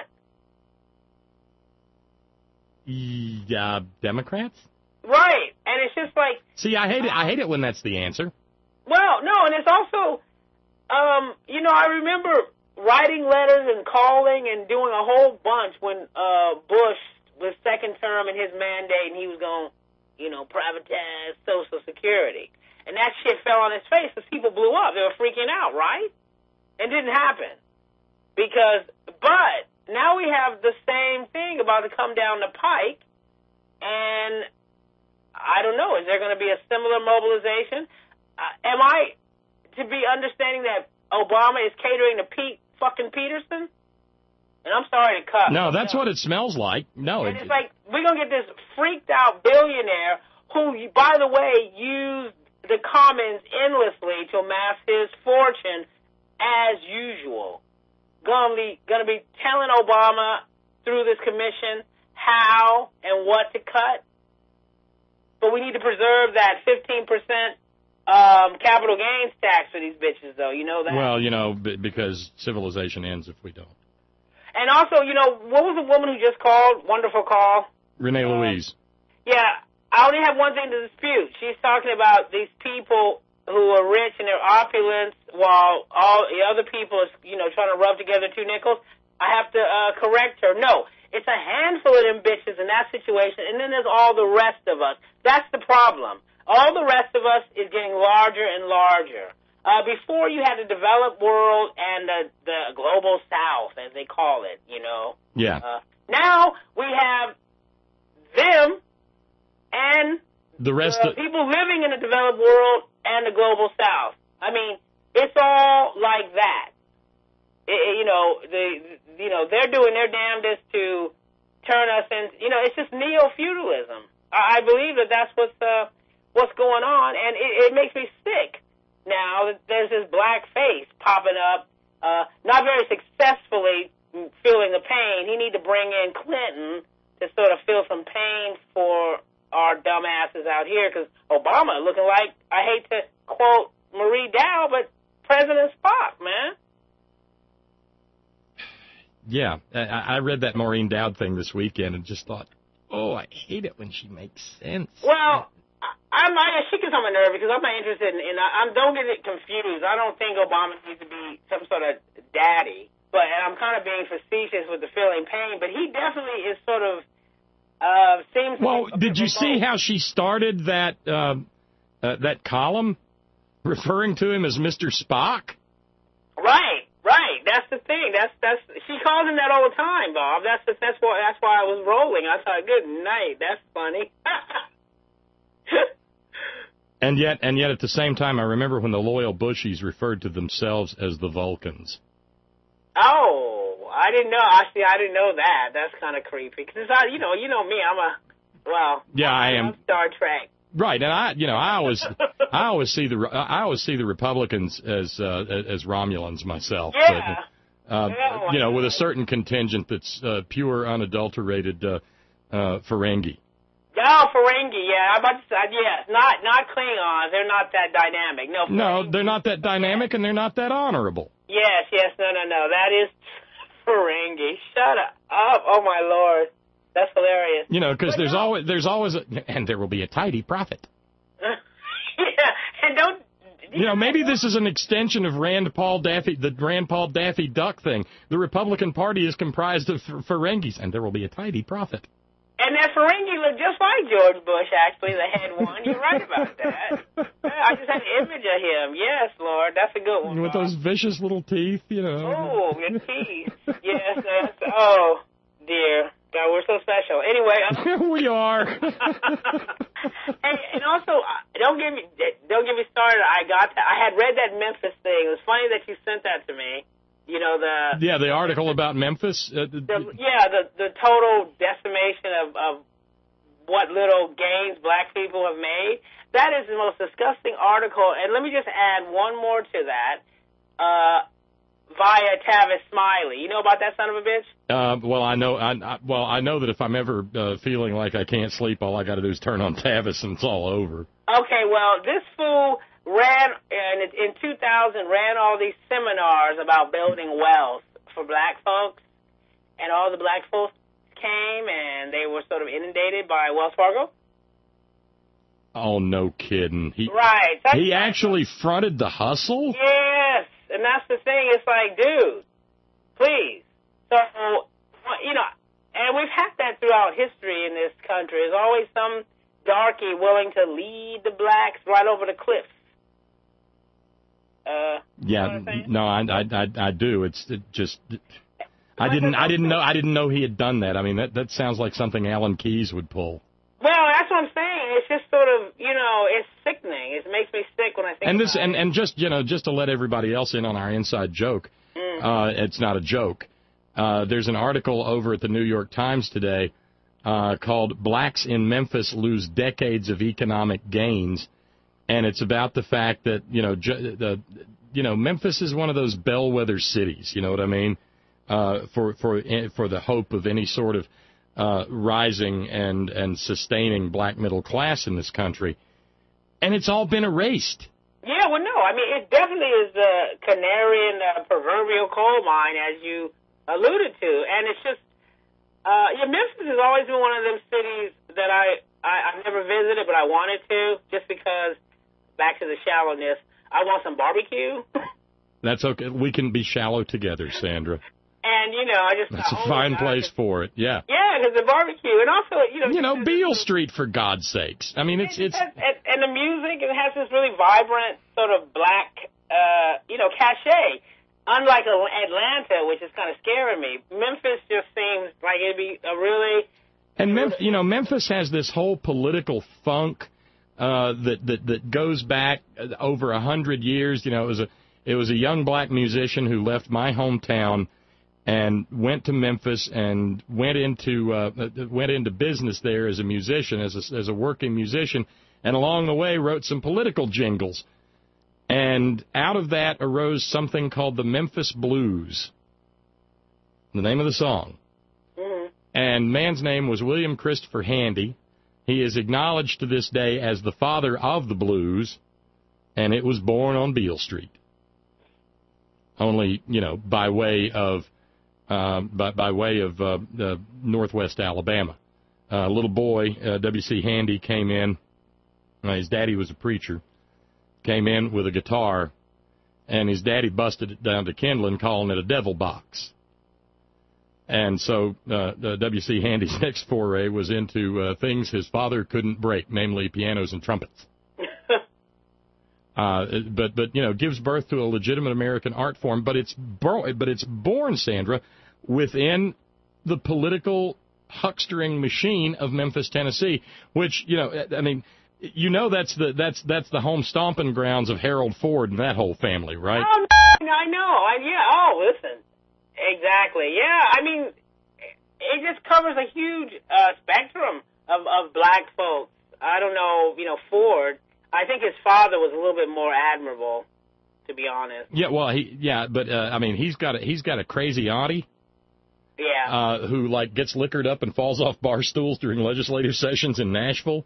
Yeah, Democrats? Right, and it's just like... See, I hate it. I hate it when that's the answer. Well, no, and it's also, um, you know, I remember writing letters and calling and doing a whole bunch when uh, Bush was second term in his mandate and he was going, you know, privatize Social Security. And that shit fell on his face because people blew up. They were freaking out, right? It didn't happen. Because, but now we have the same thing about to come down the pike, and I don't know, is there going to be a similar mobilization? Uh, am I to be understanding that Obama is catering to Pete fucking Peterson? And I'm sorry to cut. No, that's what it smells like. No, and it, it's like we're going to get this freaked out billionaire who, by the way, used the Commons endlessly to amass his fortune as usual. Going to be, going to be telling Obama through this commission how and what to cut. But we need to preserve that fifteen percent um, capital gains tax for these bitches, though. You know that? Well, you know, b- because civilization ends if we don't. And also, you know, what was the woman who just called? Wonderful call. Renee um, Louise. Yeah, I only have one thing to dispute. She's talking about these people who are rich and they're opulent while all the other people are, you know, trying to rub together two nickels. I have to uh, correct her. No, it's a handful of them bitches in that situation, and then there's all the rest of us. That's the problem. All the rest of us is getting larger and larger. Uh, before you had the developed world and the, the global south, as they call it, you know. Yeah. Uh, now we have them and the rest uh, of people living in the developed world and the global south. I mean, it's all like that. It, it, you know, the you know they're doing their damnedest to turn us into, you know, it's just neo-feudalism. I, I believe that that's what's uh, what's going on, and it, it makes me sick. Now there's this black face popping up, uh, not very successfully feeling the pain. He need to bring in Clinton to sort of feel some pain for our dumbasses out here, because Obama looking like, I hate to quote Marie Dow, but President Spock, man. Yeah, I, I read that Maureen Dowd thing this weekend and just thought, oh, I hate it when she makes sense. Well, I'm, I, she gets on my nerve because I'm not interested in, in I, I'm, don't get it confused. I don't think Obama needs to be some sort of daddy, but and I'm kind of being facetious with the feeling pain, but he definitely is sort of, uh, seems well, like did you see how she started that, uh, uh, that column referring to him as Mister Spock? Right, right. That's the thing. That's, that's, she calls him that all the time, Bob. That's, the, that's why, that's why I was rolling. I thought, good night. That's funny. And yet, and yet, at the same time, I remember when the loyal Bushies referred to themselves as the Vulcans. Oh, I didn't know. Actually, I didn't know that. That's kind of creepy. Because I, you know, you know me. I'm a, well, yeah, I, I am Star Trek. Right, and I, you know, I always, I always see the, I always see the Republicans as uh, as Romulans myself. Yeah. But, uh, yeah. You know, with a certain contingent that's uh, pure, unadulterated uh, uh, Ferengi. Oh, Ferengi, yeah. I'm about to say, yes, not not Klingons. They're not that dynamic. No, no, they're not that dynamic, and they're not that honorable. Yes, yes, no, no, no. That is Ferengi. Shut up. Oh, my Lord. That's hilarious. You know, because there's no. always, there's always, a, and there will be a tidy profit. Yeah, and don't. You, you know, maybe this is an extension of Rand Paul Daffy, the Rand Paul Daffy Duck thing. The Republican Party is comprised of Ferengis, and there will be a tidy profit. And that Ferengi looked just like George Bush, actually, the head one. You're right about that. I just had an image of him. Yes, Lord, that's a good one. With Bob. Those vicious little teeth, you know. Oh, your teeth. Yes, yes. Oh, dear. God, we're so special. Anyway. Um, we are. and, and also, don't get me don't get me started. I got that. I had read that Memphis thing. It was funny that you sent that to me. You know, the... Yeah, the article about Memphis. Uh, the, yeah, the the total decimation of, of what little gains black people have made. That is the most disgusting article. And let me just add one more to that, uh, via Tavis Smiley. You know about that son of a bitch? Uh, well, I know I, I, well, I know that if I'm ever uh, feeling like I can't sleep, all I got to do is turn on Tavis and it's all over. Okay, well, this fool... ran in, in two thousand ran all these seminars about building wealth for black folks, and all the black folks came and they were sort of inundated by Wells Fargo. Oh, no kidding. He, right. He actually fronted the hustle? Yes, and that's the thing. It's like, dude, Please. So, you know, and we've had that throughout history in this country. There's always some darky willing to lead the blacks right over the cliff. Uh, yeah, no, I, I, I, I do. It's it just, I didn't, I didn't know, I didn't know he had done that. I mean, that that sounds like something Alan Keyes would pull. Well, that's what I'm saying. It's just sort of, you know, it's sickening. It makes me sick when I think and about this, it. And and just, you know, just to let everybody else in on our inside joke, mm. uh, it's not a joke. Uh, there's an article over at the New York Times today uh, called "Blacks in Memphis Lose Decades of Economic Gains." And it's about the fact that, you know, ju- the, you know, Memphis is one of those bellwether cities, you know what I mean, uh, for for for the hope of any sort of uh, rising and, and sustaining black middle class in this country. And it's all been erased. Yeah, well, no, I mean, it definitely is the canary in the proverbial coal mine, as you alluded to. And it's just, uh, yeah, Memphis has always been one of them cities that I, I, I've never visited, but I wanted to, just because. Back to the shallowness. I want some barbecue. That's okay. We can be shallow together, Sandra. And, you know, I just... That's thought, a fine oh, place for it, yeah. Yeah, because the barbecue. And also, you know... You know, Beale Street, for God's sakes. I mean, it's... it's has, and, and the music, it has this really vibrant sort of black, uh, you know, cachet. Unlike Atlanta, which is kind of scaring me. Memphis just seems like it'd be a really... And, Mem- you know, Memphis has this whole political funk... Uh, that, that that goes back over a hundred years. You know, it was a it was a young black musician who left my hometown and went to Memphis and went into uh, went into business there as a musician, as a, as a working musician, and along the way wrote some political jingles. And out of that arose something called the Memphis Blues, the name of the song. Mm-hmm. And man's name was William Christopher Handy. He is acknowledged to this day as the father of the blues, and it was born on Beale Street. Only, you know, by way of uh, by, by way of uh, uh, northwest Alabama. A uh, little boy, uh, W C Handy, came in. Uh, his daddy was a preacher. Came in with a guitar, and his daddy busted it down to kindling, calling it a devil box. And so uh, W C Handy's next foray was into uh, things his father couldn't break, namely pianos and trumpets. uh, but but you know, gives birth to a legitimate American art form. But it's bor- but it's born, Sandra, within the political huckstering machine of Memphis, Tennessee. Which, you know, I mean, you know, that's the that's that's the home stomping grounds of Harold Ford and that whole family, right? Oh, no, I know. I, yeah. Oh, listen. Exactly. Yeah. I mean, it just covers a huge uh, spectrum of, of black folks. I don't know, you know, Ford. I think his father was a little bit more admirable, to be honest. Yeah. Well, he. Yeah, but uh, I mean, he's got a he's got a crazy auntie. Yeah. Uh, who like gets liquored up and falls off bar stools during legislative sessions in Nashville.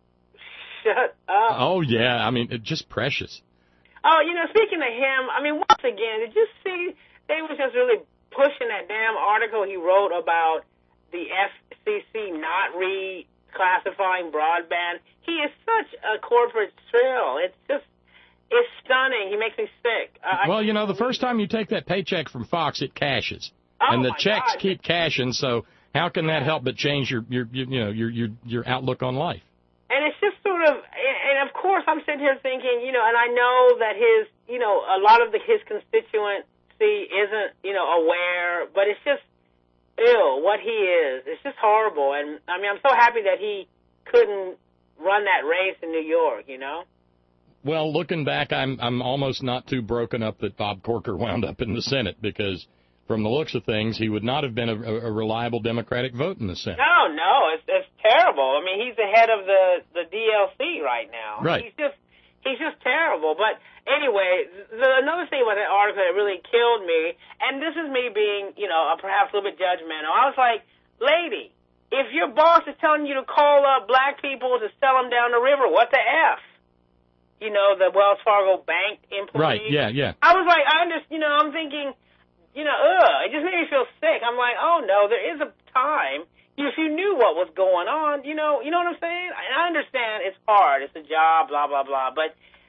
Shut up. Oh yeah. I mean, it, just precious. Oh, you know, speaking of him, I mean, once again, did you see they was just really pushing that damn article he wrote about the F C C not reclassifying broadband. He is such a corporate shrill. It's just, it's stunning. He makes me sick. Uh, well, you know, the first time you take that paycheck from Fox, it cashes. Oh, and the my checks God. keep cashing, so how can that help but change your, your, your you know, your, your, your outlook on life? And it's just sort of, and of course I'm sitting here thinking, you know, and I know that his, you know, a lot of the, his constituents, isn't, you know, aware, but it's just ill what he is. It's just horrible. And, I mean, I'm so happy that he couldn't run that race in New York, you know? Well, looking back, I'm I'm almost not too broken up that Bob Corker wound up in the Senate, because from the looks of things, he would not have been a, a reliable Democratic vote in the Senate. No, no, it's, it's terrible. I mean, he's the head of the, the D L C right now. Right. He's just, he's just terrible. But anyway, the, another thing about that article that really killed me, and this is me being, you know, perhaps a little bit judgmental. I was like, lady, if your boss is telling you to call up black people to sell them down the river, what the F? You know, the Wells Fargo bank employee. Right, yeah, yeah. I was like, I understand, you know, I'm thinking, you know, ugh, it just made me feel sick. I'm like, oh, no, there is a time. If you knew what was going on, you know, you know what I'm saying? I understand it's hard. It's a job, blah, blah, blah. But,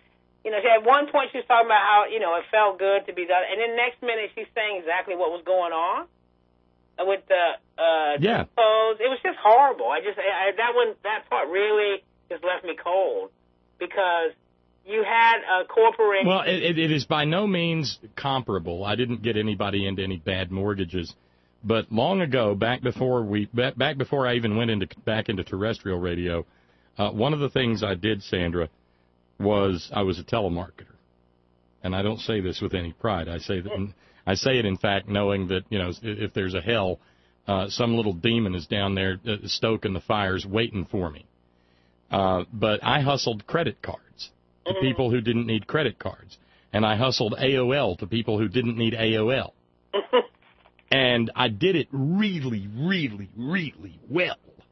You know, she, at one point she was talking about how, you know, it felt good to be done. And then next minute she's saying exactly what was going on with the uh, yeah. clothes. It was just horrible. I just, I, that one, that part really just left me cold because you had a corporation. Well, it, it is by no means comparable. I didn't get anybody into any bad mortgages. But long ago, back before we, back before I even went into back into terrestrial radio, uh, one of the things I did, Sandra, was I was a telemarketer, and I don't say this with any pride. I say that I say it in fact, knowing that you know if there's a hell, uh, some little demon is down there uh, stoking the fires, waiting for me. Uh, but I hustled credit cards to mm-hmm. people who didn't need credit cards, and I hustled A O L to people who didn't need A O L. And I did it really, really, really well.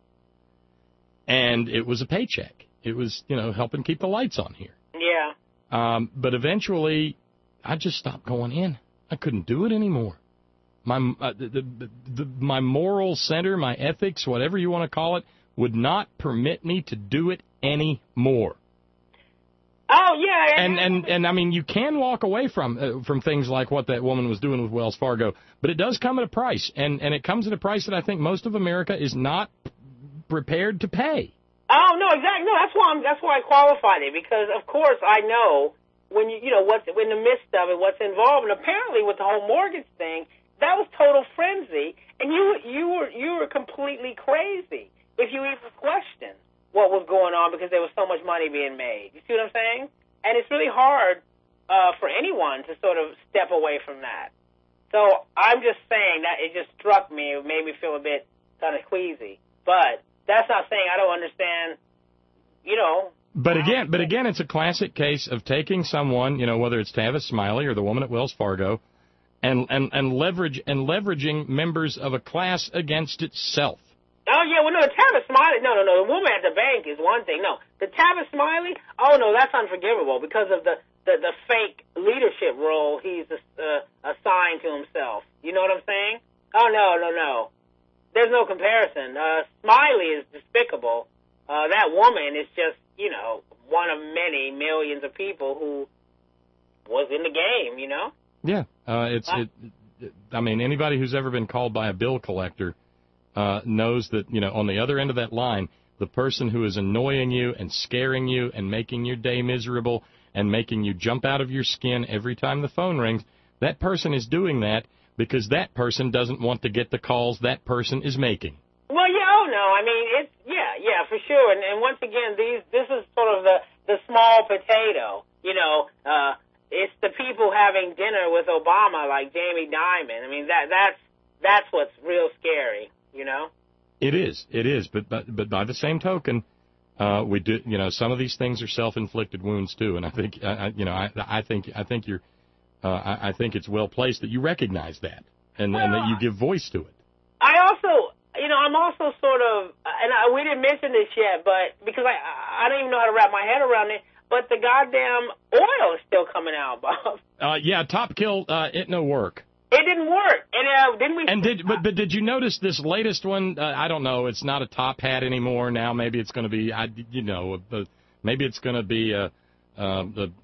And it was a paycheck. It was, you know, helping keep the lights on here. Yeah. Um, but eventually, I just stopped going in. I couldn't do it anymore. My uh, the, the, the, my moral center, my ethics, whatever you want to call it, would not permit me to do it anymore. Oh, yeah. And, and, and I mean, you can walk away from uh, from things like what that woman was doing with Wells Fargo, but it does come at a price, and, and it comes at a price that I think most of America is not prepared to pay. Oh, no, exactly. No, that's why I'm, that's why I qualified it, because, of course, I know when you, you know, what's in the midst of it, what's involved, and apparently with the whole mortgage thing, that was total frenzy, and you, you were, you were completely crazy if you even questioned what was going on because there was so much money being made. You see what I'm saying? And it's really hard uh, for anyone to sort of step away from that. So I'm just saying that it just struck me. It made me feel a bit kind of queasy. But that's not saying I don't understand, you know. But again, but again, it's a classic case of taking someone, you know, whether it's Tavis Smiley or the woman at Wells Fargo, and, and, and leverage and leveraging members of a class against itself. Oh, yeah, well, no, the Tavis Smiley, no, no, no, the woman at the bank is one thing. No, the Tavis Smiley, oh, no, that's unforgivable because of the, the, the fake leadership role he's uh, assigned to himself. You know what I'm saying? Oh, no, no, no. There's no comparison. Uh, Smiley is despicable. Uh, that woman is just, you know, one of many millions of people who was in the game, you know? Yeah, uh, it's, it, it, I mean, anybody who's ever been called by a bill collector Uh, knows that, you know, on the other end of that line, the person who is annoying you and scaring you and making your day miserable and making you jump out of your skin every time the phone rings, that person is doing that because that person doesn't want to get the calls that person is making. Well, yeah, oh, no, I mean, it's, yeah, yeah, for sure. And, and once again, these, this is sort of the, the small potato, you know, uh, it's the people having dinner with Obama like Jamie Dimon. I mean, that, that's, that's what's real scary. You know, it is, it is, but but but by the same token, uh, we do, you know, some of these things are self-inflicted wounds too, and I think, I, you know, I, I think I think you're, uh, I, I think it's well placed that you recognize that and, well, and that you give voice to it. I also, you know, I'm also sort of, and I, we didn't mention this yet, but because I I don't even know how to wrap my head around it. But the goddamn oil is still coming out, Bob. Uh, yeah, Top Kill, uh, it no work. It didn't work, and uh, didn't we? And did but but did you notice this latest one? Uh, I don't know. It's not a top hat anymore. Now maybe it's going to be, I, you know, uh, maybe it's going to be a, a,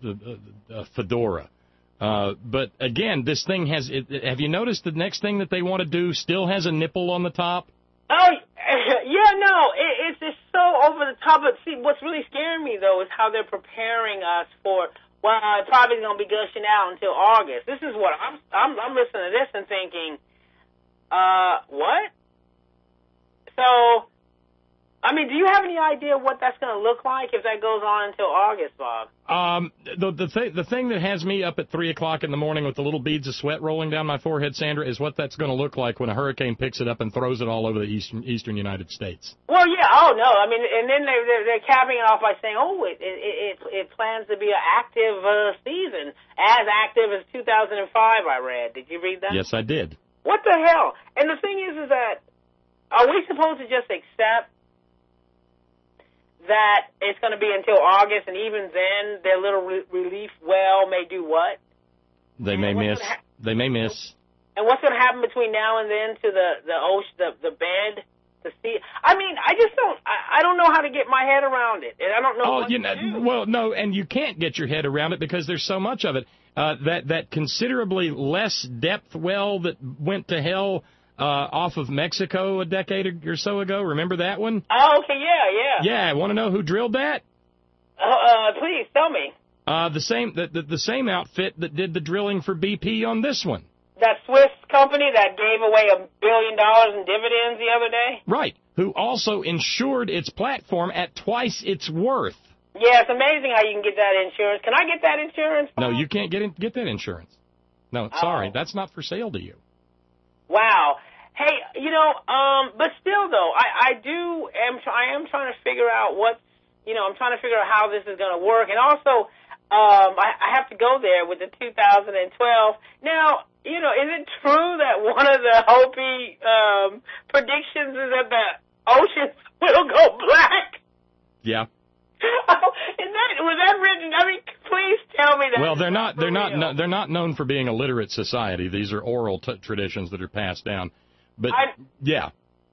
a, a fedora. Uh, but again, this thing has. It, have you noticed the next thing that they want to do still has a nipple on the top? Oh yeah, no, it, it's it's so over the top. But see, what's really scaring me though is how they're preparing us for. Well, it's probably going to be gushing out until August. This is what I'm, I'm, I'm listening to this and thinking, uh, what? So, I mean, do you have any idea what that's going to look like if that goes on until August, Bob? Um, the the, th- the thing that has me up at three o'clock in the morning with the little beads of sweat rolling down my forehead, Sandra, is what that's going to look like when a hurricane picks it up and throws it all over the eastern eastern United States. Well, yeah, oh, no, I mean, and then they're, they're, they're capping it off by saying, oh, it it, it, it plans to be an active uh, season, as active as two thousand five, I read. Did you read that? Yes, I did. What the hell? And the thing is, is that, are we supposed to just accept that it's going to be until August, and even then, their little re- relief well may do what? They may miss. Ha- they may miss. And what's going to happen between now and then to the the ocean, the, the bed to see. I mean, I just don't. I, I don't know how to get my head around it, and I don't know. Oh, what you to know, do. well, no, and you can't get your head around it because there's so much of it. Uh, that that considerably less depth well that went to hell uh, off of Mexico a decade or so ago. Remember that one? Oh, okay, yeah, yeah. Yeah, want to know who drilled that? Uh, uh, please tell me. Uh, the same the, the the same outfit that did the drilling for B P on this one. That Swiss company that gave away a billion dollars in dividends the other day? Right, who also insured its platform at twice its worth. Yeah, it's amazing how you can get that insurance. Can I get that insurance? No, you can't get in, get that insurance. No, sorry, Oh. that's not for sale to you. Wow. Hey, you know, um, but still though, I, I do am I am trying to figure out what, you know, I'm trying to figure out how this is going to work, and also um, I, I have to go there with the two thousand twelve. Now, you know, is it true that one of the Hopi um, predictions is that the oceans will go black? Yeah. Oh, is that, was that written? I mean, please tell me that. Well, they're not they're not real. no, they're not known for being a literate society. These are oral t- traditions that are passed down. But I- yeah,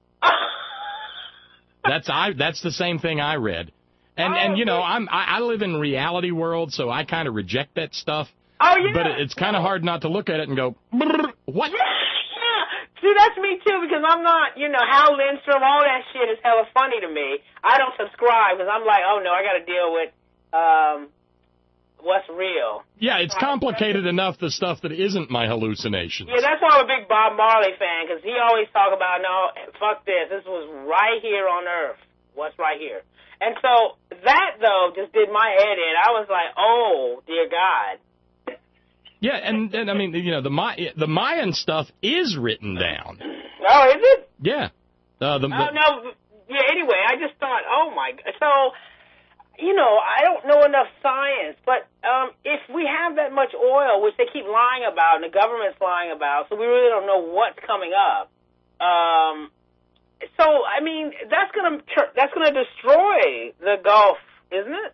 that's I that's the same thing I read. And Oh, and you know okay. I'm I, I live in reality world, so I kind of reject that stuff. Oh, yeah. But it, it's kind of hard not to look at it and go, "Brrr, what? Yeah. See, that's me too, because I'm not, you know, Hal Lindstrom, all that shit is hella funny to me. I don't subscribe because I'm like, oh no, I got to deal with um, what's real. Yeah, it's complicated enough, the stuff that isn't my hallucinations. Yeah, that's why I'm a big Bob Marley fan, because he always talk about, no, fuck this. This was right here on Earth. What's right here? And so that, though, just did my head in. I was like, oh, dear God. Yeah, and, and I mean, you know, the May- the Mayan stuff is written down. Oh, is it? Yeah. Uh, the, the, Oh, no. Yeah, anyway, I just thought, oh, my God. So, you know, I don't know enough science, but um, if we have that much oil, which they keep lying about and the government's lying about, so we really don't know what's coming up. Um, so, I mean, that's going to that's going to destroy the Gulf, isn't it?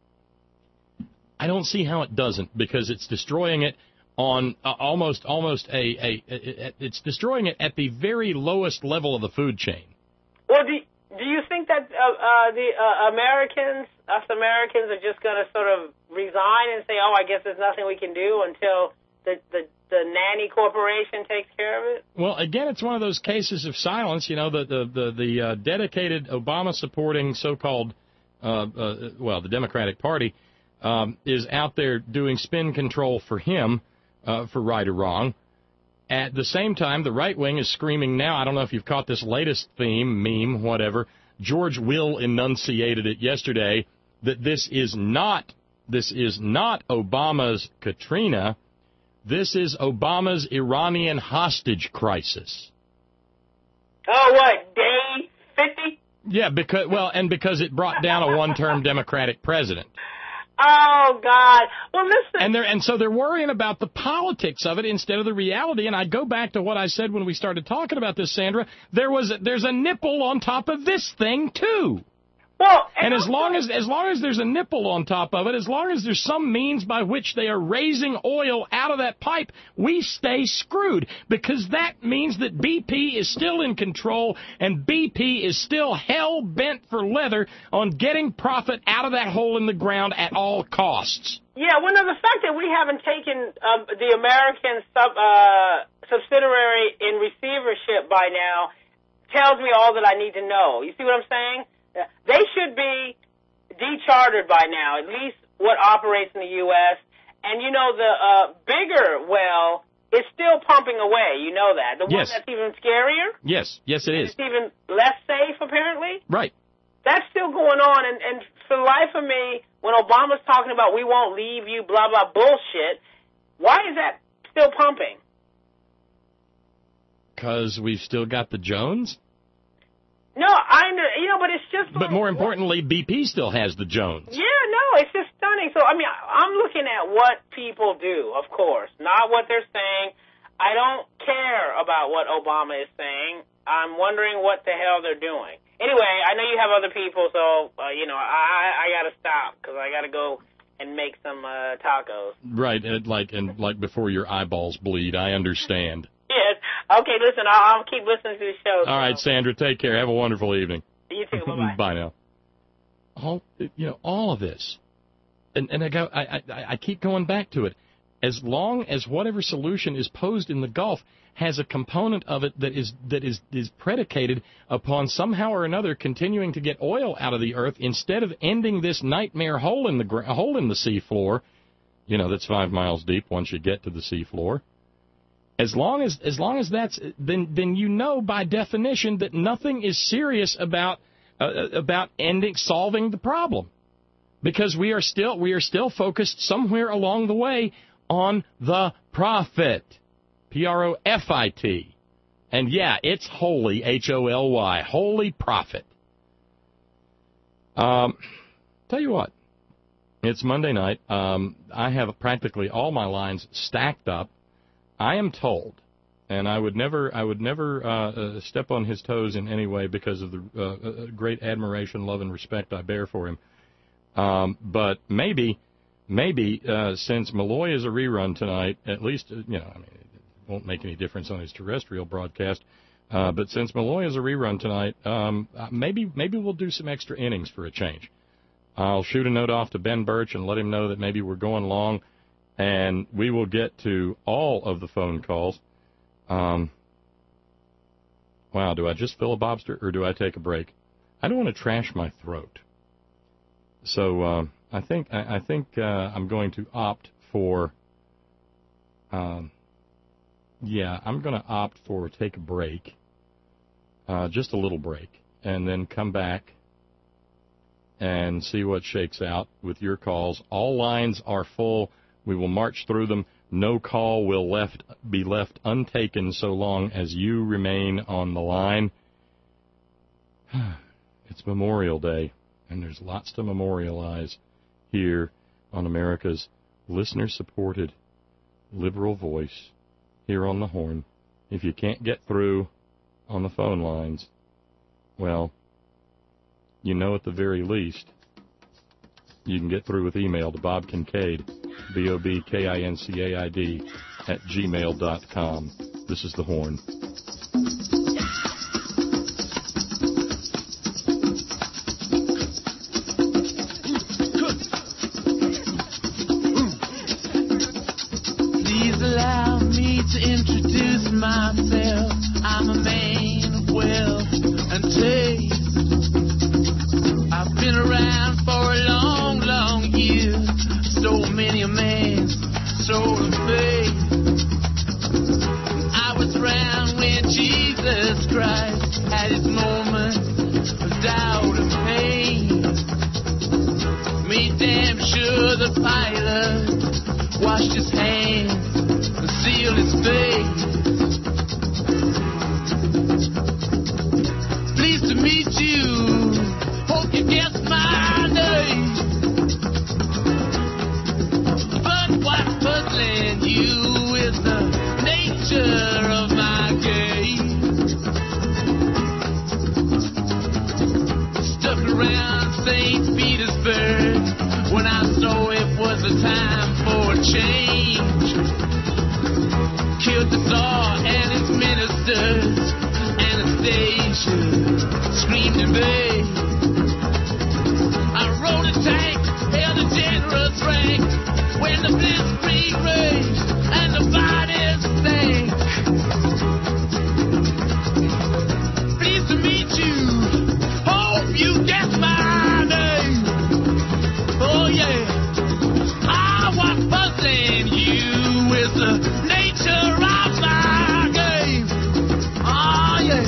I don't see how it doesn't, because it's destroying it on uh, almost almost a, a, a, a it's destroying it at the very lowest level of the food chain. Well, do do you think that uh, uh, the uh, Americans, us Americans, are just going to sort of resign and say, "Oh, I guess there's nothing we can do until the the, the nanny corporation takes care of it"? Well, again, it's one of those cases of silence. You know, the the the, the uh, dedicated Obama-supporting so-called uh, uh, well, the Democratic Party. Um, is out there doing spin control for him, uh, for right or wrong. At the same time, the right wing is screaming now, I don't know if you've caught this latest theme, meme, whatever, George Will enunciated it yesterday, that this is not, this is not Obama's Katrina, this is Obama's Iranian hostage crisis. Oh, what, day fifty? Yeah, because, well, and because it brought down a one-term Democratic president. Oh, God. Well, listen. And they're and so they're worrying about the politics of it instead of the reality. And I go back to what I said when we started talking about this, Sandra. There was there's a nipple on top of this thing too. Well, And as long as as long as there's a nipple on top of it, as long as there's some means by which they are raising oil out of that pipe, we stay screwed, because that means that B P is still in control, and B P is still hell-bent for leather on getting profit out of that hole in the ground at all costs. Yeah, well, no, the fact that we haven't taken um, the American sub, uh, subsidiary in receivership by now tells me all that I need to know. You see what I'm saying? They should be dechartered by now, at least what operates in the U S And, you know, the uh, bigger well is still pumping away. You know that. The Yes. one that's even scarier? Yes, yes it is. It's even less safe, apparently? Right. That's still going on. And, and for the life of me, when Obama's talking about we won't leave you, blah, blah, bullshit, why is that still pumping? Because we've still got the Jones. No, I know, you know, but it's just... But like, more importantly, B P still has the Jones. Yeah, no, it's just stunning. So, I mean, I'm looking at what people do, of course, not what they're saying. I don't care about what Obama is saying. I'm wondering what the hell they're doing. Anyway, I know you have other people, so, uh, you know, I I got to stop because I got to go and make some uh, tacos. Right, and like and like before your eyeballs bleed, I understand. Yes. Okay, listen, I'll, I'll keep listening to the show. All right, Sandra, take care. Have a wonderful evening. You too. Bye-bye. Bye now. All, you know, all of this, and, and I, go, I, I, I keep going back to it. As long as whatever solution is posed in the Gulf has a component of it that is that is, is predicated upon somehow or another continuing to get oil out of the earth instead of ending this nightmare hole in the gra- hole in the seafloor, you know, that's five miles deep once you get to the seafloor. As long as as long as that's then then you know by definition that nothing is serious about uh, about ending solving the problem, because we are still we are still focused somewhere along the way on the profit, P R O F I T, and yeah, it's holy, H O L Y, holy profit. Um, tell you what, it's Monday night. Um, I have practically all my lines stacked up. I am told, and I would never, I would never uh, uh, step on his toes in any way because of the uh, uh, great admiration, love, and respect I bear for him. Um, but maybe, maybe uh, since Malloy is a rerun tonight, at least, uh, you know, I mean, it won't make any difference on his terrestrial broadcast. Uh, but since Malloy is a rerun tonight, um, maybe, maybe we'll do some extra innings for a change. I'll shoot a note off to Ben Birch and let him know that maybe we're going long. And we will get to all of the phone calls. Um, wow, do I just filibuster or do I take a break? I don't want to trash my throat. So uh, I think I, I think uh, I'm going to opt for, um, yeah, I'm going to opt for take a break, uh, just a little break, and then come back and see what shakes out with your calls. All lines are full. We will march through them. No call will left be left untaken so long as you remain on the line. It's Memorial Day, and there's lots to memorialize here on America's listener-supported liberal voice here on the Horn. If you can't get through on the phone lines, well, you know at the very least you can get through with email to Bob Kincaid, B O B K I N C A I D, at gmail dot com. This is The Horn. Please allow me to introduce myself. I'm a man of wealth and taste. I've been around for a long, long year. So many a man's soul of faith. I was around when Jesus Christ had his moments of doubt and pain. Made damn sure the pilot washed his hands and sealed his face. Pleased to meet you. Hope you guessed my name. What's puzzling you is the nature of my game. Stuck around Saint Petersburg when I saw it was a time for a change. Killed the Tsar and his ministers. Anastasia screamed in vain. I rode a tank, held a generous rank. When the blitzkrieg raged and the bodies sank. Pleased to meet you. Hope you guess my name. Oh yeah. I was buzzing you with the nature of my game. Oh yeah.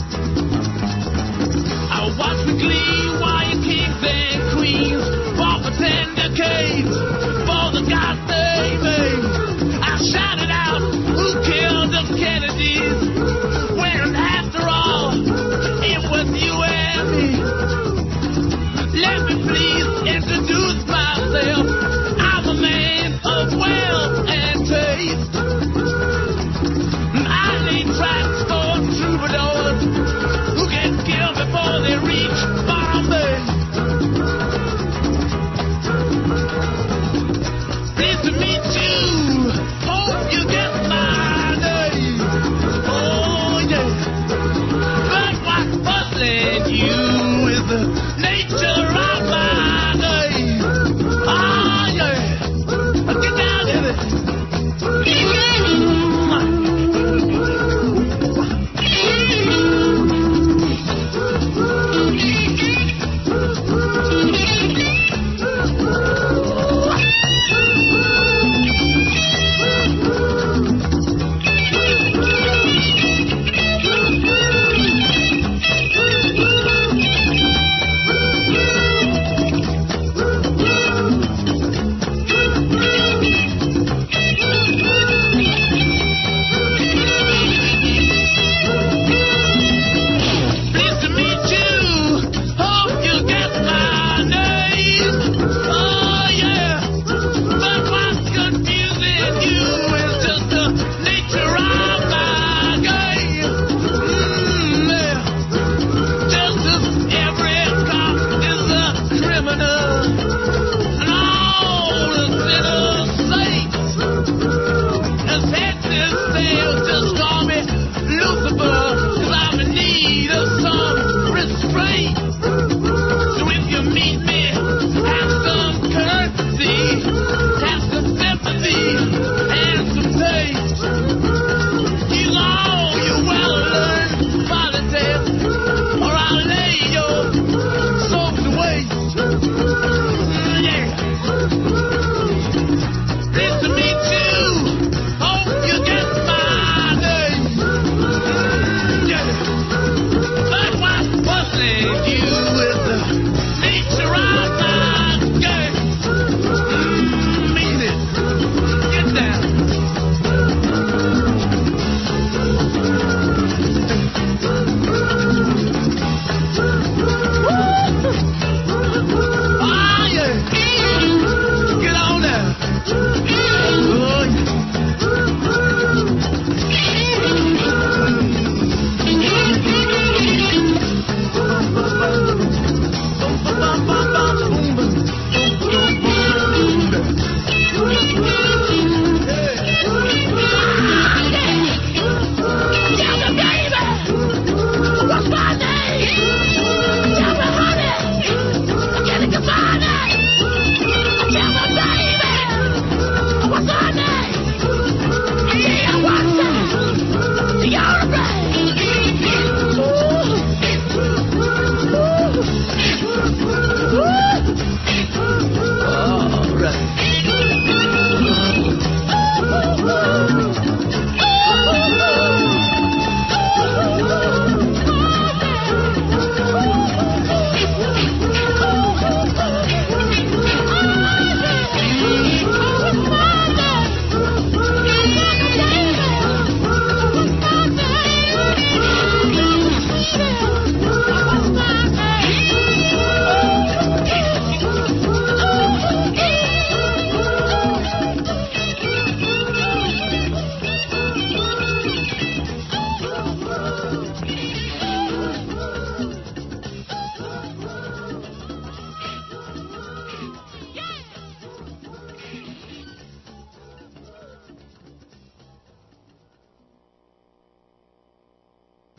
I watch with glee while your kings and queens fall for ten decades. For the God they made.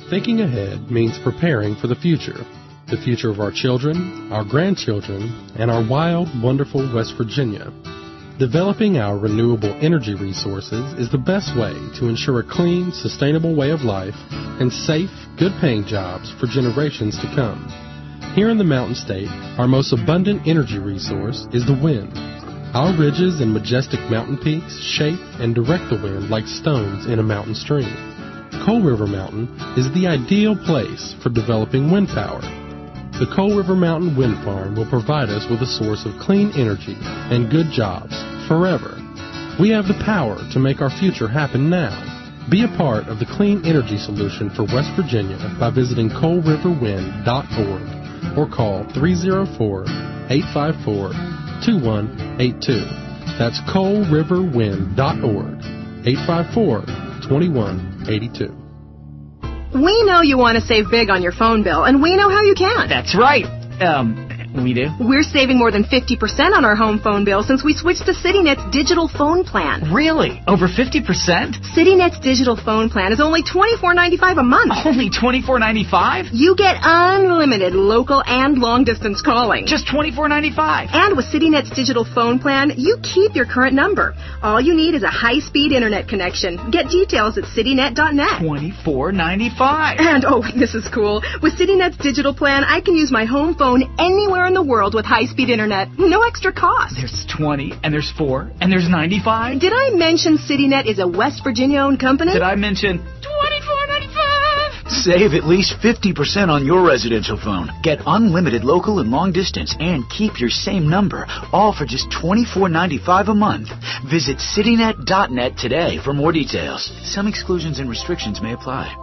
Thinking ahead means preparing for the future. The future of our children, our grandchildren, and our wild, wonderful West Virginia. Developing our renewable energy resources is the best way to ensure a clean, sustainable way of life and safe, good-paying jobs for generations to come. Here in the Mountain State, our most abundant energy resource is the wind. Our ridges and majestic mountain peaks shape and direct the wind like stones in a mountain stream. Coal River Mountain is the ideal place for developing wind power. The Coal River Mountain Wind Farm will provide us with a source of clean energy and good jobs forever. We have the power to make our future happen now. Be a part of the clean energy solution for West Virginia by visiting coal river wind dot org or call three oh four, eight five four, two one eight two. That's coal river wind dot org, eight five four, two one eight two. We know you want to save big on your phone bill, and we know how you can. That's right. Um, we do. We're saving more than fifty percent on our home phone bill since we switched to CityNet's digital phone plan. Really? Over fifty percent? CityNet's digital phone plan is only twenty-four ninety-five a month. Only twenty-four ninety-five? You get unlimited local and long-distance calling. Just twenty-four ninety-five. And with CityNet's digital phone plan, you keep your current number. All you need is a high-speed internet connection. Get details at citynet dot net. twenty-four ninety-five. And, oh, this is cool. With CityNet's digital plan, I can use my home phone anywhere in the world with high-speed internet. No extra cost. There's twenty, and there's four, and there's ninety-five. Did I mention CityNet is a West Virginia-owned company? Did I mention twenty-four ninety-five? Save at least fifty percent on your residential phone. Get unlimited local and long distance and keep your same number, all for just twenty-four ninety-five a month. Visit citynet dot net today for more details. Some exclusions and restrictions may apply.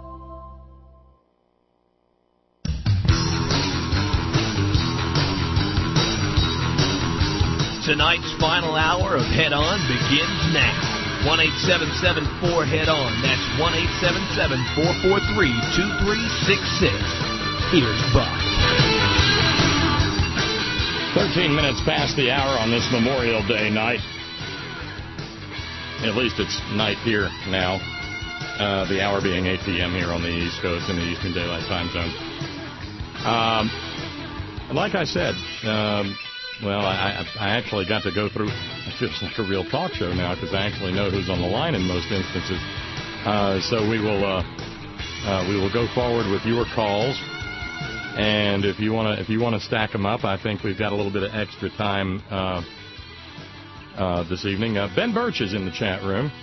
Tonight's final hour of Head On begins now. one eight seven seven four head on. That's one eight seven seven four four three two three six six. Here's Buck. thirteen minutes past the hour on this Memorial Day night. At least it's night here now. Uh, the hour being eight p.m. here on the East Coast in the Eastern Daylight Time Zone. Um, like I said, um, well, I, I actually got to go through, it feels like a real talk show now because I actually know who's on the line in most instances. Uh, so we will uh, uh, we will go forward with your calls, and if you want to if you want to stack them up, I think we've got a little bit of extra time uh, uh, this evening. Uh, Ben Birch is in the chat room,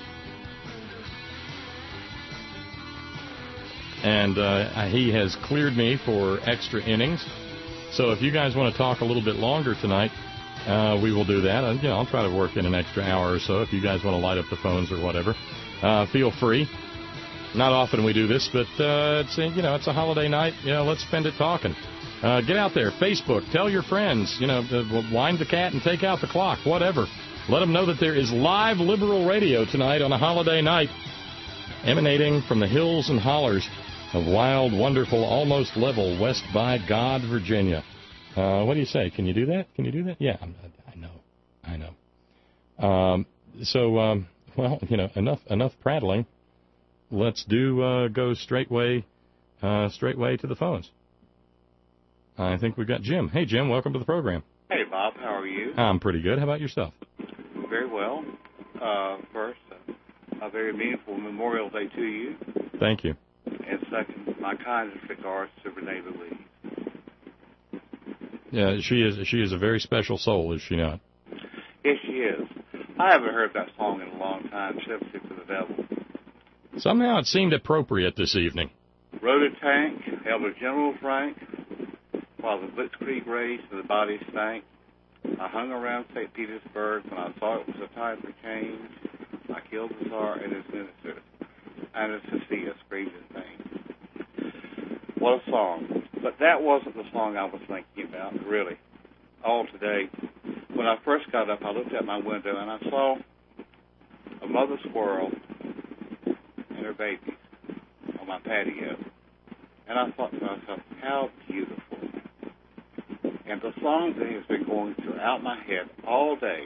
and uh, he has cleared me for extra innings. So if you guys want to talk a little bit longer tonight, uh, we will do that. And, you know, I'll try to work in an extra hour or so. If you guys want to light up the phones or whatever, uh, feel free. Not often we do this, but uh, it's a, you know it's a holiday night. You know, let's spend it talking. Uh, get out there, Facebook, tell your friends. You know, uh, wind the cat and take out the clock, whatever. Let them know that there is live liberal radio tonight on a holiday night, emanating from the hills and hollers of wild, wonderful, almost level West by God, Virginia. Uh, what do you say? Can you do that? Can you do that? Yeah, I know. I know. Um, so, um, well, you know, enough enough prattling. Let's do uh, go straightway, uh, straightway to the phones. I think we've got Jim. Hey, Jim, welcome to the program. Hey, Bob, how are you? I'm pretty good. How about yourself? Very well. Uh, first, uh, a very meaningful Memorial Day to you. Thank you. And second, my kindest regards to Renee Louise. Yeah, she is. She is a very special soul, is she not? Yes, she is. I haven't heard that song in a long time, Sympathy for the Devil. Somehow it seemed appropriate this evening. Rode a tank, held a General Frank, while the Blitzkrieg raged and the bodies stank. I hung around Saint Petersburg when I thought it was a time for change. I killed the Tsar and his minister. Anastasia screamed in pain. What a song. But that wasn't the song I was thinking about, really. All today. When I first got up, I looked out my window and I saw a mother squirrel and her babies on my patio. And I thought to myself, how beautiful. And the song that has been going throughout my head all day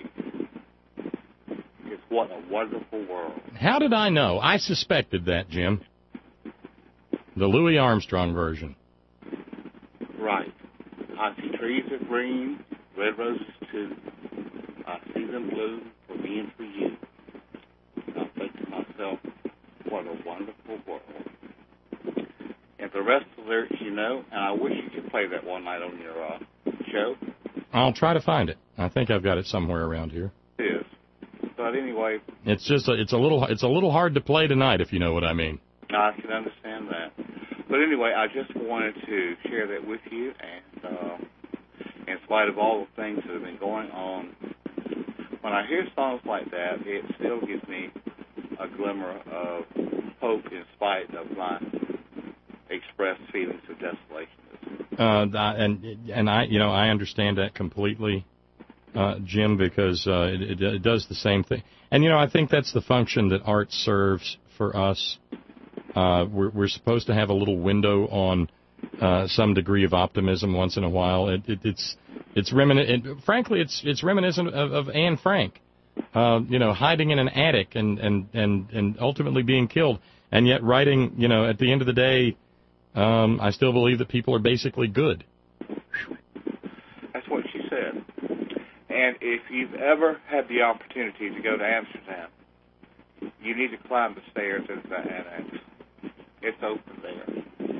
is What a Wonderful World. How did I know? I suspected that, Jim. The Louis Armstrong version. Right. I see trees of green, red roses too. I see them blue for me and for you. I think to myself, what a wonderful world. And the rest of the lyrics you know, and I wish you could play that one night on your uh, show. I'll try to find it. I think I've got it somewhere around here. It is. But anyway, It's just a, it's a little it's a little hard to play tonight, if you know what I mean. I can understand that. But anyway, I just wanted to share that with you, and uh, in spite of all the things that have been going on, when I hear songs like that, it still gives me a glimmer of hope in spite of my expressed feelings of desolation. Uh, and and I you know I understand that completely, uh, Jim, because uh, it, it, it does the same thing. And you know I think that's the function that art serves for us. Uh, we're, we're supposed to have a little window on uh, some degree of optimism once in a while. It, it, it's it's remin- frankly it's it's reminiscent of, of Anne Frank, uh, you know, hiding in an attic and, and, and, and ultimately being killed, and yet writing, you know, at the end of the day, um, I still believe that people are basically good. That's what she said. And if you've ever had the opportunity to go to Amsterdam, you need to climb the stairs into the annex. It's open there.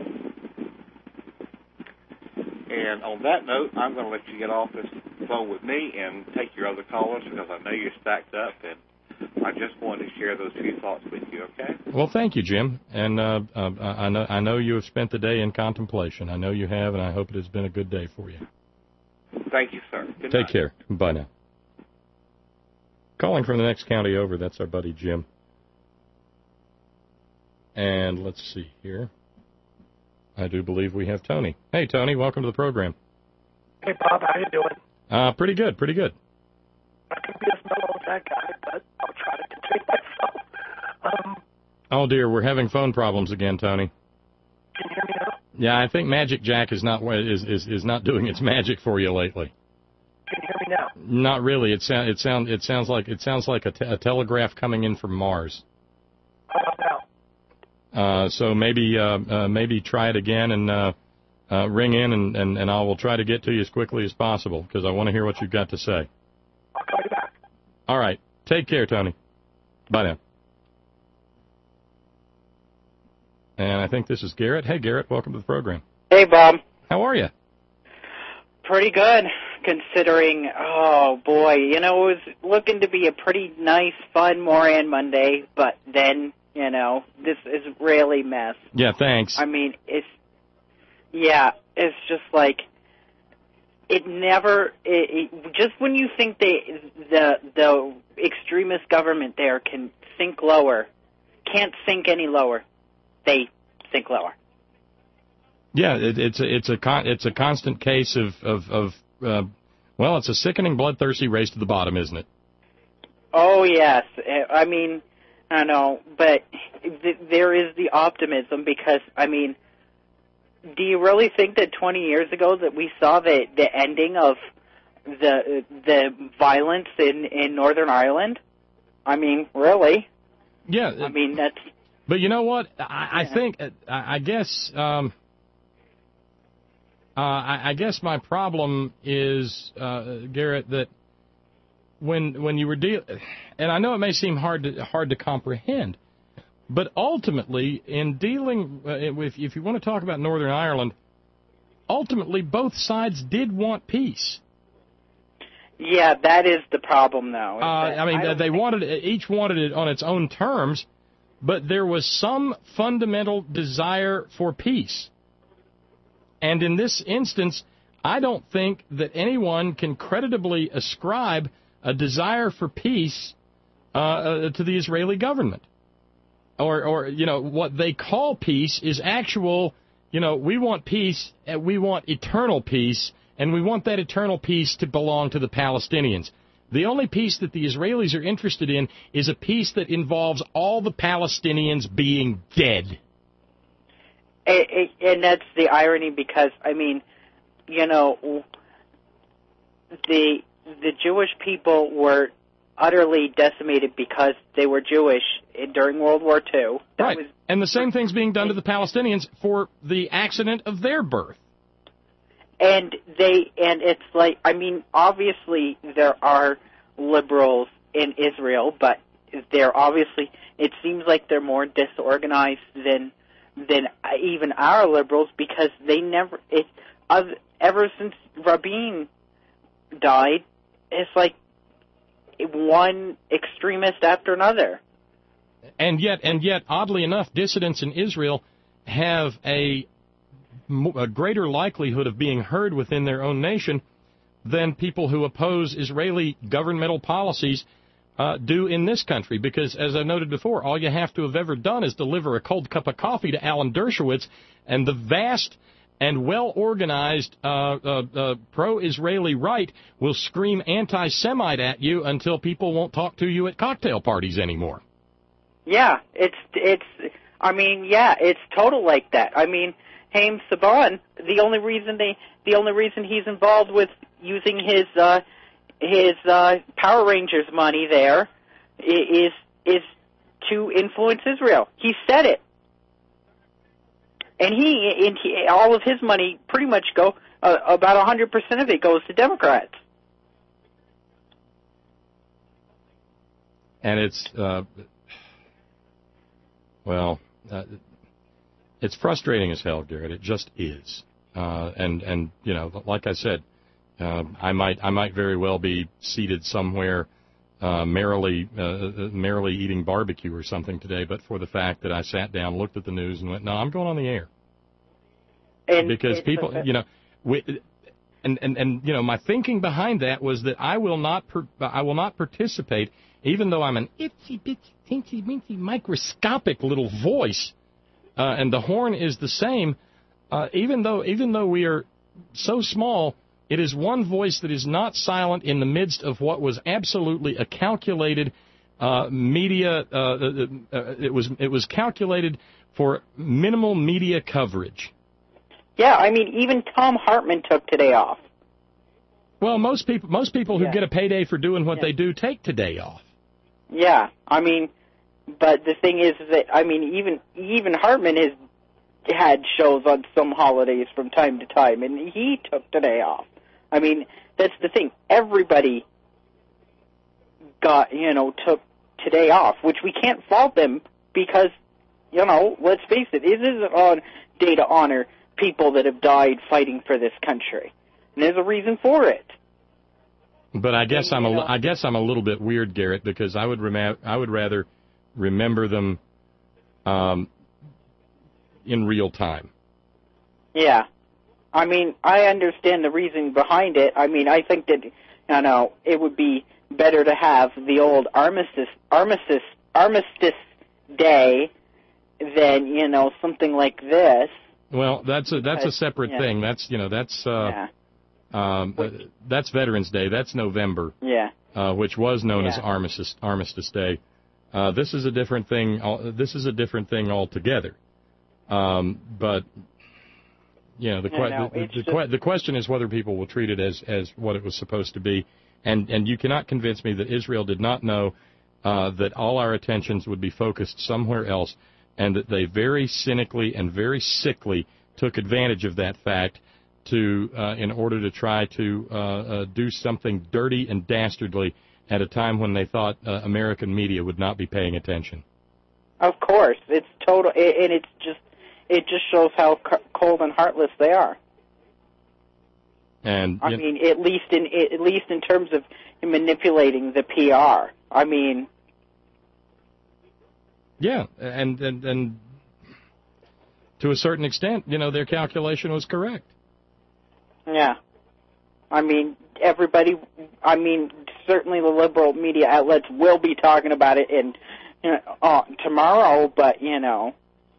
And on that note, I'm going to let you get off this phone with me and take your other callers because I know you're stacked up, and I just wanted to share those few thoughts with you, okay? Well, thank you, Jim. And uh, uh, I know I know you have spent the day in contemplation. I know you have, and I hope it has been a good day for you. Thank you, sir. Good Take night. care. Bye now. Calling from the next county over, that's our buddy Jim. And let's see here. I do believe we have Tony. Hey, Tony, welcome to the program. Hey, Bob, how you doing? Uh, pretty good, pretty good. I can be as mellow as that guy, but I'll try to contain myself. Um, Oh, dear, we're having phone problems again, Tony. can you hear me now? Yeah, I think Magic Jack is not is is, is not doing its magic for you lately. Can you hear me now? Not really. It sound it sound it sounds like it sounds like a, te- a telegraph coming in from Mars. How about now? Uh, so maybe uh, uh, maybe try it again and uh, uh, ring in, and, and, and I will try to get to you as quickly as possible because I want to hear what you've got to say. I'll call you back. All right. Take care, Tony. Bye now. And I think this is Garrett. Hey, Garrett, welcome to the program. Hey, Bob. How are you? Pretty good, considering, oh, boy, you know, it was looking to be a pretty nice, fun Moran Monday, but then, you know, this is really mess. Yeah, thanks. I mean, it's, yeah, it's just like, it never, it, it, just when you think they, the, the extremist government there can sink lower, can't sink any lower, they sink lower. Yeah, it, it's a it's a con, it's a constant case of of, of uh, well, it's a sickening, bloodthirsty race to the bottom, isn't it? Oh yes, I mean, I know, but th- there is the optimism because I mean, do you really think that twenty years ago that we saw the the ending of the the violence in in Northern Ireland? I mean, really? Yeah. I mean that's. But you know what? I, I think I, I guess. Um, Uh, I, I guess my problem is, uh, Garrett, that when when you were deal, and I know it may seem hard to hard to comprehend, but ultimately in dealing uh, with, if you want to talk about Northern Ireland, ultimately both sides did want peace. Yeah, that is the problem, though. Uh, I mean, I they wanted each wanted it on its own terms, but there was some fundamental desire for peace. And in this instance, I don't think that anyone can creditably ascribe a desire for peace uh, uh, to the Israeli government. Or, or, you know, what they call peace is actual, you know, we want peace, and we want eternal peace, and we want that eternal peace to belong to the Palestinians. The only peace that the Israelis are interested in is a peace that involves all the Palestinians being dead. And that's the irony because, I mean, you know, the the Jewish people were utterly decimated because they were Jewish during World War Two. That right. Was, and the same thing's being done to the Palestinians for the accident of their birth. And they, and it's like, I mean, obviously there are liberals in Israel, but they're obviously, it seems like they're more disorganized than than even our liberals, because they never, it, ever since Rabin died, it's like one extremist after another. And yet, and yet, oddly enough, dissidents in Israel have a, a greater likelihood of being heard within their own nation than people who oppose Israeli governmental policies uh, do in this country. Because, as I noted before, all you have to have ever done is deliver a cold cup of coffee to Alan Dershowitz, and the vast and well-organized uh, uh, uh, pro-Israeli right will scream anti-Semite at you until people won't talk to you at cocktail parties anymore. Yeah, it's, it's, I mean, yeah, it's total like that. I mean, Haim Saban, the only reason they, the only reason he's involved with using his, uh, his, uh, Power Rangers money there is, is to influence Israel. He said it. And he, and he, all of his money pretty much go, uh, about one hundred percent of it goes to Democrats. And it's, uh, well, uh, it's frustrating as hell, Garrett. It just is. Uh, and, and, you know, like I said, uh, I might, I might very well be seated somewhere, uh, merrily, uh, merrily eating barbecue or something today, but for the fact that I sat down, looked at the news, and went, no, I'm going on the air. And because people, you know, we, and, and, and, you know, my thinking behind that was that I will not, per, I will not participate, even though I'm an itsy bitsy, teensy weensy, microscopic little voice, uh, and the horn is the same, uh, even though, even though we are so small, it is one voice that is not silent in the midst of what was absolutely a calculated uh, media. Uh, uh, uh, it was it was calculated for minimal media coverage. Yeah, I mean, even Tom Hartman took today off. Well, most people most people who Yeah. get a payday for doing what Yeah. they do take today off. Yeah, I mean, but the thing is that, I mean, even even Hartman has had shows on some holidays from time to time, and he took today off. I mean, that's the thing. Everybody got, you know, took today off, which we can't fault them because, you know, let's face it, it isn't on day to honor people that have died fighting for this country. And there's a reason for it. But I guess I'm a, I guess I'm a little bit weird, Garrett, because I would rem- I would rather remember them um, in real time. Yeah. I mean, I understand the reason behind it. I mean, I think that, you know, it would be better to have the old armistice, armistice, armistice day than, you know, something like this. Well, that's a that's a separate yeah. thing. That's you know that's uh, Yeah. um, uh, that's Veterans Day. That's November. Yeah. Uh, which was known Yeah. as Armistice Armistice Day. Uh, this is a different thing. al- This is a different thing altogether. Um, but you know the que- Yeah, no, the, it's the, just- que- the question is whether people will treat it as as what it was supposed to be. And and you cannot convince me that Israel did not know uh, that all our attentions would be focused somewhere else, and that they very cynically and very sickly took advantage of that fact to, uh, in order to try to uh, uh, do something dirty and dastardly at a time when they thought uh, American media would not be paying attention. Of course. It's total, and it's just, it just shows how c- cold and heartless they are. And I you know, mean, at least in at least in terms of manipulating the P R. I mean, yeah, and, and and to a certain extent, you know, their calculation was correct. yeah. I mean, everybody. I mean, certainly the liberal media outlets will be talking about it in you know, uh, tomorrow. But you know,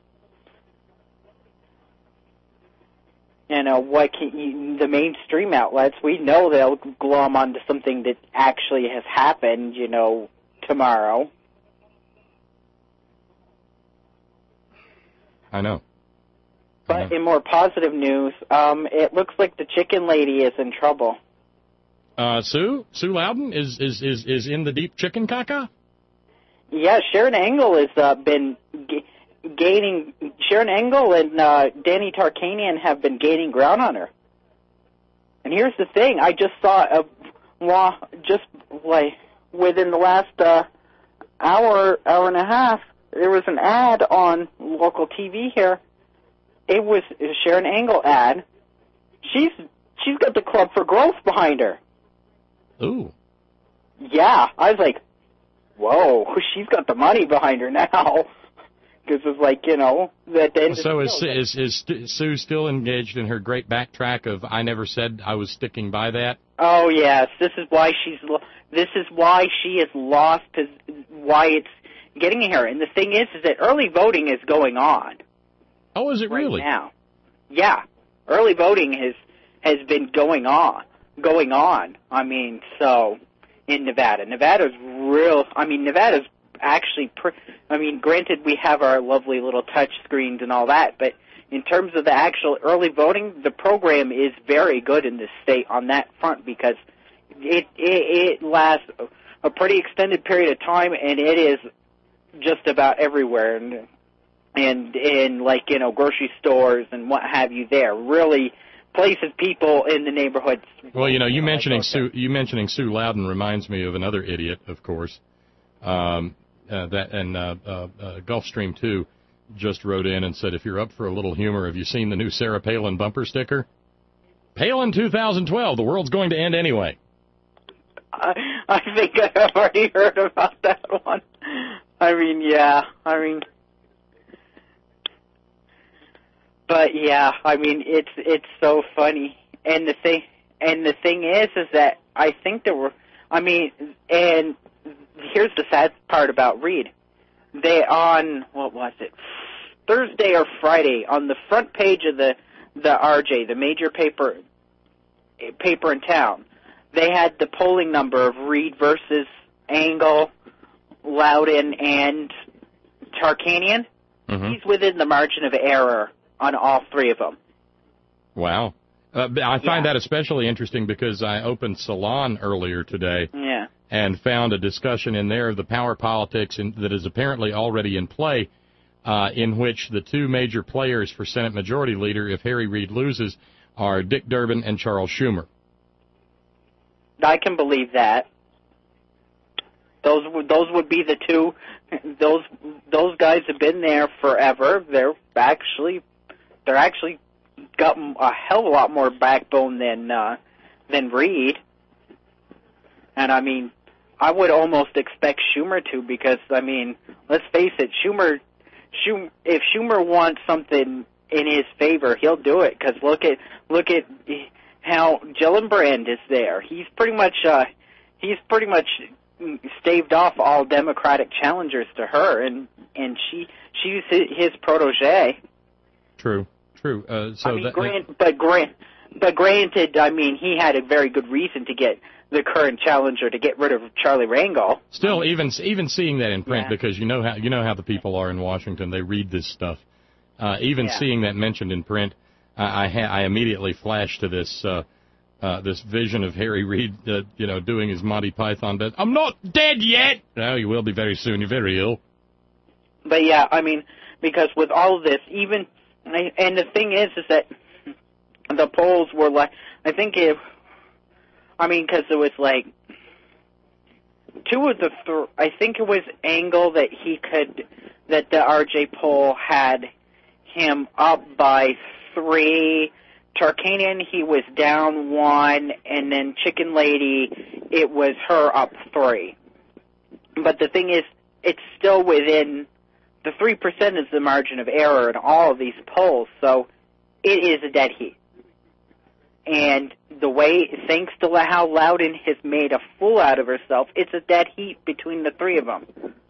you know what? Can you, the mainstream outlets, we know they'll glom onto something that actually has happened. You know, tomorrow. I know. But in more positive news, um, it looks like the chicken lady is in trouble. Uh, Sue Sue Loudon is, is is is in the deep chicken caca. Yeah, Sharon Angle has uh, been g- gaining. Sharon Angle and uh, Danny Tarkanian have been gaining ground on her. And here's the thing: I just saw a well, just like within the last uh, hour, hour and a half, there was an ad on local T V here. It was a Sharon Angle ad. She's she's got the Club for Growth behind her. Ooh. Yeah, I was like, whoa, she's got the money behind her now. Because it's like, you know, that the end So of is, the is is St- Sue still engaged in her great backtrack of I never said I was sticking by that? Oh yes, this is why she's. lo- This is why she is lost. Why it's getting here. And the thing is, is that early voting is going on. Oh, is it right really? Now, yeah, early voting has has been going on, going on. I mean, so in Nevada, Nevada's real. I mean, Nevada's actually. Pr- I mean, granted, we have our lovely little touch screens and all that, but in terms of the actual early voting, the program is very good in this state on that front because it it, it lasts a pretty extended period of time, and it is just about everywhere, and and in like you know grocery stores and what have you. There really places people in the neighborhoods. Well, you know, you mentioning Sue, you mentioning Sue Loudon reminds me of another idiot, of course. Um, uh, that and uh, uh, uh, Gulfstream two just wrote in and said, if you're up for a little humor, have you seen the new Sarah Palin bumper sticker? Palin two thousand twelve, the world's going to end anyway. I, I think I've already heard about that one. I mean, yeah, I mean, but yeah, I mean, it's it's so funny. And the thing, and the thing is, is that I think there were, I mean, and here's the sad part about Reed. They on what was it, Thursday or Friday, on the front page of the the R J, the major paper paper in town. They had the polling number of Reed versus Angle, Loudon, and Tarkanian. Mm-hmm. He's within the margin of error on all three of them. Wow. Uh, I find yeah. that especially interesting because I opened Salon earlier today yeah. and found a discussion in there of the power politics in, that is apparently already in play, uh, in which the two major players for Senate Majority Leader, if Harry Reid loses, are Dick Durbin and Charles Schumer. I can believe that. Those would those would be the two. Those those guys have been there forever. They're actually they're actually got a hell of a lot more backbone than uh, than Reid. And I mean, I would almost expect Schumer to, because I mean, let's face it, Schumer, Schumer if Schumer wants something in his favor, he'll do it. Because look at look at how Gillibrand is there. He's pretty much uh, he's pretty much staved off all Democratic challengers to her, and and she she's his protege. True, true. Uh, so I mean, that, grant, but grant, but granted, I mean, he had a very good reason to get the current challenger to get rid of Charlie Rangel. Still, even even seeing that in print, yeah. because you know how you know how the people are in Washington. They read this stuff. Uh, even yeah. seeing that mentioned in print, I I, ha- I immediately flashed to this. Uh, Uh, this vision of Harry Reid, uh, you know, doing his Monty Python bit. I'm not dead yet! No, you will be very soon. You're very ill. But, yeah, I mean, because with all of this, even, and the thing is, is that the polls were like, I think it, I mean, because it was like, two of the, th- I think it was Angle that he could, that the R J poll had him up by three. Tarkanian, he was down one, and then Chicken Lady, it was her up three. But the thing is, it's still within, the three percent is the margin of error in all of these polls, so it is a dead heat. And the way, thanks to how Loudon has made a fool out of herself, it's a dead heat between the three of them.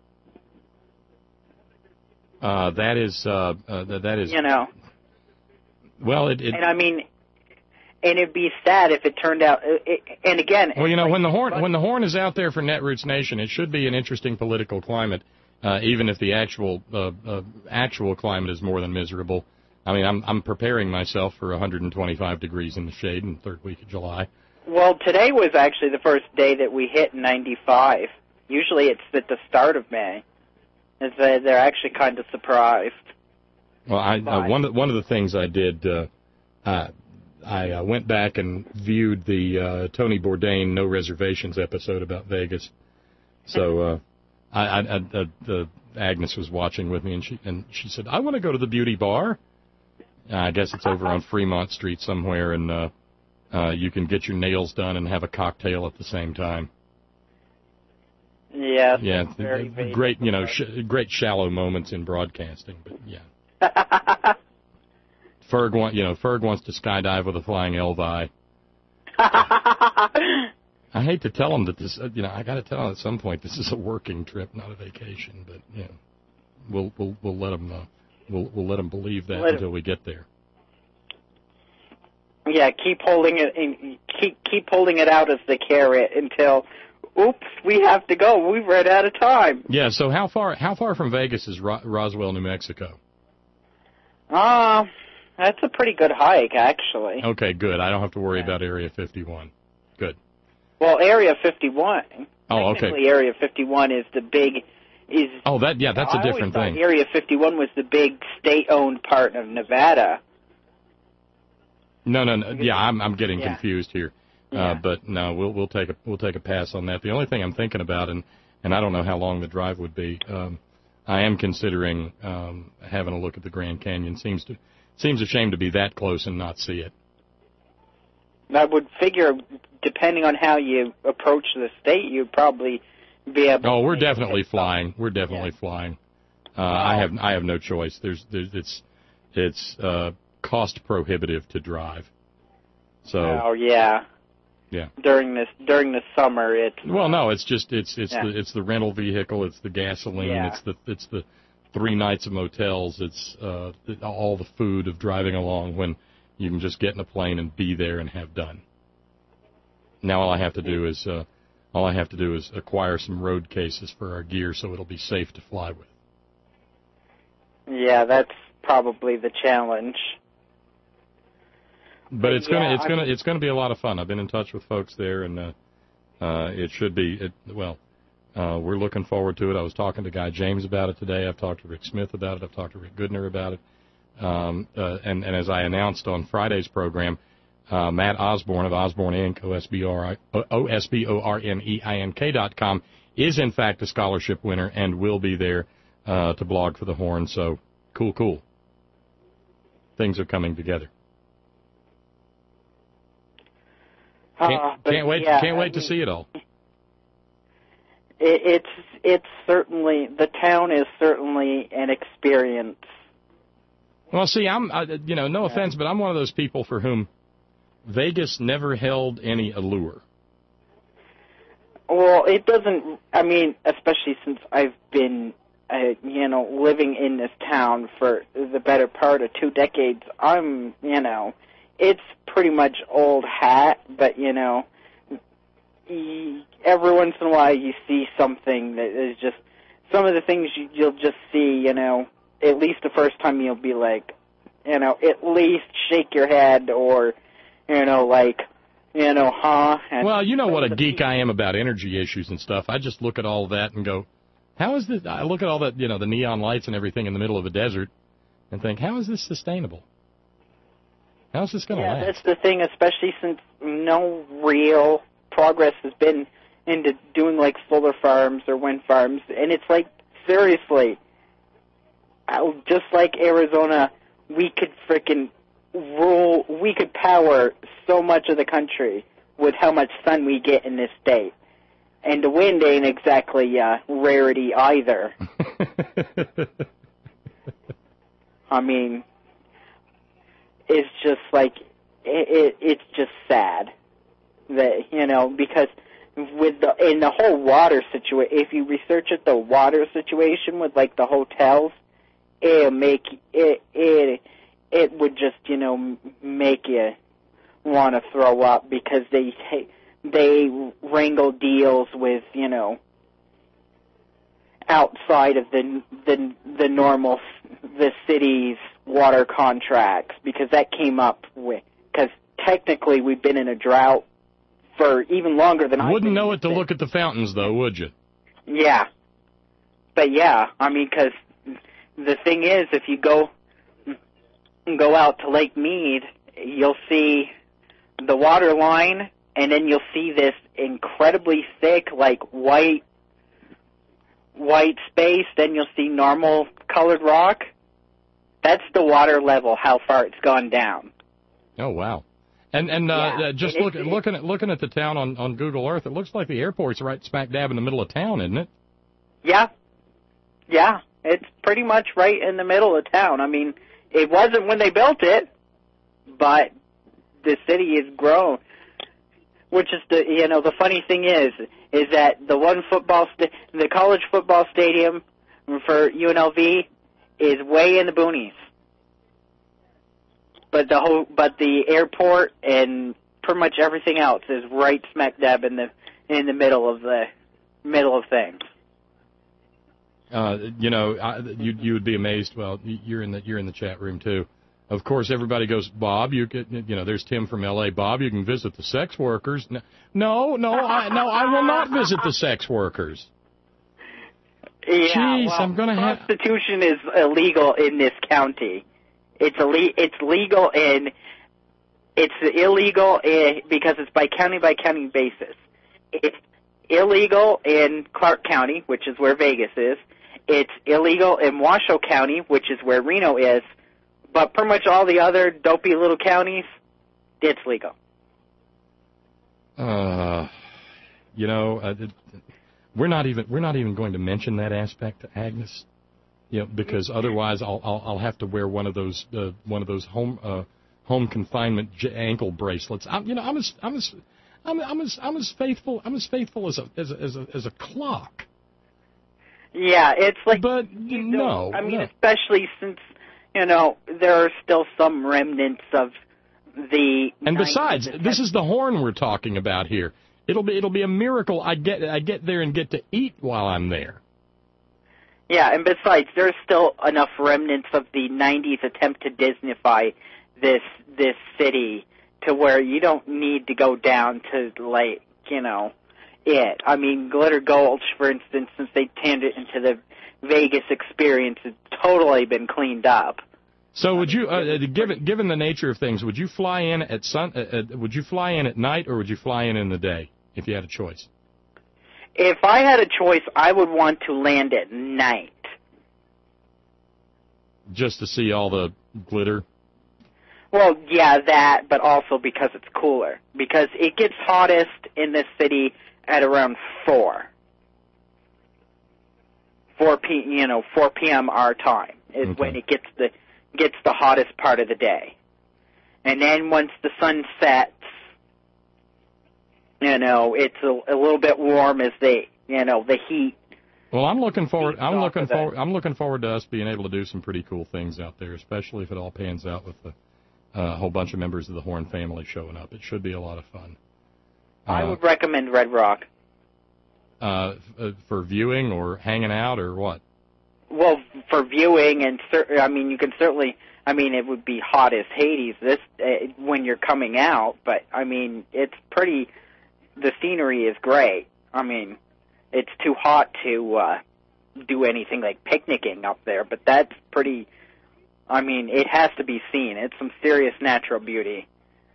Uh, that is, uh, uh, that is... You know. Well, it, it... And I mean, and it'd be sad if it turned out, it, and again... Well, you know, like, when the horn when the horn is out there for Netroots Nation, it should be an interesting political climate, uh, even if the actual uh, uh, actual climate is more than miserable. I mean, I'm I'm preparing myself for one hundred twenty-five degrees in the shade in the third week of July. Well, today was actually the first day that we hit ninety-five. Usually it's at the start of May. Is that they're actually kind of surprised. Well, I, uh, one of one of the things I did, uh, uh, I uh, went back and viewed the uh, Tony Bourdain No Reservations episode about Vegas. So uh, I, I, I, uh, Agnes was watching with me, and she and she said, "I want to go to the Beauty Bar." Uh, I guess it's over on Fremont Street somewhere, and uh, uh, you can get your nails done and have a cocktail at the same time. Yeah, yeah, very th- great, you know, sh- great shallow moments in broadcasting, but yeah. Ferg want, you know, Ferg wants to skydive with a flying Elvi. I hate to tell him that this, you know, I got to tell him at some point this is a working trip, not a vacation. But you know, we'll we'll we'll let him uh, we'll we'll let him believe that let until him. we get there. Yeah, keep holding it, in, keep keep holding it out as the carrot until. Oops, we have to go. We've run out of time. Yeah, so how far how far from Vegas is Ro- Roswell, New Mexico? Uh, that's a pretty good hike, actually. Okay, good. I don't have to worry yeah. about Area fifty-one. Good. Well, Area fifty-one. Oh, okay. Technically, Area fifty-one is the big... is. Oh, that yeah, that's I a different always thing. Area fifty-one was the big state-owned part of Nevada. No, no, no. Yeah, I'm I'm getting yeah. confused here. Yeah. Uh, but no, we'll we'll take a we'll take a pass on that. The only thing I'm thinking about, and, and I don't know how long the drive would be. Um, I am considering um, having a look at the Grand Canyon. Seems to seems a shame to be that close and not see it. I would figure, depending on how you approach the state, you'd probably be able. Oh, we're to definitely flying. We're definitely yeah. flying. Uh, wow. I have I have no choice. There's there's it's it's uh, cost prohibitive to drive. So. Oh yeah. Yeah. During this during the summer, it's well, no, it's just it's it's yeah. the it's the rental vehicle, it's the gasoline, yeah. it's the it's the three nights of motels, it's uh, all the food of driving along when you can just get in a plane and be there and have done. Now all I have to do is uh, all I have to do is acquire some road cases for our gear so it'll be safe to fly with. Yeah, that's probably the challenge. But it's yeah, gonna it's I gonna mean, it's gonna be a lot of fun. I've been in touch with folks there, and uh, uh, it should be. It, well, uh, we're looking forward to it. I was talking to Guy James about it today. I've talked to Rick Smith about it. I've talked to Rick Goodner about it. Um, uh, and, and as I announced on Friday's program, uh, Matt Osborne of Osborne Incorporated, O S B O R N E I N K dot com, is in fact a scholarship winner and will be there uh, to blog for the Horn. So cool, cool. Things are coming together. Can't, uh, can't wait! Yeah, can't wait I to mean, see it all. It, it's it's certainly the town is certainly an experience. Well, see, I'm I, you know, no offense, but I'm one of those people for whom Vegas never held any allure. Well, it doesn't. I mean, especially since I've been, uh, you know, living in this town for the better part of two decades. I'm, you know. It's pretty much old hat, but, you know, every once in a while you see something that is just, some of the things you, you'll just see, you know, at least the first time you'll be like, you know, at least shake your head or, you know, like, you know, huh? And well, you know what a geek I am about energy issues and stuff. I just look at all of that and go, how is this, I look at all that, you know, the neon lights and everything in the middle of a desert and think, how is this sustainable? How's this going to yeah, last? That's the thing, especially since no real progress has been into doing, like, solar farms or wind farms. And it's like, seriously, just like Arizona, we could frickin' rule, we could power so much of the country with how much sun we get in this state. And the wind ain't exactly uh, rarity either. I mean... It's just like it, it. It's just sad that you know because with the in the whole water situation. If you research it, the water situation with like the hotels, it'll make it. It it would just you know make you want to throw up because they they wrangle deals with you know outside of the the the normal the city's water contracts because that came up with because technically we've been in a drought for even longer than I wouldn't know it to look at the fountains though, would you? Yeah. But yeah, I mean, because the thing is, if you go go out to Lake Mead, you'll see the water line, and then you'll see this incredibly thick, like white white space. Then you'll see normal colored rock. That's the water level, how far it's gone down. Oh wow! And and uh, Yeah, uh, just it look, is- looking at looking at the town on, on Google Earth, it looks like the airport's right smack dab in the middle of town, isn't it? Yeah. Yeah, it's pretty much right in the middle of town. I mean, it wasn't when they built it, but the city has grown. Which is the, you know, the funny thing is, is that the one football, sta- the college football stadium for U N L V is way in the boonies. But the whole, but the airport and pretty much everything else is right smack dab in the, in the middle of the, middle of things. Uh, you know, I, you you would be amazed. Well, you're in the you're in the chat room too. Of course, everybody goes, Bob. You could, you know, there's Tim from L A. Bob, you can visit the sex workers. No, no, no, I, no, I will not visit the sex workers. Yeah, Jeez, well, I'm gonna have. prostitution is illegal in this county. It's ille- It's legal in. It's illegal in, because it's by county by county basis. It's illegal in Clark County, which is where Vegas is. It's illegal in Washoe County, which is where Reno is. But pretty much all the other dopey little counties, it's legal. Uh, you know, uh, it, we're not even we're not even going to mention that aspect to Agnes, you know, because otherwise I'll I'll, I'll have to wear one of those uh, one of those home uh, home confinement j- ankle bracelets. I'm, you know, I'm as I'm as I'm, I'm as I'm as faithful I'm as faithful as a as a as a, as a clock. Yeah, it's like. But you no, don't- I mean, no. especially since you know there are still some remnants of the. And besides, nineties this is the horn we're talking about here. It'll be it'll be a miracle I get I get there and get to eat while I'm there. Yeah, and besides, there's still enough remnants of the nineties attempt to Disneyfy this this city to where you don't need to go down to, like, you know, it. I mean, Glitter Gulch, for instance, since they turned it into the Vegas experience, has totally been cleaned up. So would you, uh, given given the nature of things, would you fly in at sun? Uh, uh, would you fly in at night or would you fly in in the day if you had a choice? If I had a choice, I would want to land at night. Just to see all the glitter? Well, yeah, that, but also because it's cooler. Because it gets hottest in this city at around four. Four p. You know, four p.m. our time is Okay. when it gets the gets the hottest part of the day. And then once the sun sets, you know, it's a, a little bit warm as the you know the heat. Well, I'm looking forward. I'm off looking of that. forward. I'm looking forward to us being able to do some pretty cool things out there, especially if it all pans out with a uh, whole bunch of members of the Horn family showing up. It should be a lot of fun. I Uh, would recommend Red Rock. uh, f- uh, for viewing or hanging out or what? Well, for viewing, and cer- I mean, you can certainly. I mean, it would be hot as Hades this uh, when you're coming out, but I mean, it's pretty. The scenery is great. I mean, it's too hot to uh, do anything like picnicking up there, but that's pretty. I mean, it has to be seen. It's some serious natural beauty.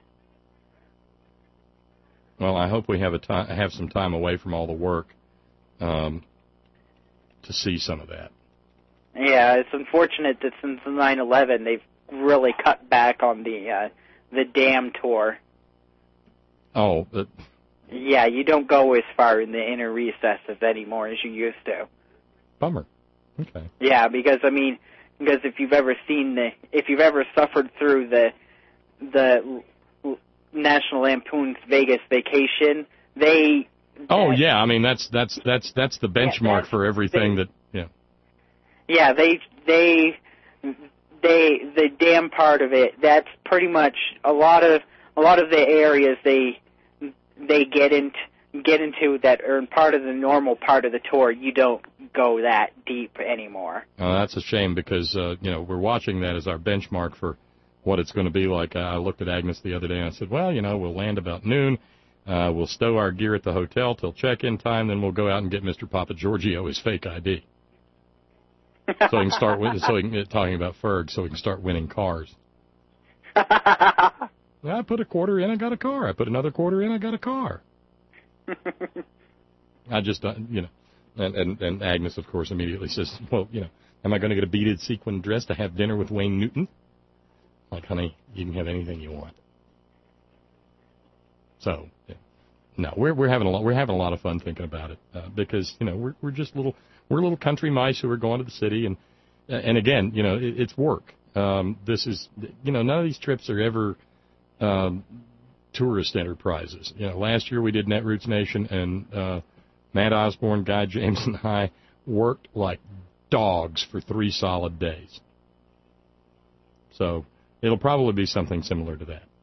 Well, I hope we have a time, have some time away from all the work um, to see some of that. Yeah, it's unfortunate that since nine eleven they've really cut back on the uh, the dam tour. Oh, but Yeah, you don't go as far in the inner recesses anymore as you used to. bummer. Okay. Yeah, because I mean, because if you've ever seen the, if you've ever suffered through the, the National Lampoon's Vegas Vacation, they. Oh yeah, I mean that's that's that's that's the benchmark for everything that yeah. Yeah, they they they the dam part of it. That's pretty much a lot of a lot of the areas they they get into get into that are part of the normal part of the tour. You don't go that deep anymore. Uh, that's a shame because uh, you know we're watching that as our benchmark for what it's going to be like. I looked at Agnes the other day and I said, well, you know, we'll land about noon. Uh, we'll stow our gear at the hotel till check-in time, then we'll go out and get Mister Papa Giorgio his fake I D. So he can start win- so he can get talking about Ferg, so he can start winning cars. I put a quarter in, I got a car. I put another quarter in, I got a car. I just, uh, you know, and, and, and Agnes, of course, immediately says, well, you know, am I going to get a beaded sequin dress to have dinner with Wayne Newton? Like, honey, you can have anything you want. So, yeah. no, we're we're having a lot we're having a lot of fun thinking about it uh, because you know we're we're just little we're little country mice who are going to the city and and again you know it, it's work. Um, this is you know none of these trips are ever um, tourist enterprises. You know, last year we did Netroots Nation and uh, Matt Osborne, Guy James, and I worked like dogs for three solid days. So it'll probably be something similar to that.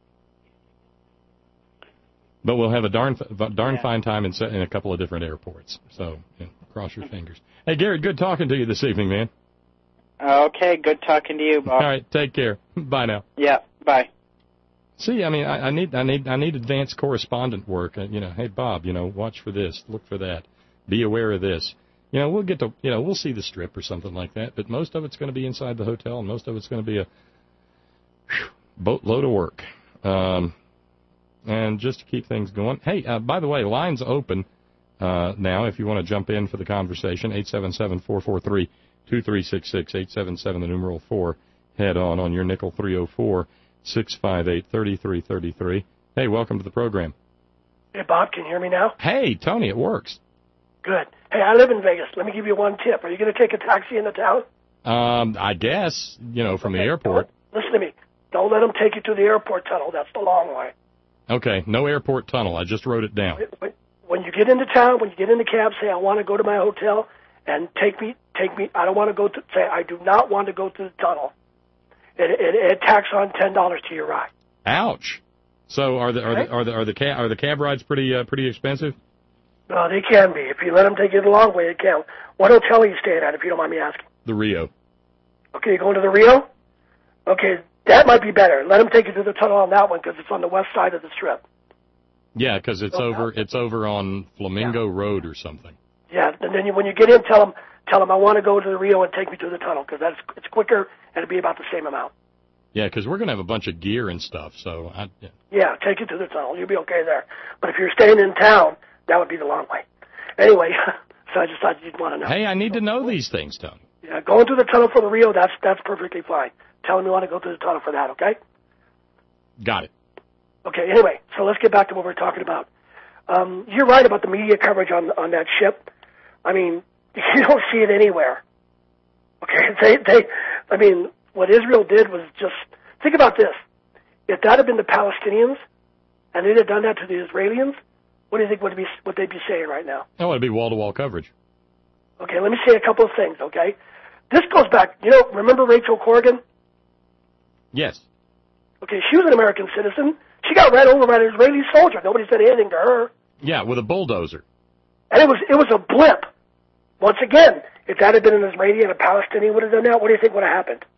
But we'll have a darn darn yeah. fine time in, in a couple of different airports. So, you know, cross your fingers. Hey, Garrett, good talking to you this evening, man. Okay, good talking to you, Bob. All right, take care. Bye now. Yeah, bye. See, I mean, I, I need I need I need advanced correspondent work. Uh, you know, hey Bob, you know, watch for this, look for that, be aware of this. You know, we'll get to you know we'll see the Strip or something like that. But most of it's going to be inside the hotel, and most of it's going to be a whew, boatload of work. Um, And just to keep things going, hey, uh, by the way, lines open uh, now if you want to jump in for the conversation, eight seven seven, four four three, two three six six, eight seven seven, the numeral four, head on on your nickel three oh four, six five eight, three three three three. Hey, welcome to the program. Hey, Bob, can you hear me now? Hey, Tony, it works. Good. Hey, I live in Vegas. Let me give you one tip. Are you going to take a taxi into town? Um, I guess, you know, from okay, the airport. Listen to me. Don't let them take you to the airport tunnel. That's the long way. Okay, no airport tunnel. I just wrote it down. When you get into town, when you get in the cab, say, I want to go to my hotel, and take me, take me, I don't want to go to, say, I do not want to go to the tunnel. It, it, it tacks on ten dollars to your ride. Ouch. So are the, are the, are the, are the, cab, are the cab rides pretty, uh, pretty expensive? No, they can be. If you let them take you the long way, it can. What hotel are you staying at, if you don't mind me asking? The Rio. Okay, you're going to the Rio? Okay, that might be better. Let them take you to the tunnel on that one because it's on the west side of the Strip. Yeah, because it's okay. over it's over on Flamingo yeah. Road or something. Yeah, and then you, when you get in, tell them tell them I want to go to the Rio and take me to the tunnel because that's it's quicker and it'll be about the same amount. Yeah, because we're gonna have a bunch of gear and stuff, so I. Yeah. yeah, take you to the tunnel. You'll be okay there. But if you're staying in town, that would be the long way. Anyway, so I just thought you'd want to know. Hey, I need to know these things, Tony. Yeah, going to the tunnel for the Rio, that's that's perfectly fine. Tell them you want to go to the tunnel for that, okay? Got it. Okay, anyway, so let's get back to what we're talking about. Um, you're right about the media coverage on on that ship. I mean, you don't see it anywhere. Okay, they, they, I mean, what Israel did was just, think about this. If that had been the Palestinians, and they'd have done that to the Israelis, what do you think would be what they'd be saying right now? Oh, it'd be wall-to-wall coverage. Okay, let me say a couple of things, okay? This goes back, you know, remember Rachel Corrigan? Yes. Okay, she was an American citizen. She got ran over by an Israeli soldier. Nobody said anything to her. Yeah, with a bulldozer. And it was it was a blip. Once again, if that had been an Israeli and a Palestinian would have done that, what do you think would have happened?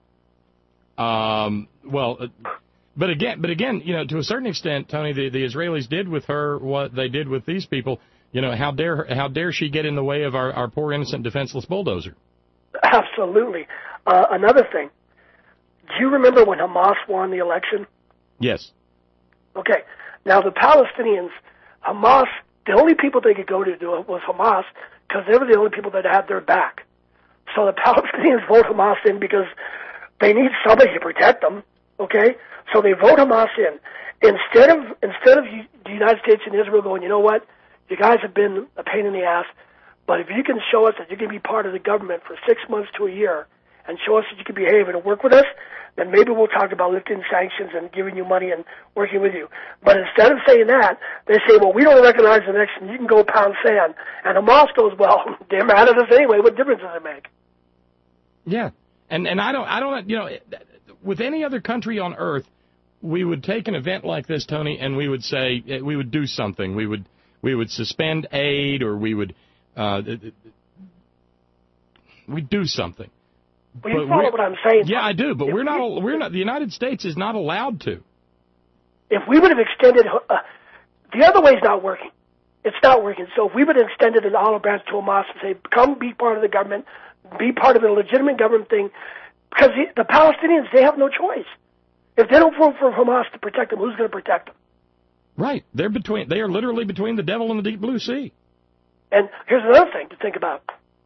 Um. Well, uh, but again, but again, you know, to a certain extent, Tony, the, the Israelis did with her what they did with these people. You know, how dare how dare she get in the way of our, our poor, innocent, defenseless bulldozer? Absolutely. Uh, another thing. Do you remember when Hamas won the election? Yes. Okay. Now, the Palestinians, Hamas, the only people they could go to do it was Hamas because they were the only people that had their back. So the Palestinians vote Hamas in because they need somebody to protect them, okay? So they vote Hamas in. Instead of instead of the United States and Israel going, you know what, you guys have been a pain in the ass, but if you can show us that you can be part of the government for six months to a year and show us that you can behave and work with us, then maybe we'll talk about lifting sanctions and giving you money and working with you. But instead of saying that, they say, well, we don't recognize the election. You can go pound sand. And Hamas goes, well, they're mad at us anyway. What difference does it make? Yeah. And and I don't, I don't, you know, with any other country on earth, we would take an event like this, Tony, and we would say, we would do something. We would, we would suspend aid or we would, uh, we'd do something. Well, you follow what I'm saying. Yeah, I do, but we're not. We're not. The United States is not allowed to. If we would have extended uh, the other way is not working. It's not working. So if we would extend it an olive branch to Hamas and say, come be part of the government, be part of a legitimate government thing, because the, the Palestinians, they have no choice. If they don't vote for Hamas to protect them, who's going to protect them? Right. They're between. They are literally between the devil and the deep blue sea. And here's another thing to think about.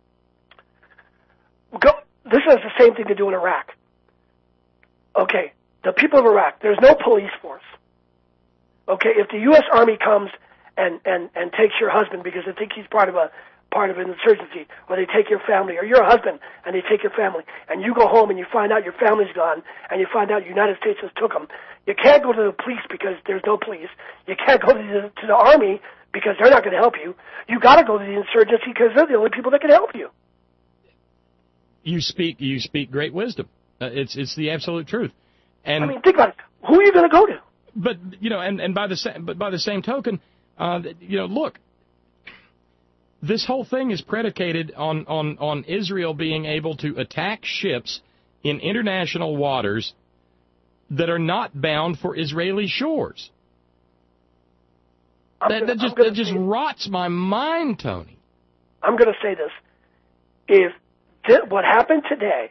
Go, this is the same thing to do in Iraq. Okay, the people of Iraq, there's no police force. Okay, if the U S Army comes and, and, and takes your husband because they think he's part of a part of an insurgency, or they take your family, or you're a husband and they take your family, and you go home and you find out your family's gone, and you find out the United States has took them, you can't go to the police because there's no police. You can't go to the, to the Army because they're not going to help you. You got to go to the insurgency because they're the only people that can help you. You speak. You speak great wisdom. Uh, it's it's the absolute truth. And I mean, think about it. Who are you going to go to? But you know, and, and by the same but by the same token, uh, you know, look, this whole thing is predicated on, on, on Israel being able to attack ships in international waters that are not bound for Israeli shores. That, gonna, that just that just rots my mind, Tony. I'm going to say this: if th- what happened today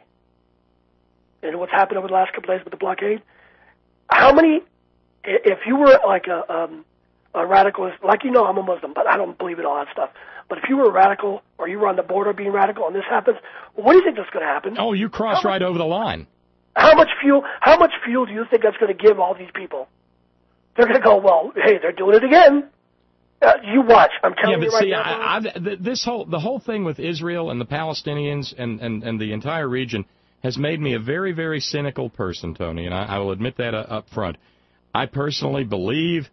and what's happened over the last couple days with the blockade, how many? If you were like a um, a radicalist, like you know, I'm a Muslim, but I don't believe in all that stuff. But if you were a radical, or you were on the border being radical, and this happens, well, what do you think that's going to happen? Oh, you cross how right much, over the line. How much fuel? How much fuel do you think that's going to give all these people? They're going to go, well, hey, they're doing it again. Uh, you watch. I'm telling yeah, you but right see, now. I, I, th- this whole the whole thing with Israel and the Palestinians and, and, and the entire region has made me a very, very cynical person, Tony, and I, I will admit that uh, up front. I personally believe,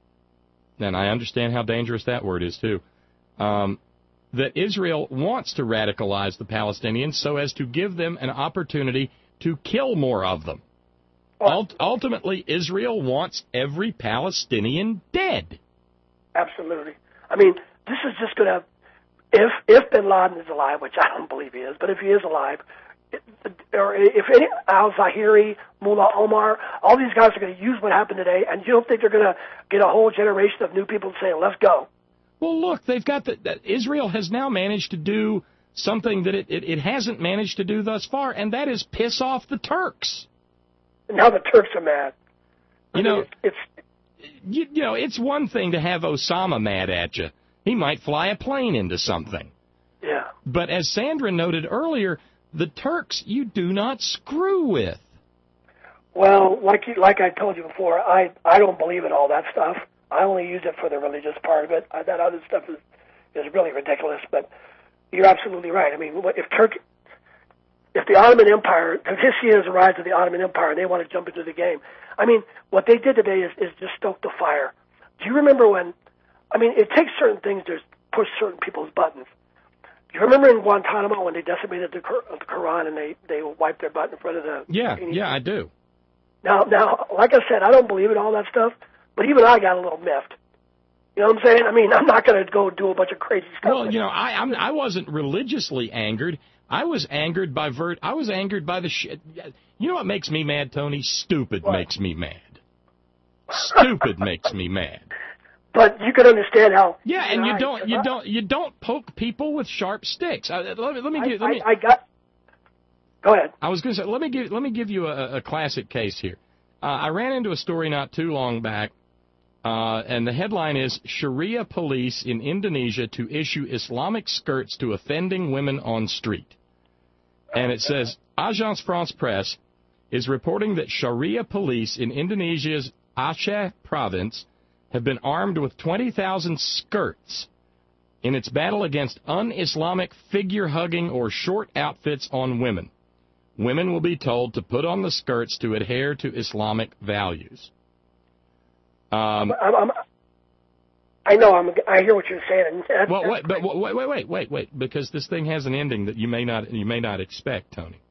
and I understand how dangerous that word is too, um, that Israel wants to radicalize the Palestinians so as to give them an opportunity to kill more of them. Ult- ultimately, Israel wants every Palestinian dead. Absolutely. I mean, this is just going to, if if Bin Laden is alive, which I don't believe he is, but if he is alive, it, or if any, al-Zawahiri, Mullah Omar, all these guys are going to use what happened today, and you don't think they're going to get a whole generation of new people saying, let's go. Well, look, they've got the, that Israel has now managed to do something that it, it, it hasn't managed to do thus far, and that is piss off the Turks. And now the Turks are mad. I You mean, know, it's, it's you, you know, it's one thing to have Osama mad at you. He might fly a plane into something. Yeah. But as Sandra noted earlier, the Turks you do not screw with. Well, like you, like I told you before, I I don't believe in all that stuff. I only use it for the religious part of it. I, that other stuff is is really ridiculous. But you're absolutely right. I mean, if Turkey, if the Ottoman Empire, if this year is the rise of the Ottoman Empire, and they want to jump into the game, I mean, what they did today is, is just stoke the fire. Do you remember when? I mean, it takes certain things to push certain people's buttons. Do you remember in Guantanamo when they decimated the, the Quran and they, they wiped their butt in front of the... Yeah, yeah, I do. Now, now, like I said, I don't believe in all that stuff, but even I got a little miffed. You know what I'm saying? I mean, I'm not going to go do a bunch of crazy stuff. Well, you know, I I'm, I wasn't religiously angered. I was angered by vert. I was angered by the shit. You know what makes me mad, Tony? Stupid what? makes me mad. Stupid makes me mad. But you can understand how. Yeah, and you don't, you don't, you don't poke people with sharp sticks. Uh, let me, let me give. I, let me, I, I got. Go ahead. I was going to say, let me give, let me give you a, a classic case here. Uh, I ran into a story not too long back, uh, and the headline is Sharia police in Indonesia to issue Islamic skirts to offending women on street. And it says Agence France Presse is reporting that Sharia police in Indonesia's Aceh province have been armed with twenty thousand skirts in its battle against un-Islamic figure-hugging or short outfits on women. Women will be told to put on the skirts to adhere to Islamic values. Um, I'm, I'm, I know. I'm, I hear what you're saying. That's, well, that's wait, but wait, wait, wait, wait, wait, because this thing has an ending that you may not, you may not expect, Tony.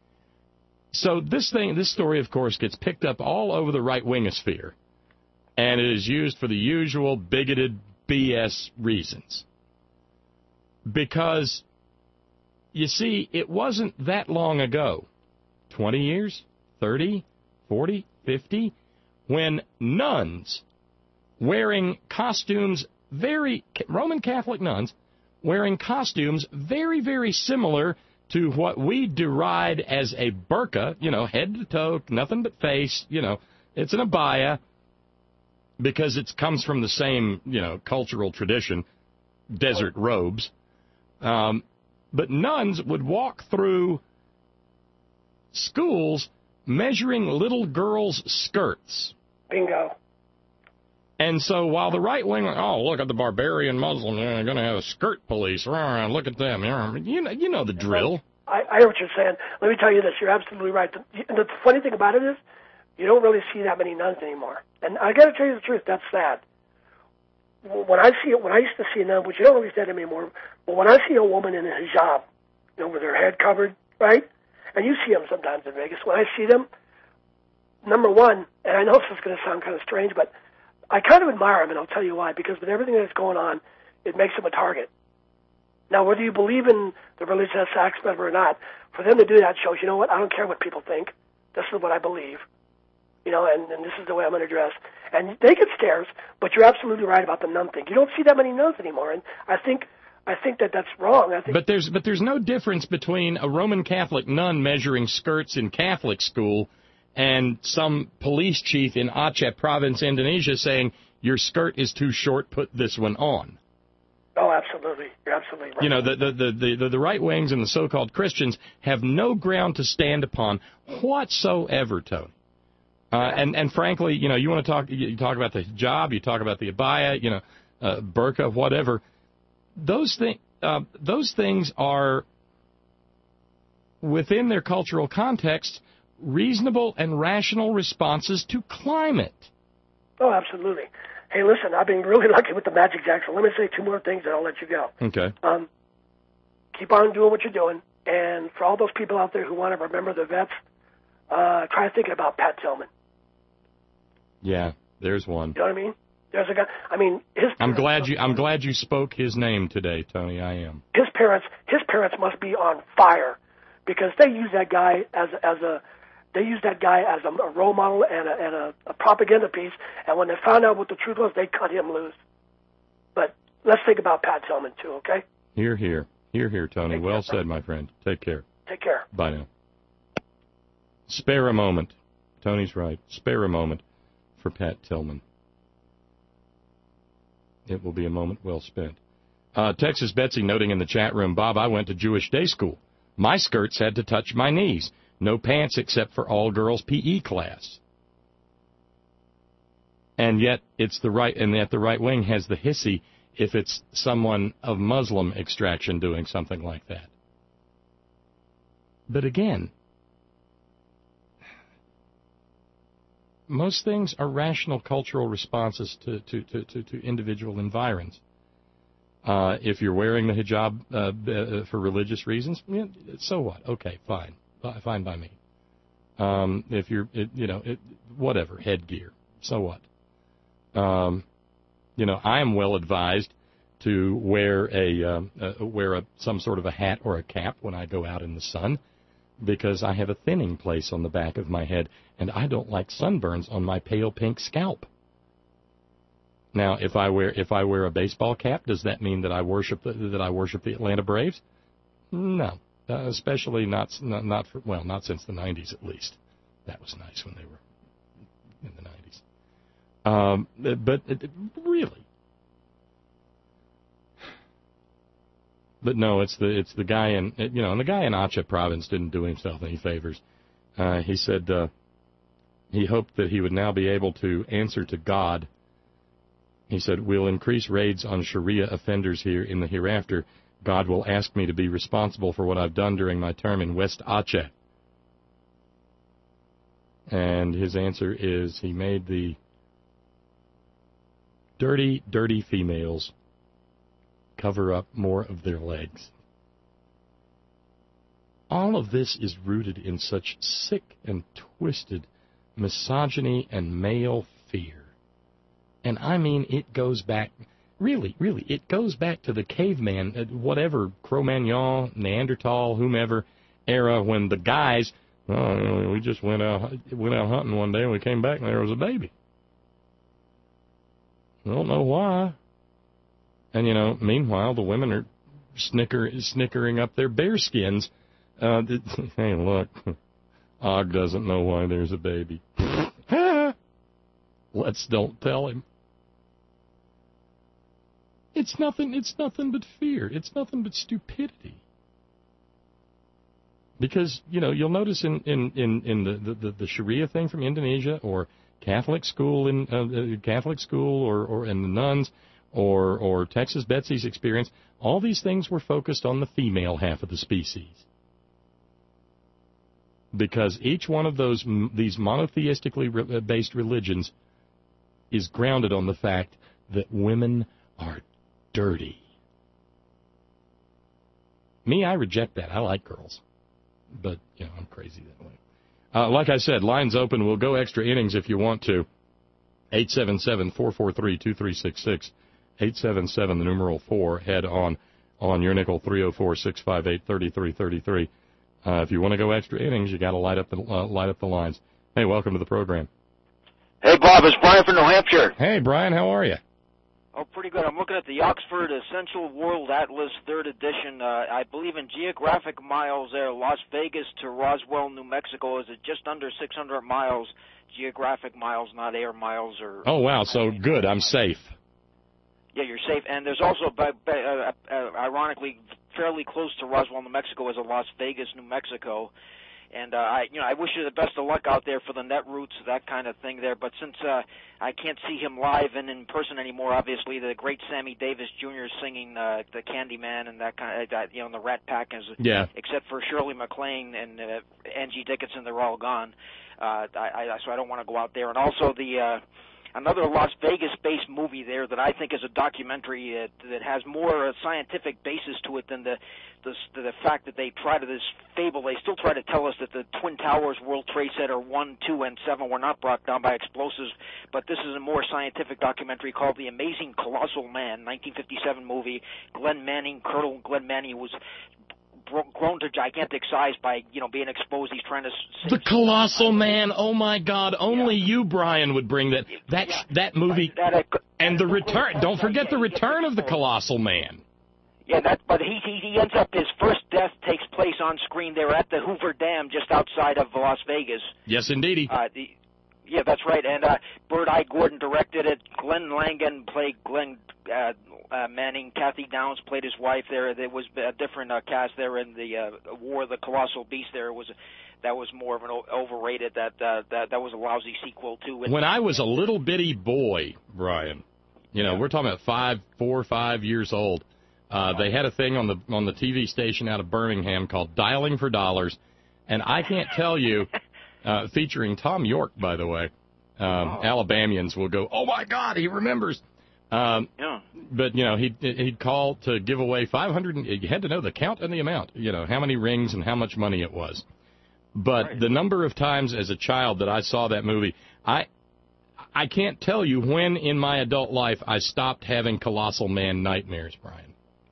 So this thing, this story, of course, gets picked up all over the right-wingosphere. And it is used for the usual bigoted B S reasons. Because, you see, it wasn't that long ago, twenty years, thirty, forty, fifty, when nuns wearing costumes very, Roman Catholic nuns, wearing costumes very, very similar to what we deride as a burqa, you know, head to toe, nothing but face, you know, it's an abaya, because it comes from the same, you know, cultural tradition, desert robes. Um, but nuns would walk through schools measuring little girls' skirts. Bingo. And so while the right wing, oh, look at the barbarian Muslims, they're going to have a skirt police. Look at them. You know, you know the drill. I, I hear what you're saying. Let me tell you this. You're absolutely right. The, the funny thing about it is you don't really see that many nuns anymore. And I got to tell you the truth. That's sad. When I see it, when I used to see a nun, which you don't really see that anymore, but when I see a woman in a hijab, you know, with her head covered, right? And you see them sometimes in Vegas. When I see them, number one, and I know this is going to sound kind of strange, but I kind of admire them, and I'll tell you why. Because with everything that's going on, it makes them a target. Now, whether you believe in the religious aspect or not, for them to do that shows, you know what, I don't care what people think. This is what I believe. You know, and, and this is the way I'm going to dress. And they get stares, but you're absolutely right about the nun thing. You don't see that many nuns anymore, and I think I think that that's wrong. I think but there's but there's no difference between a Roman Catholic nun measuring skirts in Catholic school and some police chief in Aceh province, Indonesia, saying your skirt is too short, put this one on. Oh, absolutely. You're absolutely right. You know, the the the the, the right wings and the so-called Christians have no ground to stand upon whatsoever, Tony. Uh, and, and frankly, you know, you want to talk, you talk about the hijab, you talk about the abaya, you know, uh, burqa, whatever. Those, thi- uh, those things are, within their cultural context, reasonable and rational responses to climate. Oh, absolutely. Hey, listen, I've been really lucky with the Magic Jackson. Let me say two more things, and I'll let you go. Okay. Um, keep on doing what you're doing. And for all those people out there who want to remember the vets, uh, try thinking about Pat Tillman. Yeah, there's one. You know what I mean? There's a guy. I mean, his. I'm glad you. I'm glad you spoke his name today, Tony. I am. His parents. His parents must be on fire, because they use that guy as as a. They use that guy as a, a role model and a, and a, a propaganda piece. And when they found out what the truth was, they cut him loose. But let's think about Pat Tillman too, okay? Here, here, here, here, Tony. Take well care, said, my friend. Take care. Take care. Bye now. Spare a moment. Tony's right. Spare a moment for Pat Tillman. It will be a moment well spent. Uh, Texas Betsy noting in the chat room, Bob, I went to Jewish day school. My skirts had to touch my knees. No pants except for all-girls P E class. And yet it's the right, and yet the right wing has the hissy if it's someone of Muslim extraction doing something like that. But again, most things are rational cultural responses to, to, to, to, to individual environs. Uh, if you're wearing the hijab uh, for religious reasons, yeah, so what? Okay, fine. Fine by me. Um, if you're, it, you know, it, whatever, headgear, so what? Um, you know, I am well advised to wear a, uh, uh, wear a, some sort of a hat or a cap when I go out in the sun, because I have a thinning place on the back of my head, and I don't like sunburns on my pale pink scalp. Now, if I wear if I wear a baseball cap, does that mean that I worship the, that I worship the Atlanta Braves? No, uh, especially not not, not for, well, not since the nineties at least. That was nice when they were in the nineties. Um, but it, really, but no, it's the it's the guy in you know, and the guy in Aceh province didn't do himself any favors. Uh, he said uh, he hoped that he would now be able to answer to God. He said, we'll increase raids on Sharia offenders here in the hereafter. God will ask me to be responsible for what I've done during my term in West Aceh. And his answer is he made the dirty, dirty females cover up more of their legs. All of this is rooted in such sick and twisted misogyny and male fear. And I mean, it goes back, really, really, it goes back to the caveman, whatever, Cro-Magnon, Neanderthal, whomever, era, when the guys, oh, we just went out, went out hunting one day and we came back and there was a baby. I don't know why. And, you know, meanwhile, the women are snicker, snickering up their bear skins. Uh, hey, look, Og doesn't know why there's a baby. Let's don't tell him. It's nothing, it's nothing but fear. It's nothing but stupidity. Because, you know, you'll notice in, in, in, in the, the, the Sharia thing from Indonesia, or Catholic school in uh, Catholic school, or, or in the nuns, or or Texas Betsy's experience, all these things were focused on the female half of the species. Because each one of those these monotheistically based religions is grounded on the fact that women are dirty. Me, I reject that. I like girls. But, you know, I'm crazy that way. Uh, like I said, lines open. We'll go extra innings if you want to. eight seven seven, four four three, two three six six. eight seven seven, the numeral four, head on on your nickel, three oh four, six five eight, three three three three. Uh, if you want to go extra innings, you got to light up the uh, light up the lines. Hey, welcome to the program. Hey, Bob, it's Brian from New Hampshire. Hey, Brian, how are you? Oh, pretty good. I'm looking at the Oxford Essential World Atlas, third edition. Uh, I believe in geographic miles there, Las Vegas to Roswell, New Mexico, is it just under six hundred miles, geographic miles, not air miles? Or. Oh, wow, so good. I'm safe. Yeah, you're safe. And there's also, uh, uh, uh, ironically, fairly close to Roswell, New Mexico, is a Las Vegas, New Mexico. And uh, I, you know, I wish you the best of luck out there for the net routes, that kind of thing there. But since uh, I can't see him live and in person anymore, obviously the great Sammy Davis Junior singing uh, the Candyman and that kind of, that, you know, and the Rat Pack, is, yeah. Except for Shirley MacLaine and uh, Angie Dickinson, they're all gone. Uh, I, I, so I don't want to go out there. And also the. Uh, Another Las Vegas-based movie there that I think is a documentary uh, that has more uh, scientific basis to it than the, the the fact that they try to this fable. They still try to tell us that the Twin Towers, World Trade Center one, two, and seven were not brought down by explosives, but this is a more scientific documentary called The Amazing Colossal Man, nineteen fifty-seven movie. Glenn Manning, Colonel Glenn Manning, was grown to gigantic size by, you know, being exposed. He's trying to... The Colossal Man, oh my God, only yeah. you, Brian, would bring that that yeah. that movie, that, uh, and the return, don't forget the return of the Colossal Man. Yeah, that, but he, he he ends up, his first death takes place on screen there at the Hoover Dam just outside of Las Vegas. Yes, indeedy. Uh, the, yeah, that's right, and uh, Bird Eye Gordon directed it. Glenn Langan played Glenn uh, uh, Manning. Kathy Downs played his wife there. There was a different uh, cast there in the uh, War of the Colossal Beast there. It was that was more of an o- overrated. That uh, that that was a lousy sequel too. When I was a little bitty boy, Brian, you know, we're talking about five, four or five years old. Uh, they had a thing on the on the T V station out of Birmingham called Dialing for Dollars, and I can't tell you, uh, featuring Tom York, by the way. Um, oh. Alabamians will go, oh my God, he remembers. Um, yeah. But you know, he'd he'd call to give away five hundred. You had to know the count and the amount. You know how many rings and how much money it was. But right. the number of times as a child that I saw that movie, I I can't tell you when in my adult life I stopped having Colossal Man nightmares, Brian.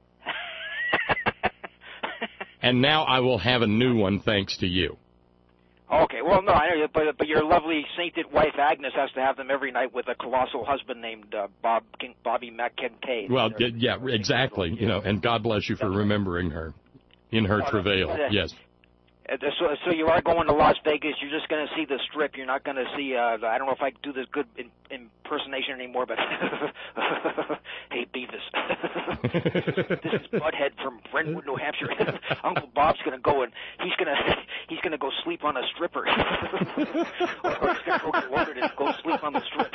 And now I will have a new one thanks to you. Okay, well, no, I know, but but your lovely sainted wife Agnes has to have them every night with a colossal husband named uh, Bob King, Bobby McKincaid. Well, yeah, exactly. You know, and God bless you for remembering her in her travail. Yes. So, so you are going to Las Vegas. You're just going to see the Strip. You're not going to see. Uh, I don't know if I can do this good in, impersonation anymore, but hey, Beavis, this is Butthead from Brentwood, New Hampshire. Uncle Bob's going to go and he's going to he's going to go sleep on a stripper, or he's going to go get loaded and go sleep on the Strip.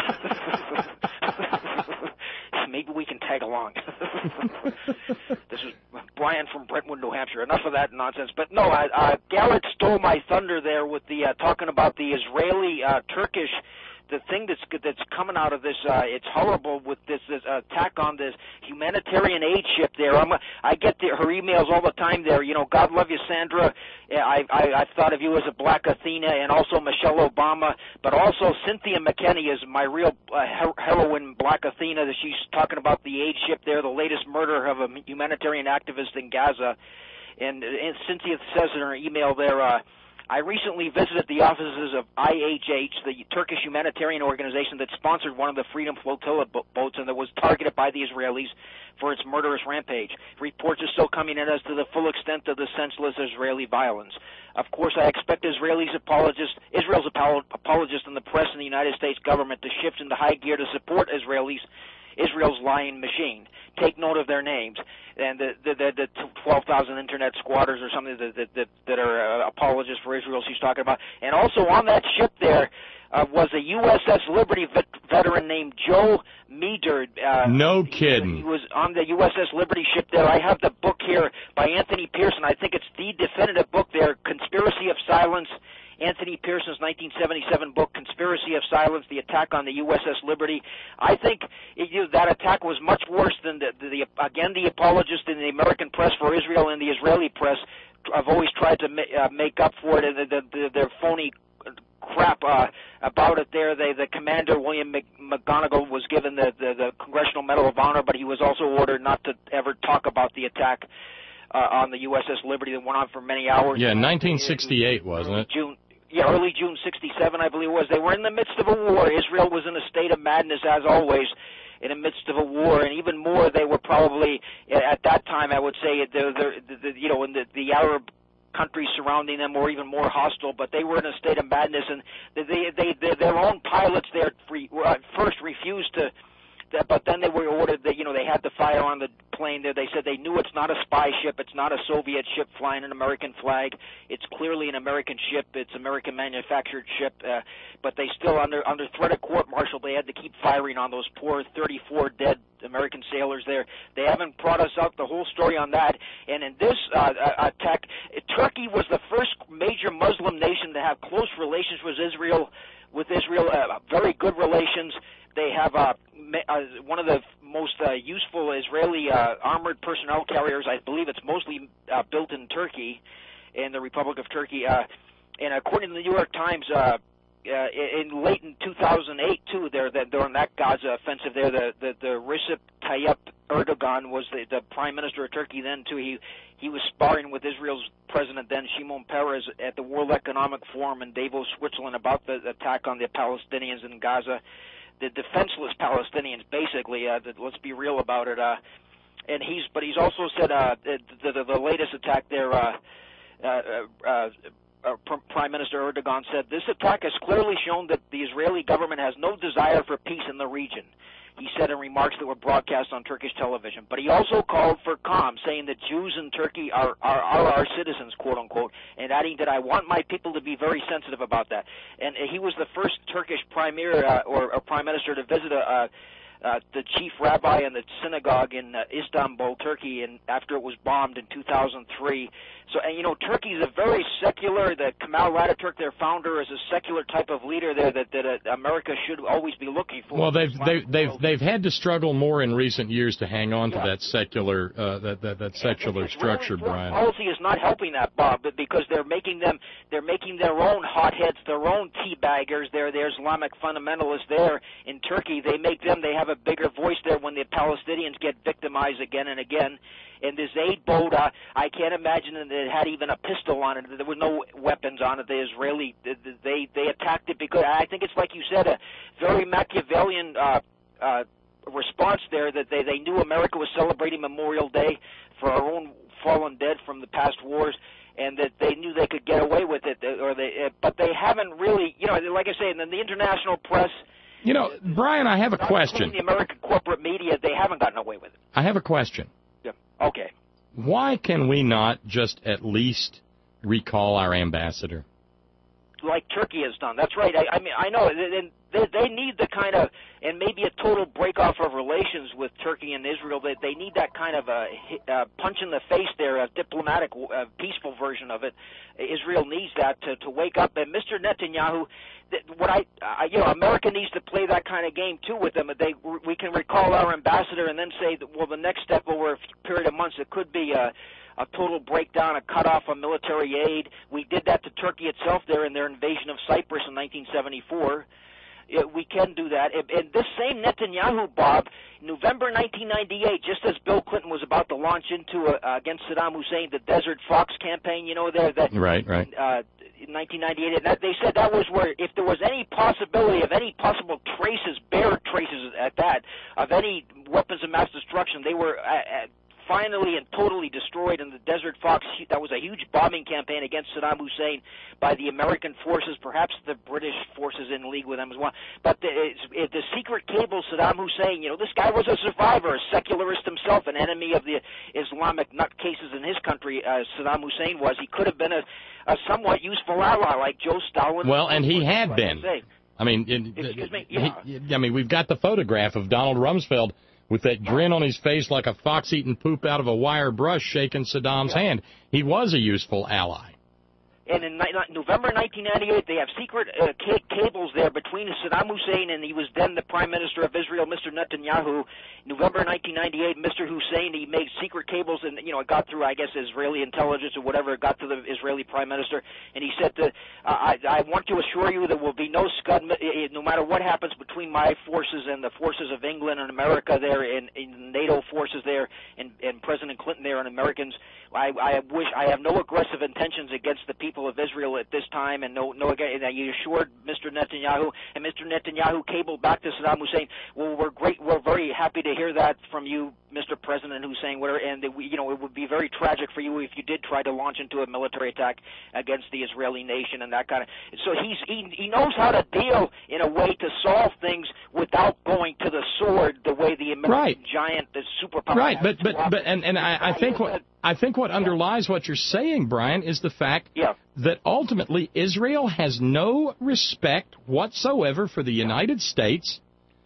Maybe we can tag along. This is Brian from Brentwood, New Hampshire. Enough of that nonsense. But no, uh, uh, Garrett stole my thunder there with the uh, talking about the Israeli uh, Turkish. The thing that's that's coming out of this, uh, it's horrible with this, this attack on this humanitarian aid ship there. I'm, I get the, her emails all the time there. You know, God love you, Sandra. I, I, I've thought of you as a Black Athena, and also Michelle Obama, but also Cynthia McKinney is my real uh, her- heroine, Black Athena. That she's talking about the aid ship there, the latest murder of a humanitarian activist in Gaza. And, and Cynthia says in her email there, uh, I recently visited the offices of I H H, the Turkish humanitarian organization that sponsored one of the Freedom Flotilla bo- boats and that was targeted by the Israelis for its murderous rampage. Reports are still coming in as to the full extent of the senseless Israeli violence. Of course, I expect Israelis apologists, Israel's apologists and the press and the United States government to shift into high gear to support Israelis, Israel's lying machine. Take note of their names. And the, the, the, the twelve thousand internet squatters or something that, that, that, that are uh, apologists for Israel she's talking about. And also on that ship there uh, was a U S S Liberty vet- veteran named Joe Meader. Uh, no he, kidding. He was on the U S S Liberty ship there. I have the book here by Anthony Pearson. I think it's the definitive book there, Conspiracy of Silence. Anthony Pearson's nineteen seventy-seven book, Conspiracy of Silence, The Attack on the U S S Liberty. I think it, you know, that attack was much worse than the, the, the, again, the apologists in the American press for Israel and the Israeli press have always tried to ma- uh, make up for it, and the, the, the, their phony crap uh, about it there. They, the commander, William McGonigal, was given the, the, the Congressional Medal of Honor, but he was also ordered not to ever talk about the attack uh, on the U S S Liberty that went on for many hours. Yeah, nineteen sixty-eight, wasn't it? June. Yeah, early June sixty-seven, I believe it was. They were in the midst of a war. Israel was in a state of madness, as always, in the midst of a war. And even more, they were probably, at that time, I would say, they're, they're, the, you know, in the, the Arab countries surrounding them were even more hostile. But they were in a state of madness, and they, they, they their own pilots there free, uh, first refused to. But then they were ordered that, you know, they had to fire on the plane there. They said they knew it's not a spy ship. It's not a Soviet ship flying an American flag. It's clearly an American ship. It's American manufactured ship. Uh, but they still, under under threat of court-martial, they had to keep firing on those poor thirty-four dead American sailors there. They haven't brought us out the whole story on that. And in this uh, attack, Turkey was the first major Muslim nation to have close relations with Israel, with Israel, uh, very good relations. They have uh, uh, one of the most uh, useful Israeli uh, armored personnel carriers. I believe it's mostly uh, built in Turkey, in the Republic of Turkey. Uh, and according to the New York Times, uh, uh, in late in two thousand eight, too, there, during that Gaza offensive there, the, the, the Recep Tayyip Erdogan was the, the prime minister of Turkey then, too. He he was sparring with Israel's president then, Shimon Peres, at the World Economic Forum in Davos, Switzerland, about the attack on the Palestinians in Gaza. The defenseless Palestinians, basically. Uh, the, let's be real about it. Uh, and he's, but he's also said uh, the, the, the latest attack there. Uh, uh, uh, uh, Prime Minister Erdogan said this attack has clearly shown that the Israeli government has no desire for peace in the region. He said in remarks that were broadcast on Turkish television. But he also called for calm, saying that Jews in Turkey are, are, are our citizens, quote unquote, and adding that I want my people to be very sensitive about that. And he was the first Turkish premier uh, or, or prime minister to visit a, uh, uh, the chief rabbi in the synagogue in uh, Istanbul, Turkey, and after it was bombed in two thousand three. So, and you know, Turkey is a very secular. The Kemal Ataturk, their founder, is a secular type of leader there that, that uh, America should always be looking for. Well, they've they, they've they've had to struggle more in recent years to hang on to yeah. that secular uh, that that, that secular structure, Brian. Policy is not helping that, Bob, because they're making them they're making their own hotheads, their own teabaggers. They're they're Islamic fundamentalists there in Turkey. They make them. They have a bigger voice there when the Palestinians get victimized again and again. And this aid boat, uh, I can't imagine that it had even a pistol on it. There were no weapons on it. The Israeli, they they attacked it because I think it's like you said, a very Machiavellian uh, uh, response there. That they they knew America was celebrating Memorial Day for our own fallen dead from the past wars, and that they knew they could get away with it. Or they, but they haven't really, you know, like I say, in the international press. You know, Brian, I have a question. The American corporate media, they haven't gotten away with it. I have a question. Yeah. Okay. Why can we not just at least recall our ambassador? Like Turkey has done. That's right. I, I mean, I know. They, they, they need the kind of, and maybe a total break-off of relations with Turkey and Israel. They, they need that kind of a, a punch in the face there, a diplomatic, a peaceful version of it. Israel needs that to, to wake up. And Mister Netanyahu, what I, I, you know, America needs to play that kind of game too with them. They, we can recall our ambassador and then say, that, well, the next step over a period of months, it could be a, a total breakdown, a cutoff of military aid. We did that to Turkey itself there in their invasion of Cyprus in nineteen seventy-four. It, we can do that. And, and this same Netanyahu, Bob, November nineteen ninety-eight, just as Bill Clinton was about to launch into a, uh, against Saddam Hussein the Desert Fox campaign, you know, there that right, right. Uh, nineteen ninety-eight, and that, they said that was where, if there was any possibility of any possible traces, bare traces at that, of any weapons of mass destruction, they were uh, finally and totally destroyed in the Desert Fox. That was a huge bombing campaign against Saddam Hussein by the American forces, perhaps the British forces in league with them as well. But the, it's, it, the secret cable, Saddam Hussein, you know, this guy was a survivor, a secularist himself, an enemy of the Islamic nutcases in his country, uh, Saddam Hussein was. He could have been a, a somewhat useful ally like Joe Stalin. Well, and he had been. I mean, it, Excuse me? Yeah. he, I mean, we've got the photograph of Donald Rumsfeld with that grin on his face like a fox eating poop out of a wire brush shaking Saddam's Yeah. hand. He was a useful ally. And in ni- November nineteen ninety-eight, they have secret uh, ca- cables there between Saddam Hussein and he was then the Prime Minister of Israel, Mister Netanyahu. November nineteen ninety-eight, Mister Hussein, he made secret cables, and you know it got through, I guess, Israeli intelligence or whatever. It got to the Israeli Prime Minister, and he said, that, uh, I, I want to assure you there will be no scud, no matter what happens between my forces and the forces of England and America there, and, and NATO forces there, and, and President Clinton there, and Americans. I, I wish I have no aggressive intentions against the people of Israel at this time, and no, no. And you assured Mister Netanyahu, and Mister Netanyahu cabled back to Saddam Hussein. Well, we're great. We're very happy to hear that from you, Mister President Hussein. Whatever, and that we, you know, it would be very tragic for you if you did try to launch into a military attack against the Israeli nation and that kind of. So he's he, he knows how to deal in a way to solve things without going to the sword, the way the American Right. giant, the superpower. Right, has but but to but and and I, I think what I think what underlies what you're saying, Brian, is the fact Yeah. that ultimately Israel has no respect whatsoever for the United States,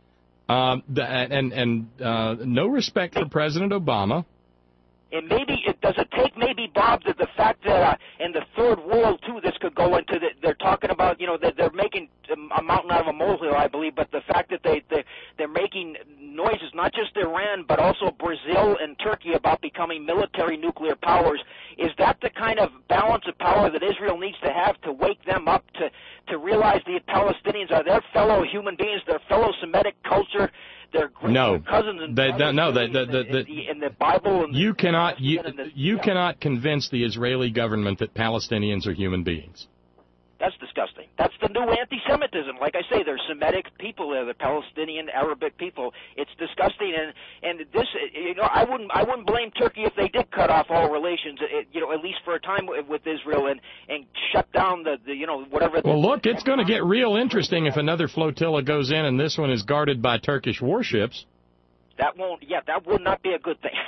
um, the, and and uh, no respect for President Obama. And maybe it does it take maybe Bob that the fact that uh, in the third world too this could go into the, they're talking about you know that they're making a mountain out of a molehill, I believe, but the fact that they they they're making noises not just Iran but also Brazil and Turkey about becoming military nuclear powers, is that the kind of balance of power that Israel needs to have to wake them up to to realize the Palestinians are their fellow human beings, their fellow Semitic culture? Their No, cousins and they, they, no, they, they, in, they, the, in the Bible. And you the, cannot you and the, you yeah. cannot convince the Israeli government that Palestinians are human beings. That's disgusting. That's the new anti-Semitism. Like I say, they're Semitic people. They're the Palestinian Arabic people. It's disgusting, and and this, you know, I wouldn't I wouldn't blame Turkey if they did cut off all relations, you know, at least for a time with Israel, and and shut down the, the you know whatever. Well, look, it's going to get real interesting if another flotilla goes in and this one is guarded by Turkish warships. That won't. Yeah, that would not be a good thing.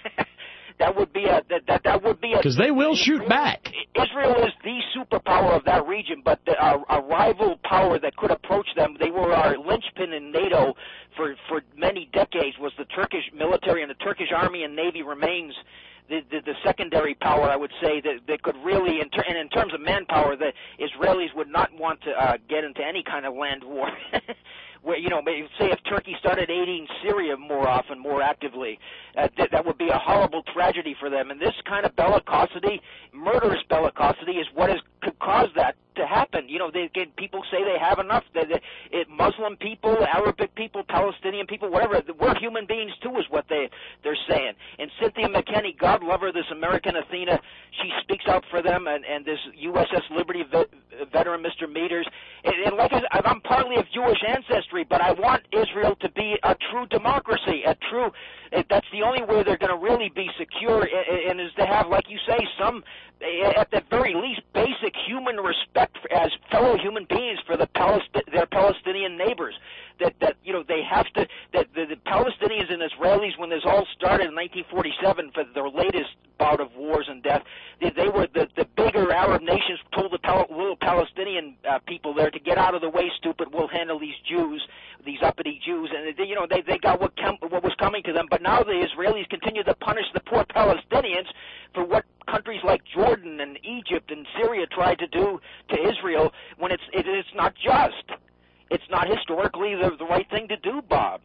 That would be a that that, that would be a because they will shoot back. Israel is the superpower of that region, but the, a, a rival power that could approach them. They were our linchpin in NATO for for many decades. Was the Turkish military, and the Turkish army and navy remains the the, the secondary power. I would say that that could really, in ter- and in terms of manpower, the Israelis would not want to uh, get into any kind of land war. Where, you know, say if Turkey started aiding Syria more often, more actively, uh, th- that would be a horrible tragedy for them. And this kind of bellicosity, murderous bellicosity, is what has could cause that to happen. You know, they, they, people say they have enough. They, they, it, Muslim people, Arabic people, Palestinian people, whatever, we're human beings too, is what they they're saying. And Cynthia McKinney, God love her, this American Athena, she speaks out for them, and, and this U S S Liberty vet, veteran, Mister Meters. And, and like I said, I'm partly of Jewish ancestry, but I want Israel to be a true democracy, a true. That's the only way they're going to really be secure, and, and is to have, like you say, some, at the very least, basic human respect for, as fellow human beings for the Palest- their Palestinian neighbors. That that you know they have to. That the, the Palestinians and Israelis, when this all started in nineteen forty-seven, for their latest bout of wars and death, they, they were the the bigger Arab nations told the Pal- little Palestinian uh, people there to get out of the way, stupid. We'll handle these Jews, these uppity Jews, and they, you know they they got what com- what was coming to them. But now the Israelis continue to punish the poor Palestinians for what countries like Jordan and Egypt and Syria tried to do to Israel when it's it, it's not just. It's not historically the, the right thing to do, Bob.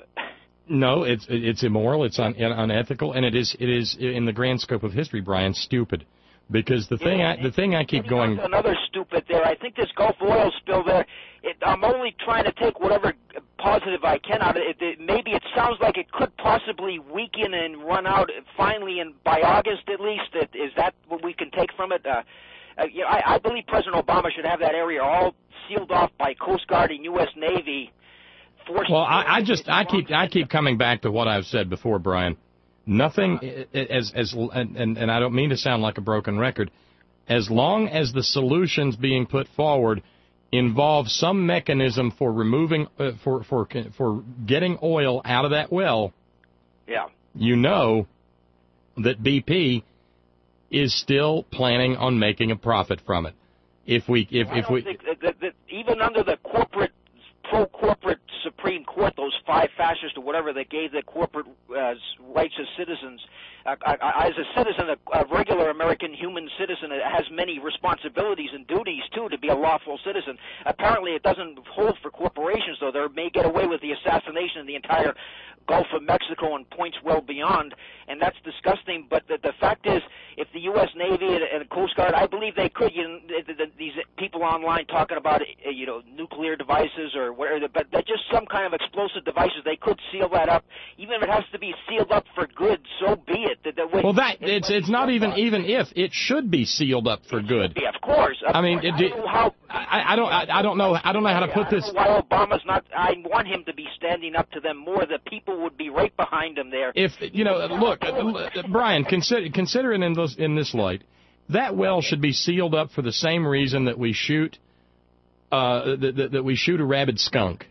No, it's it's immoral, it's un, unethical, and it is it is in the grand scope of history, Brian, stupid. Because the thing yeah, I the thing I keep going. Another stupid there. I think this Gulf oil spill there. It, I'm only trying to take whatever positive I can out of it. it. Maybe it sounds like it could possibly weaken and run out finally, and by August at least. It, is that what we can take from it? Uh, uh, you know, I, I believe President Obama should have that area all sealed off by Coast Guard and U S Navy. Well, I, I just I keep I keep coming back to what I've said before, Brian. Nothing as as and, and and I don't mean to sound like a broken record. As long as the solutions being put forward involve some mechanism for removing uh, for for for getting oil out of that well, yeah, you know that B P is still planning on making a profit from it. If we if I if don't we think that, that, that even under the corporate pro-corporate Supreme Court, those five fascists or whatever that gave the corporate uh, rights as citizens. Uh, I, I, as a citizen, a, a regular American human citizen has many responsibilities and duties, too, to be a lawful citizen. Apparently it doesn't hold for corporations, though. They may get away with the assassination of the entire Gulf of Mexico and points well beyond, and that's disgusting. But the, the fact is, if the U S Navy and, and Coast Guard, I believe they could. You know, the, the, these people online talking about, uh, you know, nuclear devices or whatever, but they're just some kind of explosive devices. They could seal that up, even if it has to be sealed up for good. So be it. The, the way, well, that it's it's not even even if it should be sealed up for good. Yeah, of course. Of I mean, course. It, I don't know how. I, I don't I, I don't know I don't know how to put this. Why Obama's not? I want him to be standing up to them more. The people would be right behind him there. If you know, look, Brian, consider consider it in this in this light. That well should be sealed up for the same reason that we shoot uh, that, that, that we shoot a rabid skunk.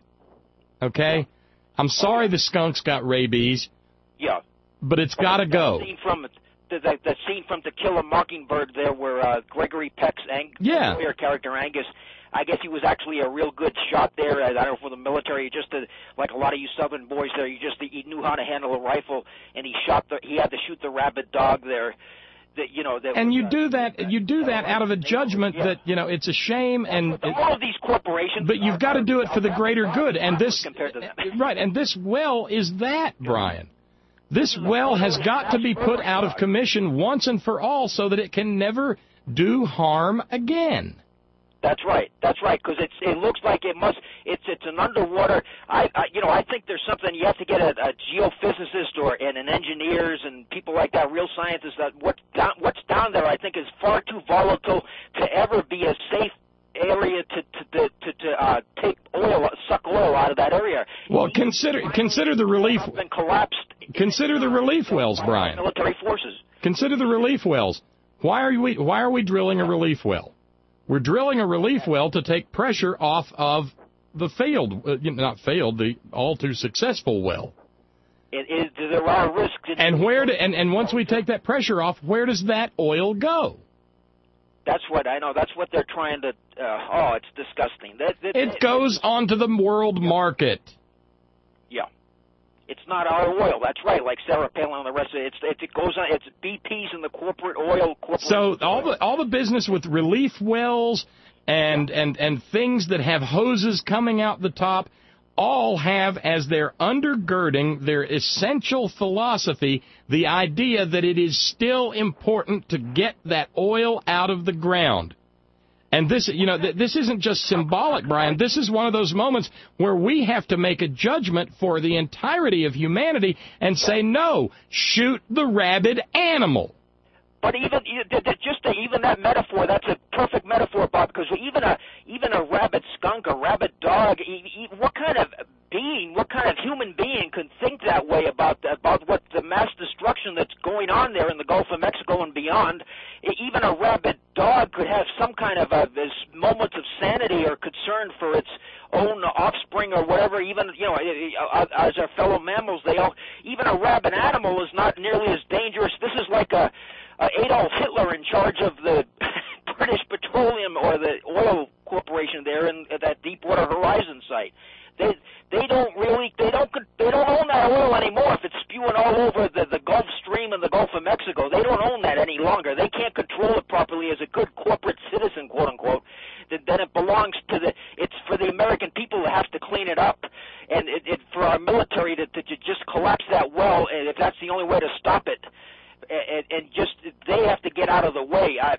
Okay, I'm sorry the skunk's got rabies. Yeah. But it's got to go. The scene from the, the, the scene from To Kill a Mockingbird, there, where uh, Gregory Peck's Ang- yeah. lawyer character Angus, I guess he was actually a real good shot there. I don't know, for the military, just to, like a lot of you Southern boys there, you just he knew how to handle a rifle, and he shot the he had to shoot the rabid dog there. That, you know, that and was, you uh, do that you do that out of a judgment yeah. that you know it's a shame and it, all of these corporations. But you've got to do it for the greater good, and this compared to them. right, and this well is that, Brian. This well has got to be put out of commission once and for all so that it can never do harm again. That's right. That's right. Because it's it looks like it must. It's it's an underwater. I, I you know I think there's something you have to get a, a geophysicist or and an engineers and people like that, real scientists. That what's down what's down there I think is far too volatile to ever be a safe area to to to, to uh, take oil, suck oil out of that area. Well, consider consider the relief. And collapsed. Consider the relief wells, Brian. Military forces. Consider the relief wells. Why are we Why are we drilling a relief well? We're drilling a relief well to take pressure off of the failed, uh, not failed, the all too successful well. It is, there are risks. And where do, and, and once we take that pressure off, where does that oil go? That's what I know. That's what they're trying to. Uh, oh, it's disgusting. That, that, it that, goes onto the world market. Yeah, it's not our oil. That's right. Like Sarah Palin and the rest of it. It's, it, it goes on. It's B P's and the corporate oil. So all the all the business with relief wells and yeah. and and things that have hoses coming out the top all have as their undergirding, their essential philosophy, the idea that it is still important to get that oil out of the ground. And this, you know, th- this isn't just symbolic, Brian. This is one of those moments where we have to make a judgment for the entirety of humanity and say, no, shoot the rabid animal. But even just even that metaphor, that's a perfect metaphor, Bob, because even a even a rabid skunk, a rabid dog, what kind of being, what kind of human being can think that way about about what the mass destruction that's going on there in the Gulf of Mexico and beyond? Even a rabid dog could have some kind of a this moments of sanity or concern for its own offspring or whatever. Even you know, as our fellow mammals, they all. Even a rabid animal is not nearly as dangerous. This is like a Uh, Adolf Hitler in charge of the British Petroleum or the oil corporation there in at that Deepwater Horizon site. They they don't really they don't they don't own that oil anymore. If it's spewing all over the, the Gulf Stream and the Gulf of Mexico, they don't own that any longer. They can't control it properly as a good corporate citizen, quote unquote. Then it belongs to the. It's for the American people to have to clean it up, and it, it for our military to, to just collapse that well. And if that's the only way to stop it. And, and just they have to get out of the way. I,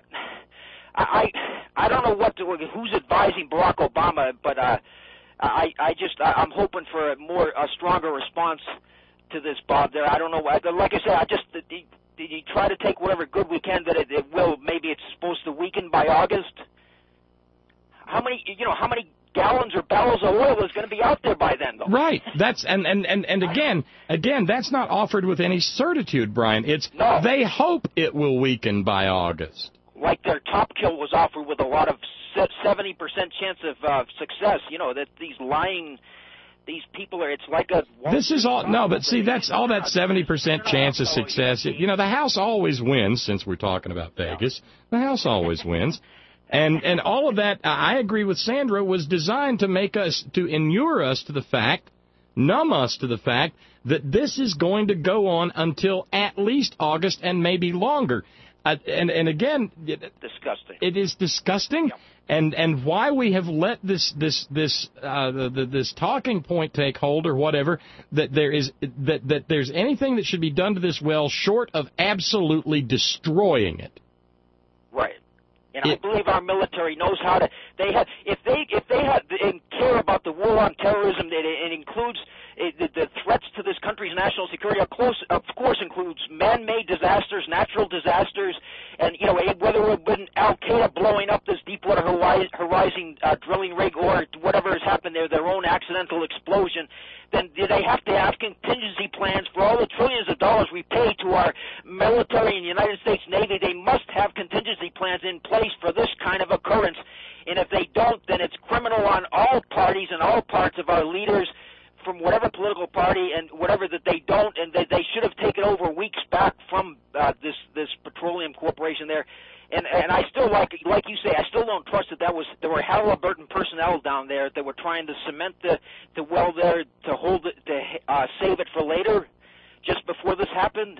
I, I don't know what to, who's advising Barack Obama, but uh, I, I just I, I'm hoping for a more a stronger response to this, Bob. There, I don't know. Like I said, I just you try to take whatever good we can that it, it will. Maybe it's supposed to weaken by our many, you know, how many gallons or barrels of oil is going to be out there by then, though. Right. That's and and and, and again, again, that's not offered with any certitude, Brian. It's no. They hope it will weaken by August. Like their top kill was offered with a lot of seventy percent chance of uh, success. You know, that these lying, these people are, it's like a... This is all, no, but see, that's all that seventy percent chance of success. You know, the House always wins, since we're talking about Vegas. The House always wins. And and all of that, I agree with Sandra, was designed to make us, to inure us to the fact, numb us to the fact, that this is going to go on until at least August and maybe longer. Uh, and, and again, disgusting. It is disgusting. Yep. And and why we have let this this this uh, the, the, this talking point take hold or whatever, that there is that that there's anything that should be done to this well short of absolutely destroying it. Right. And it, I believe our military knows how to. They have, if they if they have and care about the war on terrorism, it, it includes it, the, the threats to this country's national security. Of course, of course, includes man-made disasters, natural disasters, and you know whether it had been Al Qaeda blowing up this Deepwater Horizon uh, drilling rig or whatever has happened there, their own accidental explosion. Then they have to have contingency plans for all the trillions of dollars we pay to our military and the United States Navy. They must have contingency plans in place for this kind of occurrence. And if they don't, then it's criminal on all parties and all parts of our leaders from whatever political party and whatever that they don't. And they, they should have taken over weeks back from uh, this, this petroleum corporation there. And and I still, like like you say, I still don't trust that that was, there were Halliburton personnel down there that were trying to cement the, the well there to hold it, to uh, save it for later, just before this happened,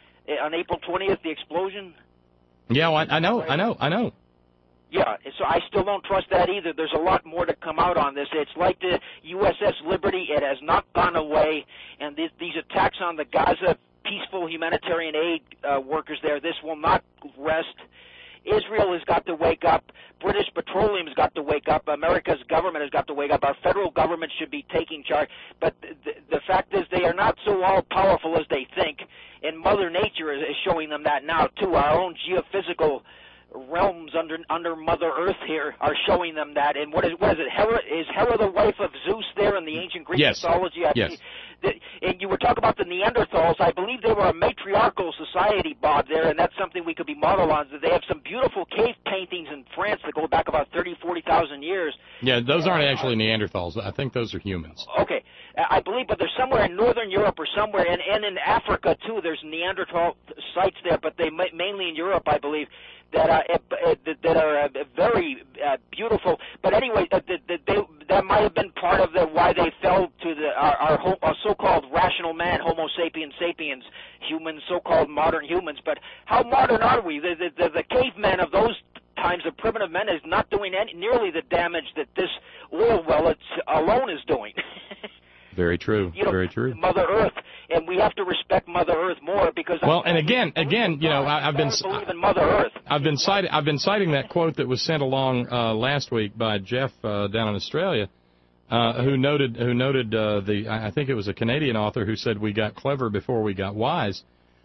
on April twentieth, the explosion. Yeah, well, I, I know, I know, I know. Yeah, so I still don't trust that either. There's a lot more to come out on this. It's like the U S S Liberty. It has not gone away, and th- these attacks on the Gaza peaceful humanitarian aid uh, workers there, this will not rest. Israel has got to wake up. British Petroleum has got to wake up. America's government has got to wake up. Our federal government should be taking charge. But th- the fact is they are not so all-powerful as they think, and Mother Nature is, is showing them that now, too. Our own geophysical realms under under Mother Earth here are showing them that. And what is what is it? Hera, is Hera the wife of Zeus there in the ancient Greek yes. mythology? I yes. The, and you were talking about the Neanderthals. I believe they were a matriarchal society, Bob, there, and that's something we could be modeled on. They have some beautiful cave paintings in France that go back about thirty, forty thousand years. Yeah, those aren't actually Neanderthals. I think those are humans. Okay. I believe, but they're somewhere in northern Europe or somewhere, and, and in Africa, too. There's Neanderthal sites there, but they mainly in Europe, I believe, that are, uh, that are uh, very uh, beautiful. But anyway, uh, they, they, that might have been part of the, why they fell to the, our, our, our so-called rational man, Homo sapiens sapiens, humans, so-called modern humans. But how modern are we? The, the, the, the cavemen of those times, the primitive men, is not doing any, nearly the damage that this oil well it's, alone is doing. Very true. You know, Very true. Mother Earth, and we have to respect Mother Earth more because. Well, and again, again, you know, I, I've been. I believe in Mother Earth. I've been citing. I've been citing that quote that was sent along uh, last week by Jeff uh, down in Australia, uh, who noted who noted uh, the. I think it was a Canadian author who said we got clever before we got wise,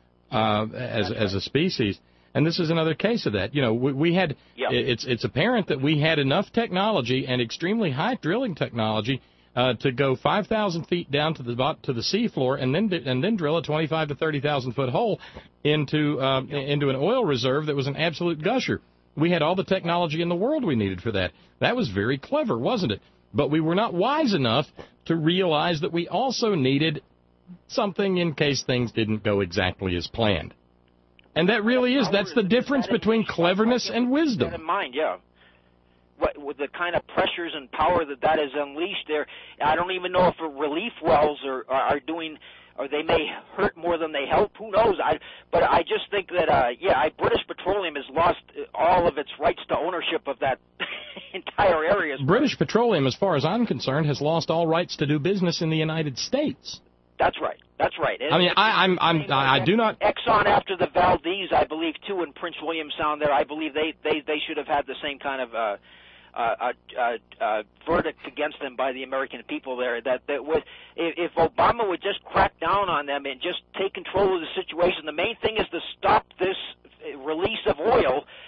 uh, as as a species. And this is another case of that. You know, we, we had. Yep. It's it's apparent that we had enough technology and extremely high drilling technology. Uh, to go five thousand feet down to the to the seafloor and then and then drill a twenty-five to thirty thousand foot hole into uh, into an oil reserve that was an absolute gusher. We had all the technology in the world we needed for that. That was very clever, wasn't it? But we were not wise enough to realize that we also needed something in case things didn't go exactly as planned. And that really is that's the difference between cleverness and wisdom. That in mind, yeah. What, with the kind of pressures and power that that has unleashed there, I don't even know if relief wells are, are, are doing, or they may hurt more than they help. Who knows? I, but I just think that, uh, yeah, I, British Petroleum has lost all of its rights to ownership of that entire area. British Petroleum, as far as I'm concerned, has lost all rights to do business in the United States. That's right. That's right. I mean, I, I'm, I'm, I, I do not. Exxon after the Valdez, I believe, too, in Prince William Sound. There, I believe they, they, they should have had the same kind of. Uh, Uh, uh, uh, verdict against them by the American people there. That, that would, if, if Obama would just crack down on them and just take control of the situation, the main thing is to stop this release of oil. And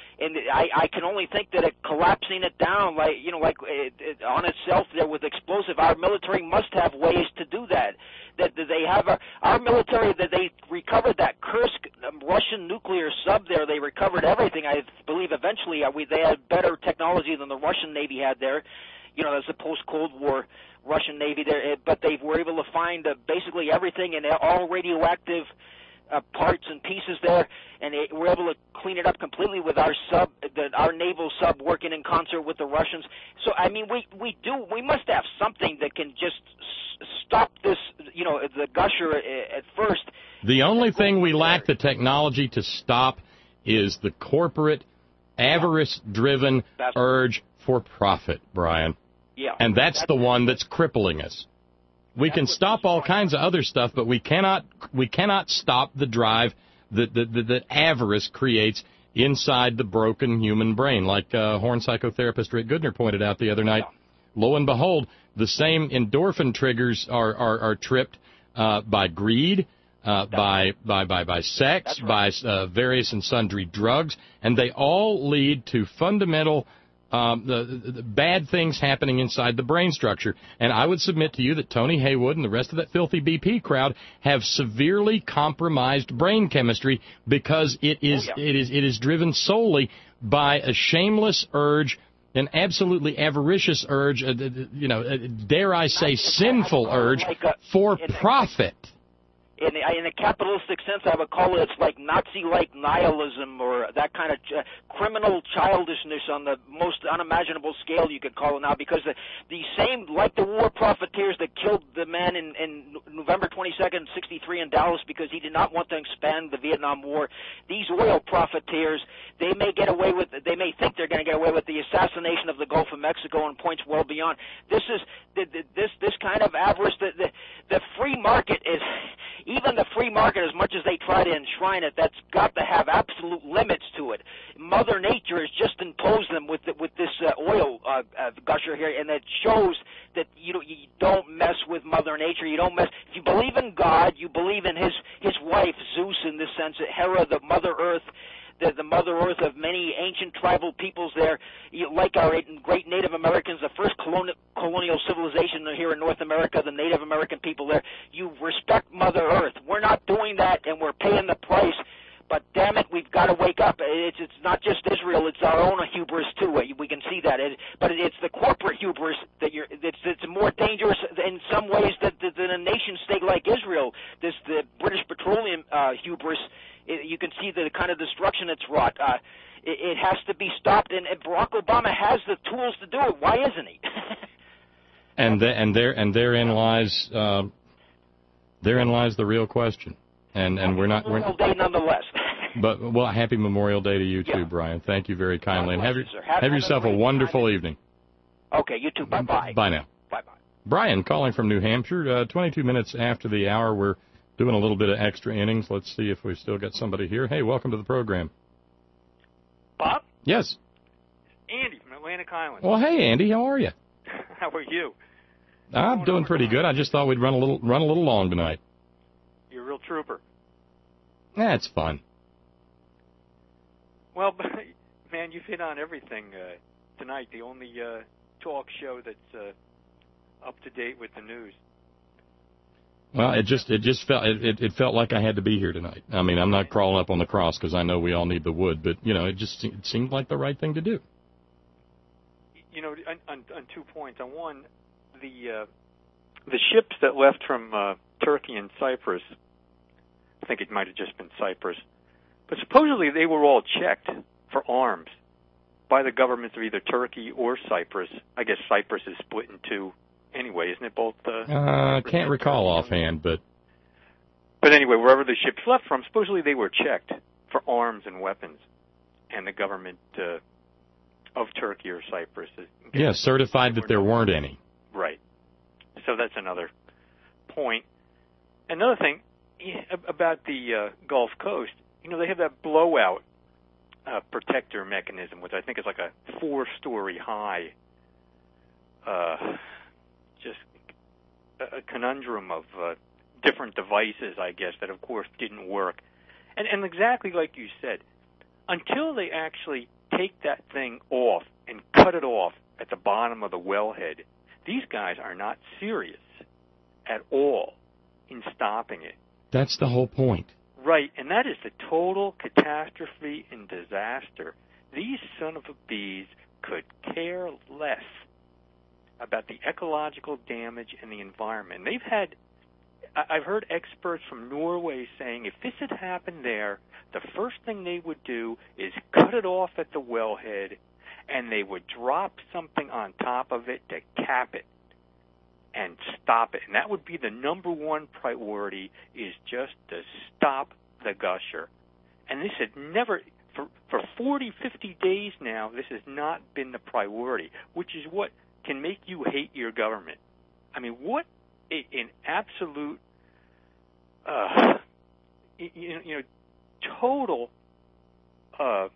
I, I can only think that it collapsing it down, like you know, like it, it, on itself there with explosive. Our military must have ways to do that. That, that they have a, our military that they recovered that Kursk um, Russian nuclear sub there. They recovered everything. I believe eventually uh, we they had better technology than the Russian Navy had there. You know, that's the post-Cold War Russian Navy there. But they were able to find uh, basically everything and all radioactive Uh, parts and pieces there, and it, we're able to clean it up completely with our sub, the, our naval sub working in concert with the Russians. So I mean, we we do we must have something that can just s- stop this, you know, the gusher at first. The only thing we lack the technology to stop is the corporate, avarice-driven urge for profit, Brian. Yeah, and that's, that's the one that's crippling us. We can stop all kinds of other stuff, but we cannot we cannot stop the drive that that, that, that avarice creates inside the broken human brain. Like uh, Horn psychotherapist Rick Goodner pointed out the other night, lo and behold, the same endorphin triggers are, are, are tripped uh, by greed, uh, by, by, by, by sex, by uh, various and sundry drugs, and they all lead to fundamental Um, the, the, the bad things happening inside the brain structure. And I would submit to you that Tony Haywood and the rest of that filthy B P crowd have severely compromised brain chemistry because it is, oh, yeah. it is, it is driven solely by a shameless urge, an absolutely avaricious urge, uh, you know, uh, dare I say sinful urge for profit. In, the, in a capitalistic sense, I would call it it's like Nazi-like nihilism or that kind of uh, criminal childishness on the most unimaginable scale you could call it now, because the, the same, like the war profiteers that killed the man in, in November twenty-second, sixty-three in Dallas because he did not want to expand the Vietnam War, these oil profiteers, they may get away with, they may think they're going to get away with the assassination of the Gulf of Mexico and points well beyond. This is, this, this kind of avarice, the, the, the free market is... Even the free market, as much as they try to enshrine it, that's got to have absolute limits to it. Mother Nature has just imposed them with the, with this uh, oil uh, uh, gusher here, and it shows that you know, you don't mess with Mother Nature. You don't mess. If you believe in God, you believe in His His wife Zeus in this sense, Hera, the Mother Earth. The, the Mother Earth of many ancient tribal peoples there, you, like our great Native Americans, the first colonial, colonial civilization here in North America, the Native American people there. You respect Mother Earth. We're not doing that, and we're paying the price. But damn it, we've got to wake up. It's it's not just Israel; it's our own hubris too. We can see that. It, but it's the corporate hubris that you're. It's it's more dangerous in some ways than, than a nation state like Israel. This the British Petroleum uh, hubris. It, you can see the kind of destruction it's wrought. Uh, it, it has to be stopped, and, and Barack Obama has the tools to do it. Why isn't he? and the, and there and therein lies uh, therein lies the real question. And and we're not. Memorial Day, nonetheless. But well, happy Memorial Day to you too, yeah. Brian. Thank you very kindly, and have, you, have, have yourself a wonderful time. evening. Okay, you too. Bye bye. Bye now. Bye bye. Brian calling from New Hampshire. Uh, Twenty-two minutes after the hour, we're doing a little bit of extra innings. Let's see if we've still got somebody here. Hey, welcome to the program. Bob? Yes. Andy from Atlantic Island. Well, hey, Andy, how are you? How are you? I'm doing pretty good. I just thought we'd run a little run a little long tonight. You're a real trooper. That's fun. Well, man, you've hit on everything uh, tonight. The only uh, talk show that's uh, up to date with the news. Well, it just it just felt it, it felt like I had to be here tonight. I mean, I'm not crawling up on the cross because I know we all need the wood, but you know, it just it seemed like the right thing to do. You know, on, on, on two points. On one, the uh, the ships that left from uh, Turkey and Cyprus, I think it might have just been Cyprus, but supposedly they were all checked for arms by the governments of either Turkey or Cyprus. I guess Cyprus is split in two anyway, isn't it? Both. Uh, uh can't recall offhand, but. But anyway, wherever the ships left from, supposedly they were checked for arms and weapons, and the government uh, of Turkey or Cyprus. Yeah, certified that there weren't any. Right. So that's another point. Another thing about the uh, Gulf Coast, you know, they have that blowout uh, protector mechanism, which I think is like a four-story high, uh, just a conundrum of uh, different devices, I guess, that, of course, didn't work. And, and exactly like you said, until they actually take that thing off and cut it off at the bottom of the wellhead. These guys are not serious at all in stopping it. That's the whole point. Right, and that is the total catastrophe and disaster. These son of a bees could care less about the ecological damage and the environment. They've had, I've heard experts from Norway saying if this had happened there, the first thing they would do is cut it off at the wellhead, and they would drop something on top of it to cap it and stop it. And that would be the number one priority, is just to stop the gusher. And this had never, for, for forty, fifty days now, this has not been the priority, which is what can make you hate your government. I mean, what an absolute, uh, you, you know, total uh,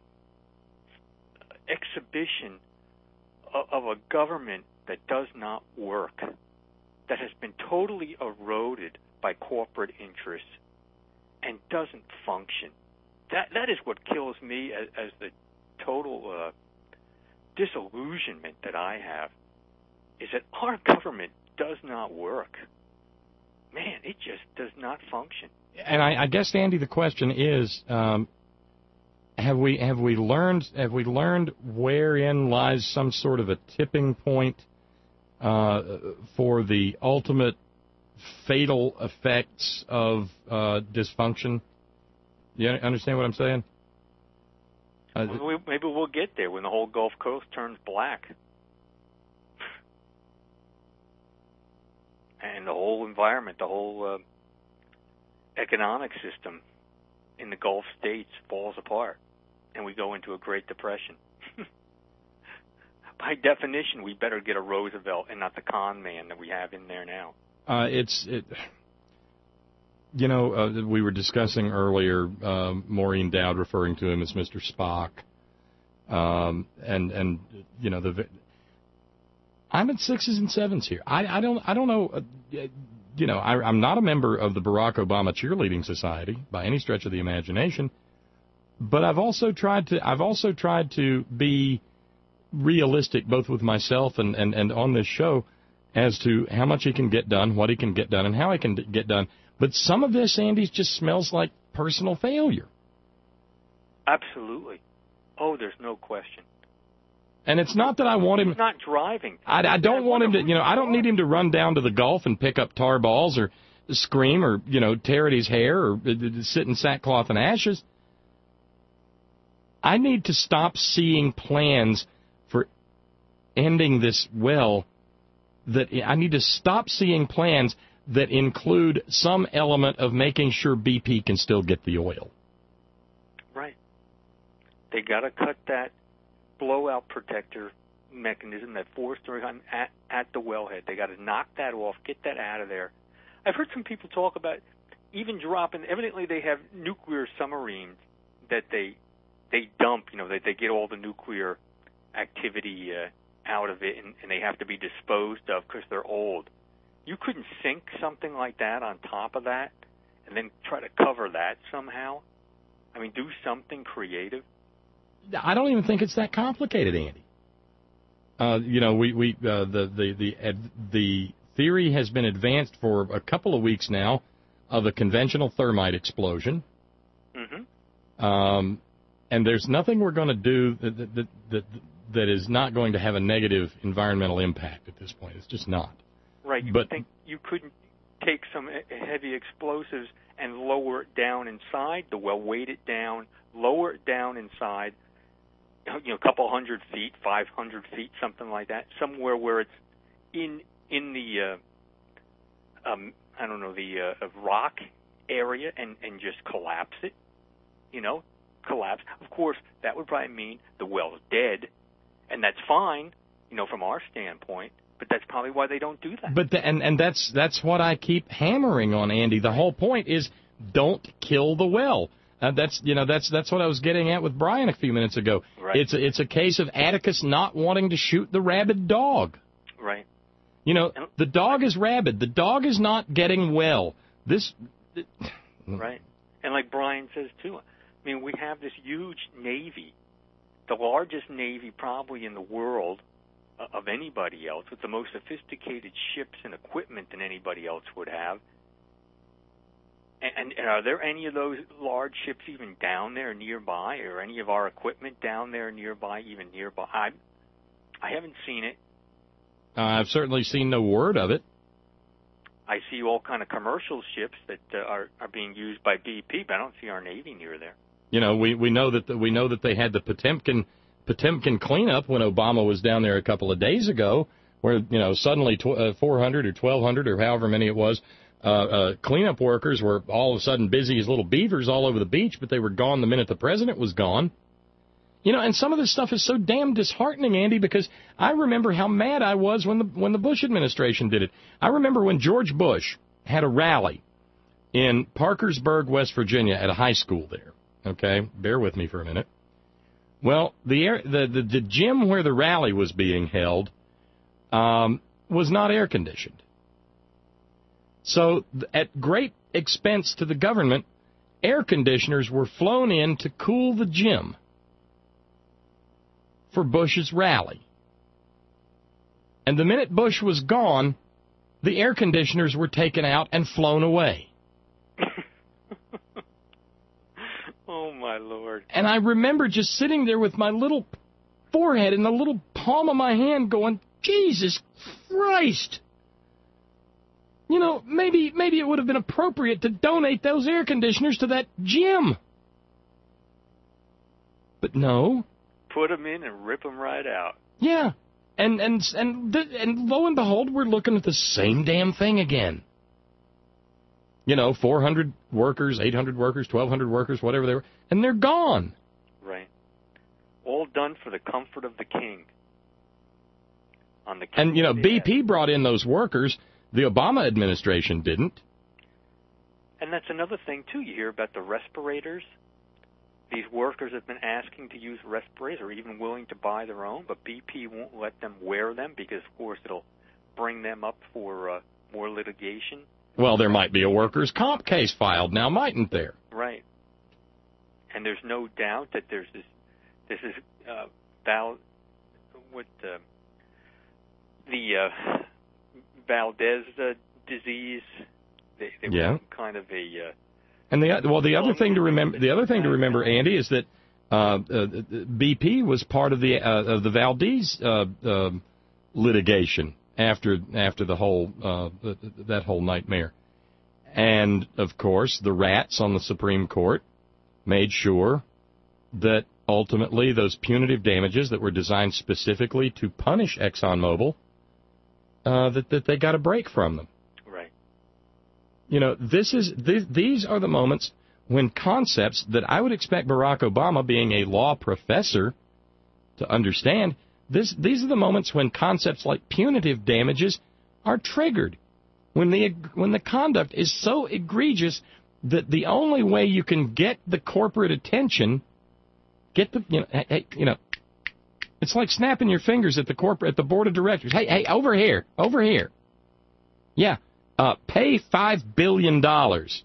exhibition of, of a government that does not work, that has been totally eroded by corporate interests and doesn't function. That that is what kills me as, as the total uh, disillusionment that I have, is that our government does not work. Man, it just does not function. And I, I guess, Andy, the question is, um, have we have we learned have we learned wherein lies some sort of a tipping point uh, for the ultimate fatal effects of uh, dysfunction? You understand what I'm saying? Uh, maybe, maybe we'll get there when the whole Gulf Coast turns black. And the whole environment, the whole uh, economic system in the Gulf states falls apart, and we go into a Great Depression. By definition, we better get a Roosevelt and not the con man that we have in there now. Uh, it's, it, you know, uh, we were discussing earlier, uh, Maureen Dowd referring to him as Mister Spock, um, and and you know the. I'm at sixes and sevens here. I, I don't I don't know. Uh, you know, I, I'm not a member of the Barack Obama Cheerleading Society by any stretch of the imagination, but I've also tried to I've also tried to be realistic, both with myself and, and, and on this show, as to how much he can get done, what he can get done, and how he can get done. But some of this, Andy, just smells like personal failure. Absolutely. Oh, there's no question. And it's not that I want him. He's not driving. I, I don't want him to, you know, I don't need him to run down to the Gulf and pick up tar balls or scream or, you know, tear at his hair or sit in sackcloth and ashes. I need to stop seeing plans for ending this well. That I need to stop seeing plans that include some element of making sure B P can still get the oil. Right. They got to cut that blowout protector mechanism, that four-story gun at, at the wellhead. They got to knock that off, get that out of there. I've heard some people talk about even dropping. Evidently, they have nuclear submarines that they they dump. You know, they they get all the nuclear activity uh, out of it, and, and they have to be disposed of because they're old. You couldn't sink something like that on top of that, and then try to cover that somehow. I mean, do something creative. I don't even think it's that complicated, Andy. Uh, you know, we, we uh, the the the ad, the theory has been advanced for a couple of weeks now of a conventional thermite explosion. Mm-hmm. Um, and there's nothing we're going to do that, that that that is not going to have a negative environmental impact at this point. It's just not. Right. You but, think you couldn't take some heavy explosives and lower it down inside the well, weight it down, lower it down inside, you know, a couple hundred feet, five hundred feet, something like that, somewhere where it's in in the uh, um, I don't know the uh, rock area, and and just collapse it, you know, collapse. Of course, that would probably mean the well's dead, and that's fine, you know, from our standpoint. But that's probably why they don't do that. But the, and and that's that's what I keep hammering on, Andy. The whole point is don't kill the well. Uh, that's you know that's that's what I was getting at with Brian a few minutes ago. Right. It's a, it's a case of Atticus not wanting to shoot the rabid dog. Right. You know, the dog is rabid. The dog is not getting well. This. It, right. And like Brian says too, I mean, we have this huge Navy the largest Navy probably in the world uh, of anybody else, with the most sophisticated ships and equipment than anybody else would have. And, and are there any of those large ships even down there nearby, or any of our equipment down there nearby, even nearby? I, I haven't seen it. Uh, I've certainly seen no word of it. I see all kind of commercial ships that uh, are are being used by B P, but I don't see our Navy near there. You know, we we know that the, we know that they had the Potemkin Potemkin cleanup when Obama was down there a couple of days ago, where you know suddenly tw- uh, four hundred or twelve hundred or however many it was. Uh, uh, cleanup workers were all of a sudden busy as little beavers all over the beach, but they were gone the minute the president was gone. You know, and some of this stuff is so damn disheartening, Andy, because I remember how mad I was when the when the Bush administration did it. I remember when George Bush had a rally in Parkersburg, West Virginia, at a high school there. Okay, bear with me for a minute. Well, the air, the, the the gym where the rally was being held um, was not air conditioned. So, at great expense to the government, air conditioners were flown in to cool the gym for Bush's rally. And the minute Bush was gone, the air conditioners were taken out and flown away. Oh, my Lord. And I remember just sitting there with my little forehead in the little palm of my hand going, Jesus Christ! You know, maybe maybe it would have been appropriate to donate those air conditioners to that gym. But no. Put them in and rip them right out. Yeah. And and and and lo and behold, we're looking at the same damn thing again. You know, four hundred workers, eight hundred workers, twelve hundred workers, whatever they were, and they're gone. Right. All done for the comfort of the king. On the and, you know, B P brought in those workers. The Obama administration didn't. And that's another thing, too. You hear about the respirators. These workers have been asking to use respirators or even willing to buy their own, but B P won't let them wear them because, of course, it'll bring them up for uh, more litigation. Well, there might be a workers' comp case filed now, mightn't there? Right. And there's no doubt that there's this, this is uh, Val, what, uh, the uh, Valdez uh, disease. They, they yeah. were kind of a. Uh, and the well, the other thing to remember, the other thing to remember, Andy, is that uh, uh, B P was part of the uh, of the Valdez uh, uh, litigation after after the whole uh, that whole nightmare, and of course the rats on the Supreme Court made sure that ultimately those punitive damages that were designed specifically to punish ExxonMobil. Uh, that, that they got a break from them. Right. You know, this is th- these are the moments when concepts that I would expect Barack Obama, being a law professor, to understand. This these are the moments when concepts like punitive damages are triggered. When the when the conduct is so egregious that the only way you can get the corporate attention, get the you know, hey, you know. It's like snapping your fingers at the corporate, at the board of directors. Hey, hey, over here, over here. Yeah, uh, pay five billion dollars.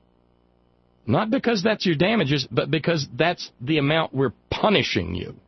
Not because that's your damages, but because that's the amount we're punishing you.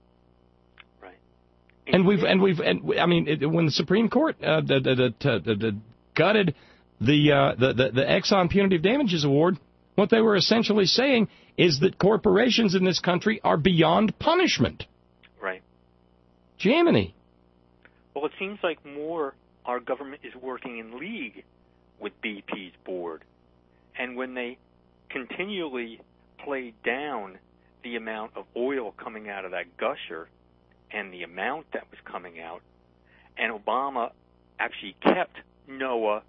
Right. And we've, and we've, and I mean, it, when the Supreme Court uh, the, the, the, the, the gutted the, uh, the the the Exxon Punitive Damages Award, what they were essentially saying is that corporations in this country are beyond punishment. Right. Jiminy. Well, it seems like more our government is working in league with B P's board. And when they continually play down the amount of oil coming out of that gusher and the amount that was coming out, and Obama actually kept NOAA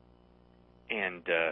and uh,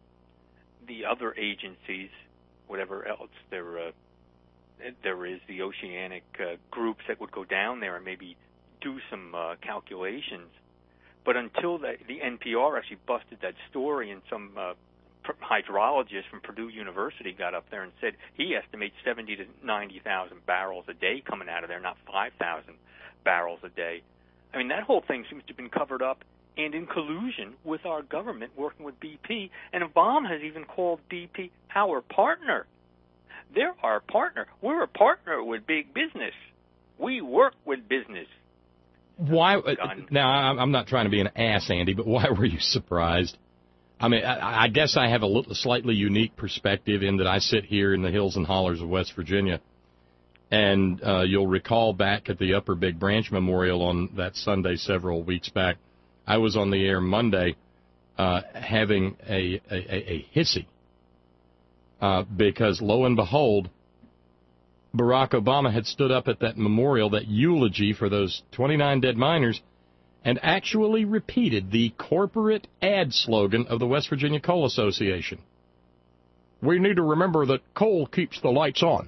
the other agencies, whatever else there uh, there is, the oceanic uh, groups that would go down there and maybe do some uh, calculations. But until the, the N P R actually busted that story, and some uh, hydrologist from Purdue University got up there and said he estimates seventy to ninety thousand barrels a day coming out of there, not five thousand barrels a day. I mean, that whole thing seems to have been covered up and in collusion with our government working with B P. And Obama has even called B P our partner. They're our partner. We're a partner with big business. We work with business. Why? Uh, now, I'm not trying to be an ass, Andy, but why were you surprised? I mean, I, I guess I have a little, slightly unique perspective in that I sit here in the hills and hollers of West Virginia. And uh, you'll recall back at the Upper Big Branch Memorial on that Sunday several weeks back, I was on the air Monday uh, having a, a, a, a hissy uh, because, lo and behold, Barack Obama had stood up at that memorial, that eulogy for those twenty-nine dead miners, and actually repeated the corporate ad slogan of the West Virginia Coal Association. We need to remember that coal keeps the lights on.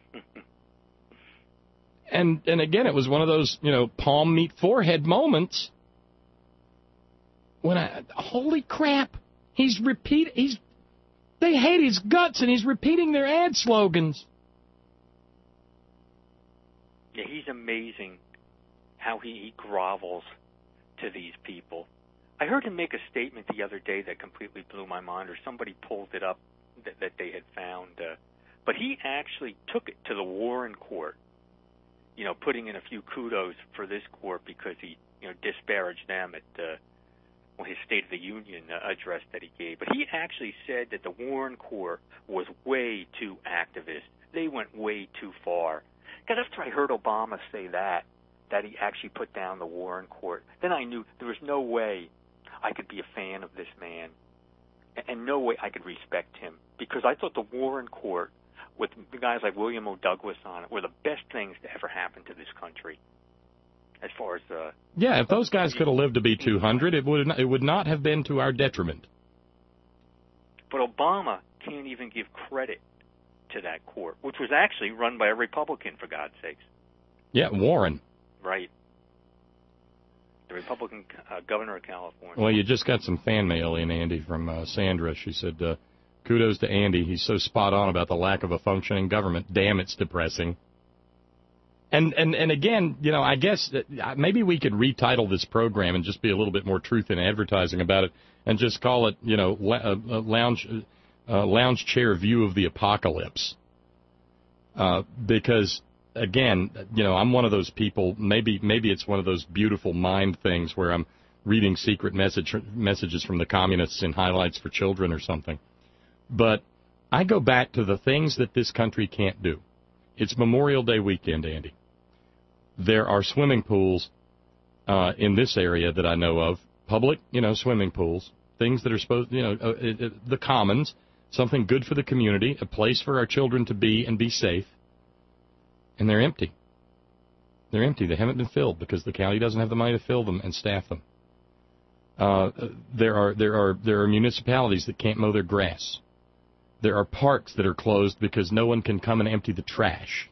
And and again, it was one of those, you know, palm meet forehead moments when I, holy crap, he's repeat, he's, they hate his guts and he's repeating their ad slogans. Yeah, he's amazing how he, he grovels to these people. I heard him make a statement the other day that completely blew my mind, or somebody pulled it up that, that they had found. Uh, but he actually took it to the Warren Court, you know, putting in a few kudos for this court because he, you know, disparaged them at uh, well, his State of the Union uh, address that he gave. But he actually said that the Warren Court was way too activist. They went way too far. Because after I heard Obama say that, that he actually put down the Warren Court, then I knew there was no way I could be a fan of this man, and no way I could respect him, because I thought the Warren Court, with guys like William O. Douglas on it, were the best things to ever happen to this country. As far as uh, yeah, if those guys could have lived to be two hundred, it would it would not have been to our detriment. But Obama can't even give credit to that court, which was actually run by a Republican, for God's sakes. Yeah, Warren. Right. The Republican uh, governor of California. Well, you just got some fan mail in, Andy, from uh, Sandra. She said, uh, kudos to Andy. He's so spot on about the lack of a functioning government. Damn, it's depressing. And, and, and again, you know, I guess that maybe we could retitle this program and just be a little bit more truth in advertising about it and just call it, you know, la- uh, lounge... Uh, lounge chair view of the apocalypse. Uh, because, again, you know, I'm one of those people, maybe maybe it's one of those beautiful mind things where I'm reading secret message messages from the communists in highlights for children or something. But I go back to the things that this country can't do. It's Memorial Day weekend, Andy. There are swimming pools uh, in this area that I know of, public, you know, swimming pools, things that are supposed, you know, uh, uh, the commons, something good for the community, a place for our children to be and be safe, and they're empty. They're empty. They haven't been filled because the county doesn't have the money to fill them and staff them. Uh, there are there are there are municipalities that can't mow their grass. There are parks that are closed because no one can come and empty the trash.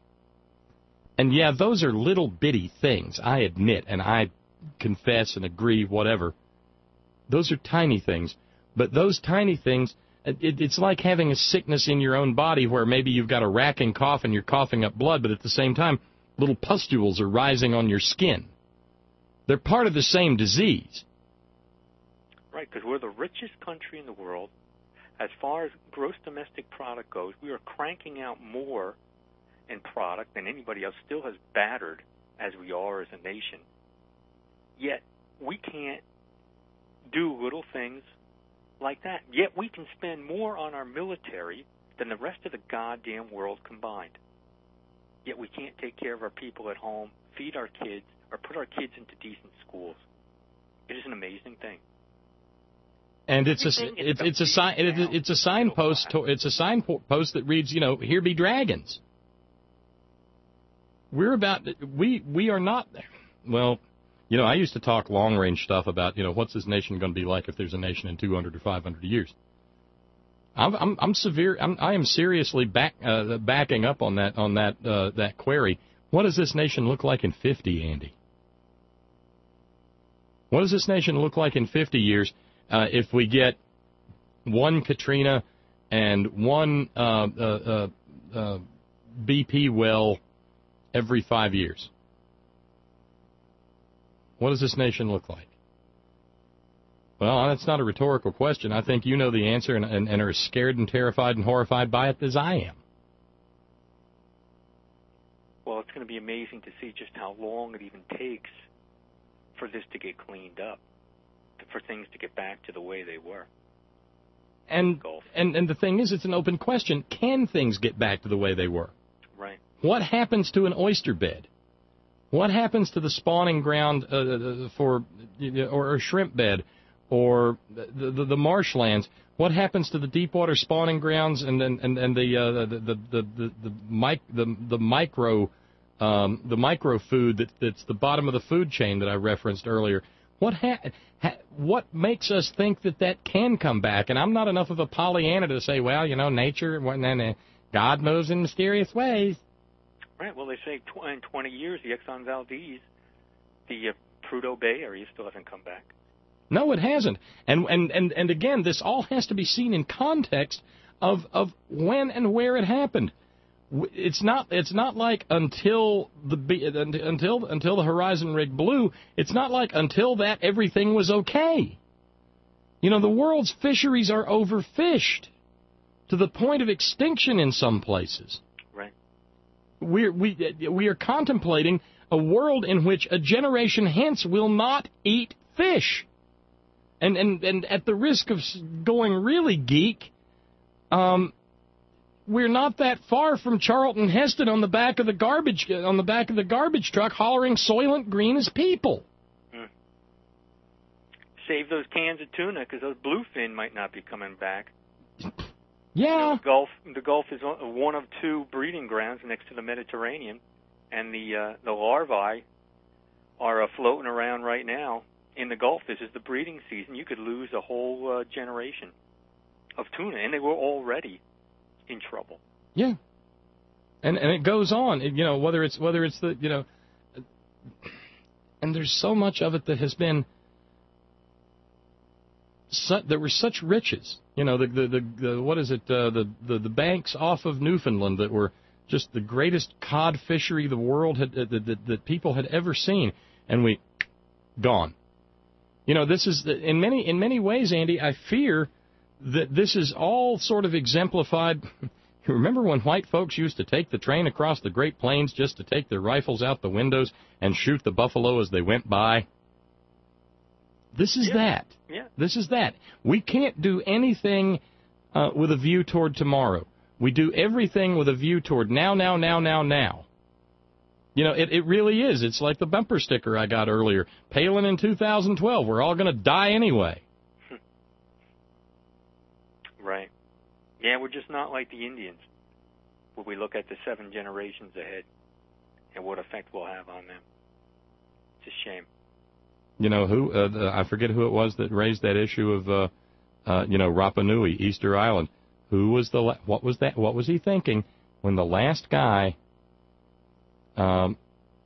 And yeah, those are little bitty things, I admit, and I confess and agree, whatever. Those are tiny things, but those tiny things. It, it's like having a sickness in your own body where maybe you've got a racking cough and you're coughing up blood, but at the same time, little pustules are rising on your skin. They're part of the same disease. Right, because we're the richest country in the world. As far as gross domestic product goes, we are cranking out more in product than anybody else, still as battered as we are as a nation. Yet, we can't do little things like that. Yet we can spend more on our military than the rest of the goddamn world combined. Yet we can't take care of our people at home, feed our kids, or put our kids into decent schools. It is an amazing thing. And it's a it's it's a sign it's a signpost it's a signpost that reads, you know, here be dragons. We're about we we are not well. You know, I used to talk long-range stuff about, you know, what's this nation going to be like if there's a nation in two hundred or five hundred years. I'm, I'm, I'm severe. I'm, I am seriously back, uh, backing up on that on that uh, that query. What does this nation look like in fifty, Andy? What does this nation look like in fifty years uh, if we get one Katrina and one uh, uh, uh, uh, B P well every five years? What does this nation look like? Well, that's not a rhetorical question. I think you know the answer and, and, and are as scared and terrified and horrified by it as I am. well, it's going to be amazing to see just how long it even takes for this to get cleaned up, for things to get back to the way they were. And, and and the thing is, it's an open question. Can things get back to the way they were? Right. What happens to an oyster bed? What happens to the spawning ground uh, for, or a shrimp bed, or the, the, the marshlands? What happens to the deep water spawning grounds and and and, and the, uh, the the the the the, mic, the, the micro um, the micro food that that's the bottom of the food chain that I referenced earlier? What ha- ha- what makes us think that that can come back? And I'm not enough of a Pollyanna to say, well, you know, nature and uh, God moves in mysterious ways. Right. Well, they say tw- in twenty years, the Exxon Valdez, the uh, Prudhoe Bay area still hasn't come back. No, it hasn't. And and and and again, this all has to be seen in context of of when and where it happened. It's not it's not like until the until until the Horizon rig blew. It's not like until that everything was okay. You know, the world's fisheries are overfished to the point of extinction in some places. Right. We're, we we are contemplating a world in which a generation hence will not eat fish. And and and at the risk of going really geek, um. we're not that far from Charlton Heston on the back of the garbage on the back of the garbage truck hollering Soylent Green is people. Hmm. Save those cans of tuna because those bluefin might not be coming back. Yeah. You know, the Gulf the Gulf is one of two breeding grounds next to the Mediterranean, and the uh, the larvae are uh, floating around right now in the Gulf. This is the breeding season. You could lose a whole uh, generation of tuna, and they were already in trouble. Yeah, and and it goes on. It, you know, whether it's whether it's the you know, and there's so much of it that has been. Su- there were such riches. You know, the the the, the what is it? Uh, the the the banks off of Newfoundland that were just the greatest cod fishery the world had uh, that, that that people had ever seen, and we gone. You know, this is in many in many ways, Andy. I fear that this is all sort of exemplified. You remember when white folks used to take the train across the Great Plains just to take their rifles out the windows and shoot the buffalo as they went by? This is yeah. that. Yeah. This is that. We can't do anything uh, with a view toward tomorrow. We do everything with a view toward now, now, now, now, now. You know, it, it really is. It's like the bumper sticker I got earlier. Palin in two thousand twelve. We're all going to die anyway. Right. Yeah, we're just not like the Indians, where we look at the seven generations ahead and what effect we'll have on them. It's a shame. You know who? Uh, the, I forget who it was that raised that issue of, uh, uh, you know, Rapa Nui, Easter Island. Who was the? La- what was that? What was he thinking when the last guy? Um,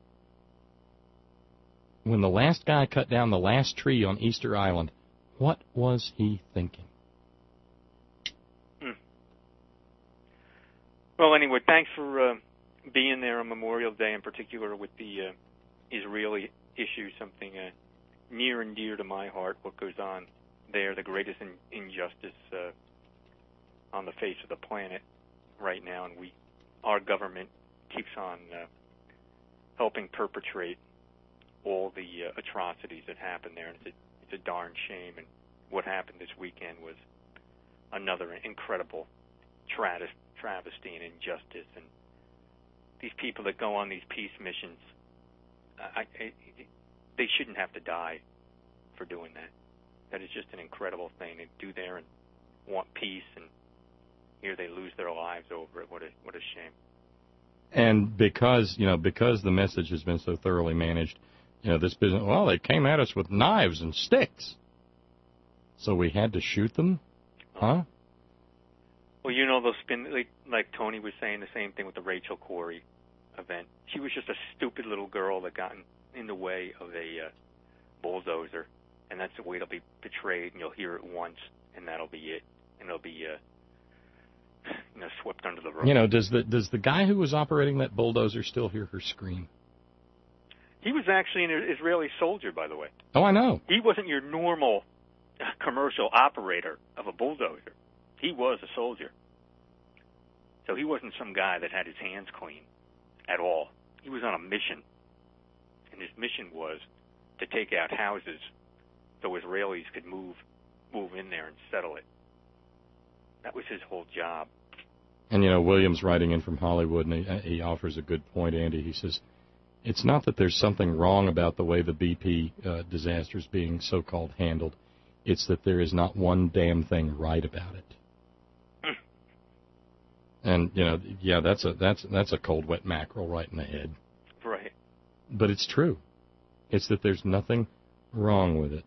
when the last guy cut down the last tree on Easter Island, what was he thinking? Hmm. Well, anyway, thanks for uh, being there on Memorial Day, in particular with the uh, Israeli issue, something uh, near and dear to my heart, what goes on there, the greatest in- injustice uh, on the face of the planet right now, and we, our government keeps on uh, helping perpetrate all the uh, atrocities that happen there, and it's a, it's a darn shame, and what happened this weekend was another incredible tra- travesty and injustice, and these people that go on these peace missions, I, I, they shouldn't have to die for doing that. That is just an incredible thing. They do there and want peace, and here they lose their lives over it. What a what a shame. And because you know, because the message has been so thoroughly managed, you know, this business. Well, they came at us with knives and sticks, so we had to shoot them, huh? Well, you know, those spin like, like Tony was saying the same thing with the Rachel Corrie event. She was just a stupid little girl that got in, in the way of a uh, bulldozer, and that's the way it'll be portrayed, and you'll hear it once, and that'll be it, and it'll be uh, you know, swept under the rug. You know, does the does the guy who was operating that bulldozer still hear her scream? He was actually an Israeli soldier, by the way. Oh, I know. He wasn't your normal commercial operator of a bulldozer. He was a soldier. So he wasn't some guy that had his hands clean at all. he was on a mission, and his mission was to take out houses so Israelis could move move in there and settle it. That was his whole job. And, you know, William's writing in from Hollywood, and he, he offers a good point, Andy. He says, it's not that there's something wrong about the way the B P uh, disaster is being so-called handled. It's that there is not one damn thing right about it. And, you know, yeah, that's a that's that's a cold, wet mackerel right in the head. Right. But it's true. It's that there's nothing wrong with it.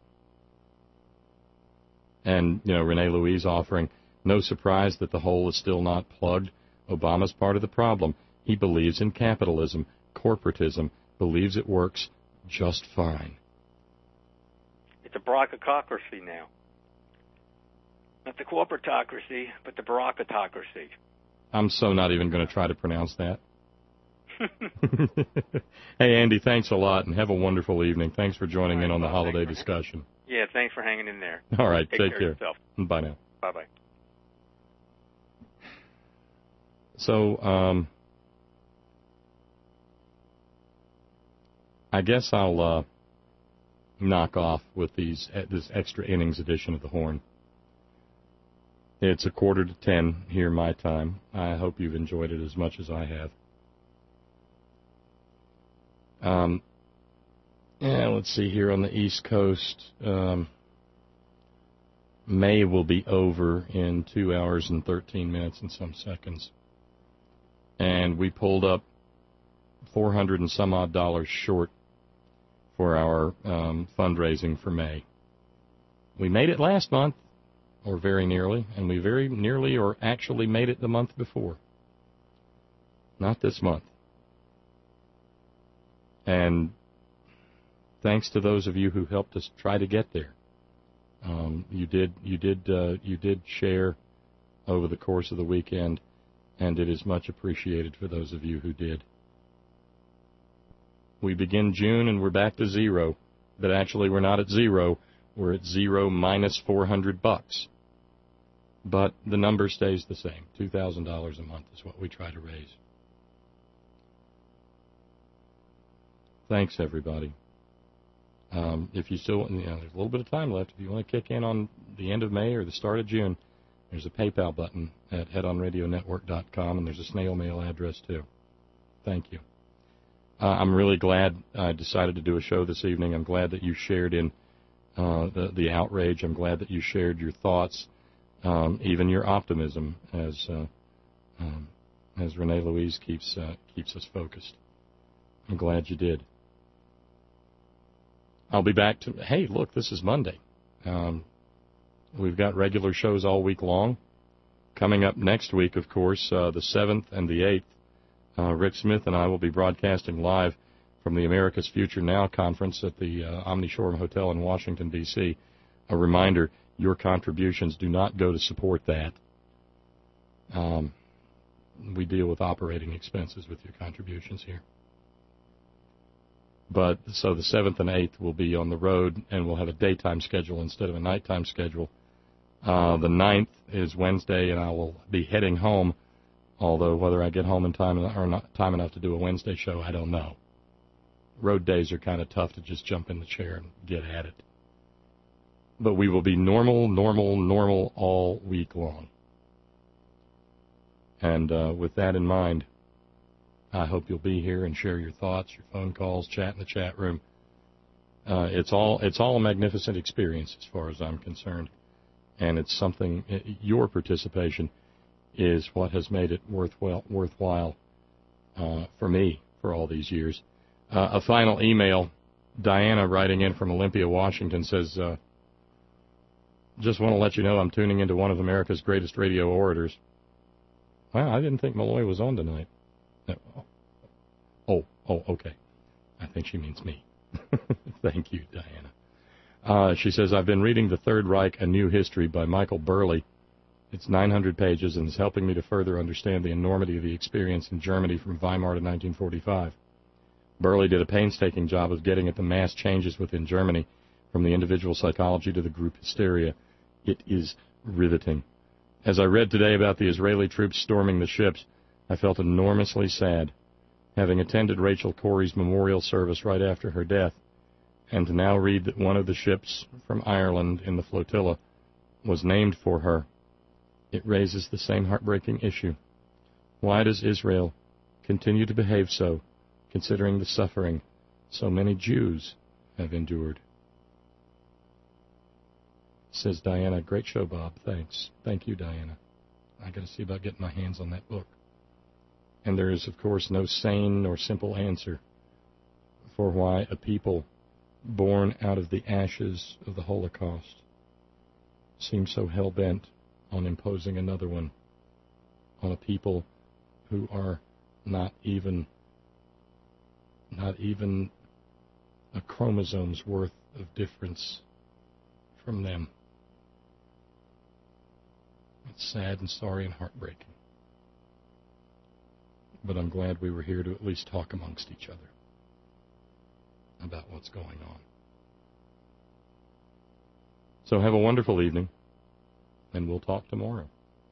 And, you know, Renee Louise offering, no surprise that the hole is still not plugged. Obama's part of the problem. He believes in capitalism, corporatism, believes it works just fine. It's a Barackocracy now. Not the corporatocracy, but the Barackocracy. I'm so not even going to try to pronounce that. Hey, Andy, thanks a lot, and have a wonderful evening. Thanks for joining right, in on the well, holiday discussion. Yeah, thanks for hanging in there. All right, take, take care. care. Of yourself. Bye now. Bye-bye. So, um, I guess I'll uh, knock off with these uh, this extra innings edition of the Horn. It's a quarter to ten here my time. I hope you've enjoyed it as much as I have. Um, yeah, let's see here on the East Coast. Um, May will be over in two hours and thirteen minutes and some seconds. And we pulled up four hundred and some odd dollars short for our um, fundraising for May. We made it last month, or very nearly, and we very nearly or actually made it the month before. Not this month. And thanks to those of you who helped us try to get there. Um, you did, you did, uh, you did share over the course of the weekend, and it is much appreciated for those of you who did. We begin June and we're back to zero, but actually we're not at zero. We're at zero minus four hundred bucks. But the number stays the same. two thousand dollars a month is what we try to raise. Thanks, everybody. Um, if you still, you know, there's a little bit of time left. If you want to kick in on the end of May or the start of June, there's a PayPal button at head on radio network dot com, and there's a snail mail address, too. Thank you. Uh, I'm really glad I decided to do a show this evening. I'm glad that you shared in uh, the, the outrage. I'm glad that you shared your thoughts, um, even your optimism, as uh, um, as Renee Louise keeps uh, keeps us focused. I'm glad you did. I'll be back to, hey, look, this is Monday. Um, we've got regular shows all week long. Coming up next week, of course, uh, the seventh and the eighth, uh, Rick Smith and I will be broadcasting live from the America's Future Now conference at the uh, Omni Shore Hotel in Washington, D C A reminder, your contributions do not go to support that. Um, we deal with operating expenses with your contributions here. But so the seventh and eighth will be on the road, and we'll have a daytime schedule instead of a nighttime schedule. Uh, the ninth is Wednesday, and I will be heading home, although whether I get home in time or not time enough to do a Wednesday show, I don't know. Road days are kind of tough to just jump in the chair and get at it. But we will be normal, normal, normal all week long. And uh, with that in mind, I hope you'll be here and share your thoughts, your phone calls, chat in the chat room. Uh, it's all it's all a magnificent experience as far as I'm concerned, and it's something. Your participation is what has made it worthwhile worthwhile uh, for me for all these years. Uh, a final email. Diana, writing in from Olympia, Washington, says, uh, "Just want to let you know I'm tuning into one of America's greatest radio orators." Wow, I didn't think Malloy was on tonight. Oh, oh, okay. I think she means me. Thank you, Diana. Uh, she says, I've been reading The Third Reich, A New History by Michael Burley. It's nine hundred pages and is helping me to further understand the enormity of the experience in Germany from Weimar to nineteen forty-five. Burley did a painstaking job of getting at the mass changes within Germany, from the individual psychology to the group hysteria. It is riveting. As I read today about the Israeli troops storming the ships, I felt enormously sad. having attended Rachel Corrie's memorial service right after her death, and to now read that one of the ships from Ireland in the flotilla was named for her, it raises the same heartbreaking issue. Why does Israel continue to behave so, considering the suffering so many Jews have endured? Says Diana, great show, Bob. Thanks. Thank you, Diana. I got to see about getting my hands on that book. And there is, of course, no sane nor simple answer for why a people born out of the ashes of the Holocaust seem so hell-bent on imposing another one on a people who are not even not even a chromosome's worth of difference from them. It's sad and sorry and heartbreaking. But I'm glad we were here to at least talk amongst each other about what's going on. So have a wonderful evening, and we'll talk tomorrow.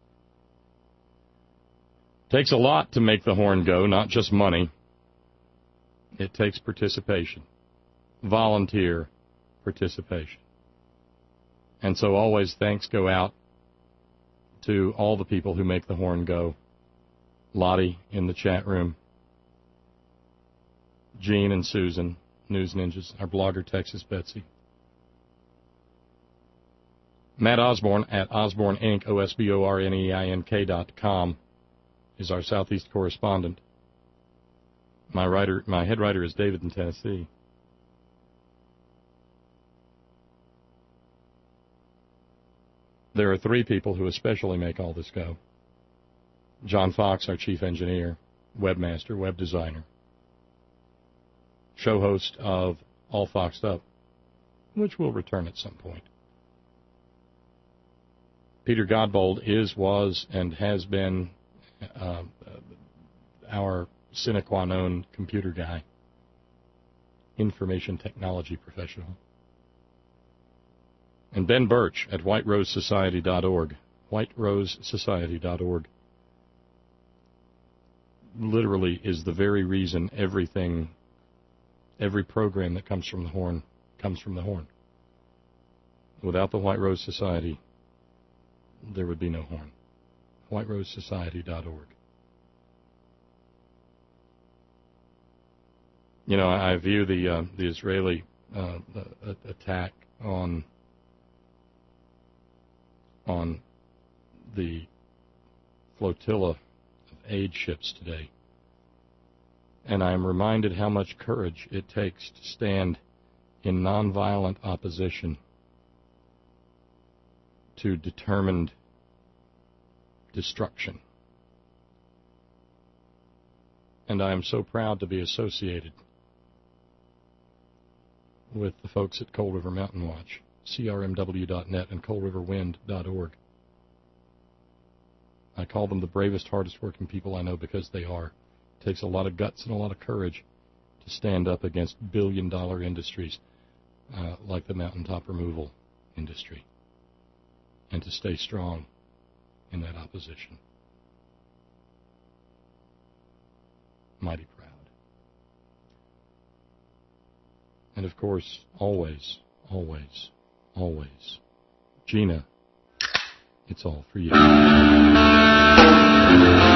Takes a lot to make the horn go, not just money. It takes participation, volunteer participation. And so always thanks go out to all the people who make the horn go. Lottie in the chat room, Gene and Susan, News Ninjas, our blogger Texas Betsy, Matt Osborne at Osborne Incorporated, O S B O R N E I N K dot com, is our Southeast correspondent. My writer, my head writer is David in Tennessee. There are three people who especially make all this go. John Fox, our chief engineer, webmaster, web designer, show host of All Foxed Up, which will return at some point. Peter Godbold is, was, and has been uh, our sine qua non computer guy, information technology professional. And Ben Birch at white rose society dot org, white rose society dot org. Literally is the very reason everything, every program that comes from the Horn comes from the Horn. Without the White Rose Society, there would be no Horn. white rose society dot org. You know, I view the uh, the Israeli uh, uh, attack on on the flotilla of aid ships today, and I am reminded how much courage it takes to stand in nonviolent opposition to determined destruction. And I am so proud to be associated with the folks at Coal River Mountain Watch, C R M W dot net and coal river wind dot org. I call them the bravest, hardest working people I know because they are. It takes a lot of guts and a lot of courage to stand up against billion-dollar industries uh, like the mountaintop removal industry, and to stay strong in that opposition. Mighty proud. And of course, always, always, always, Gina, it's all for you.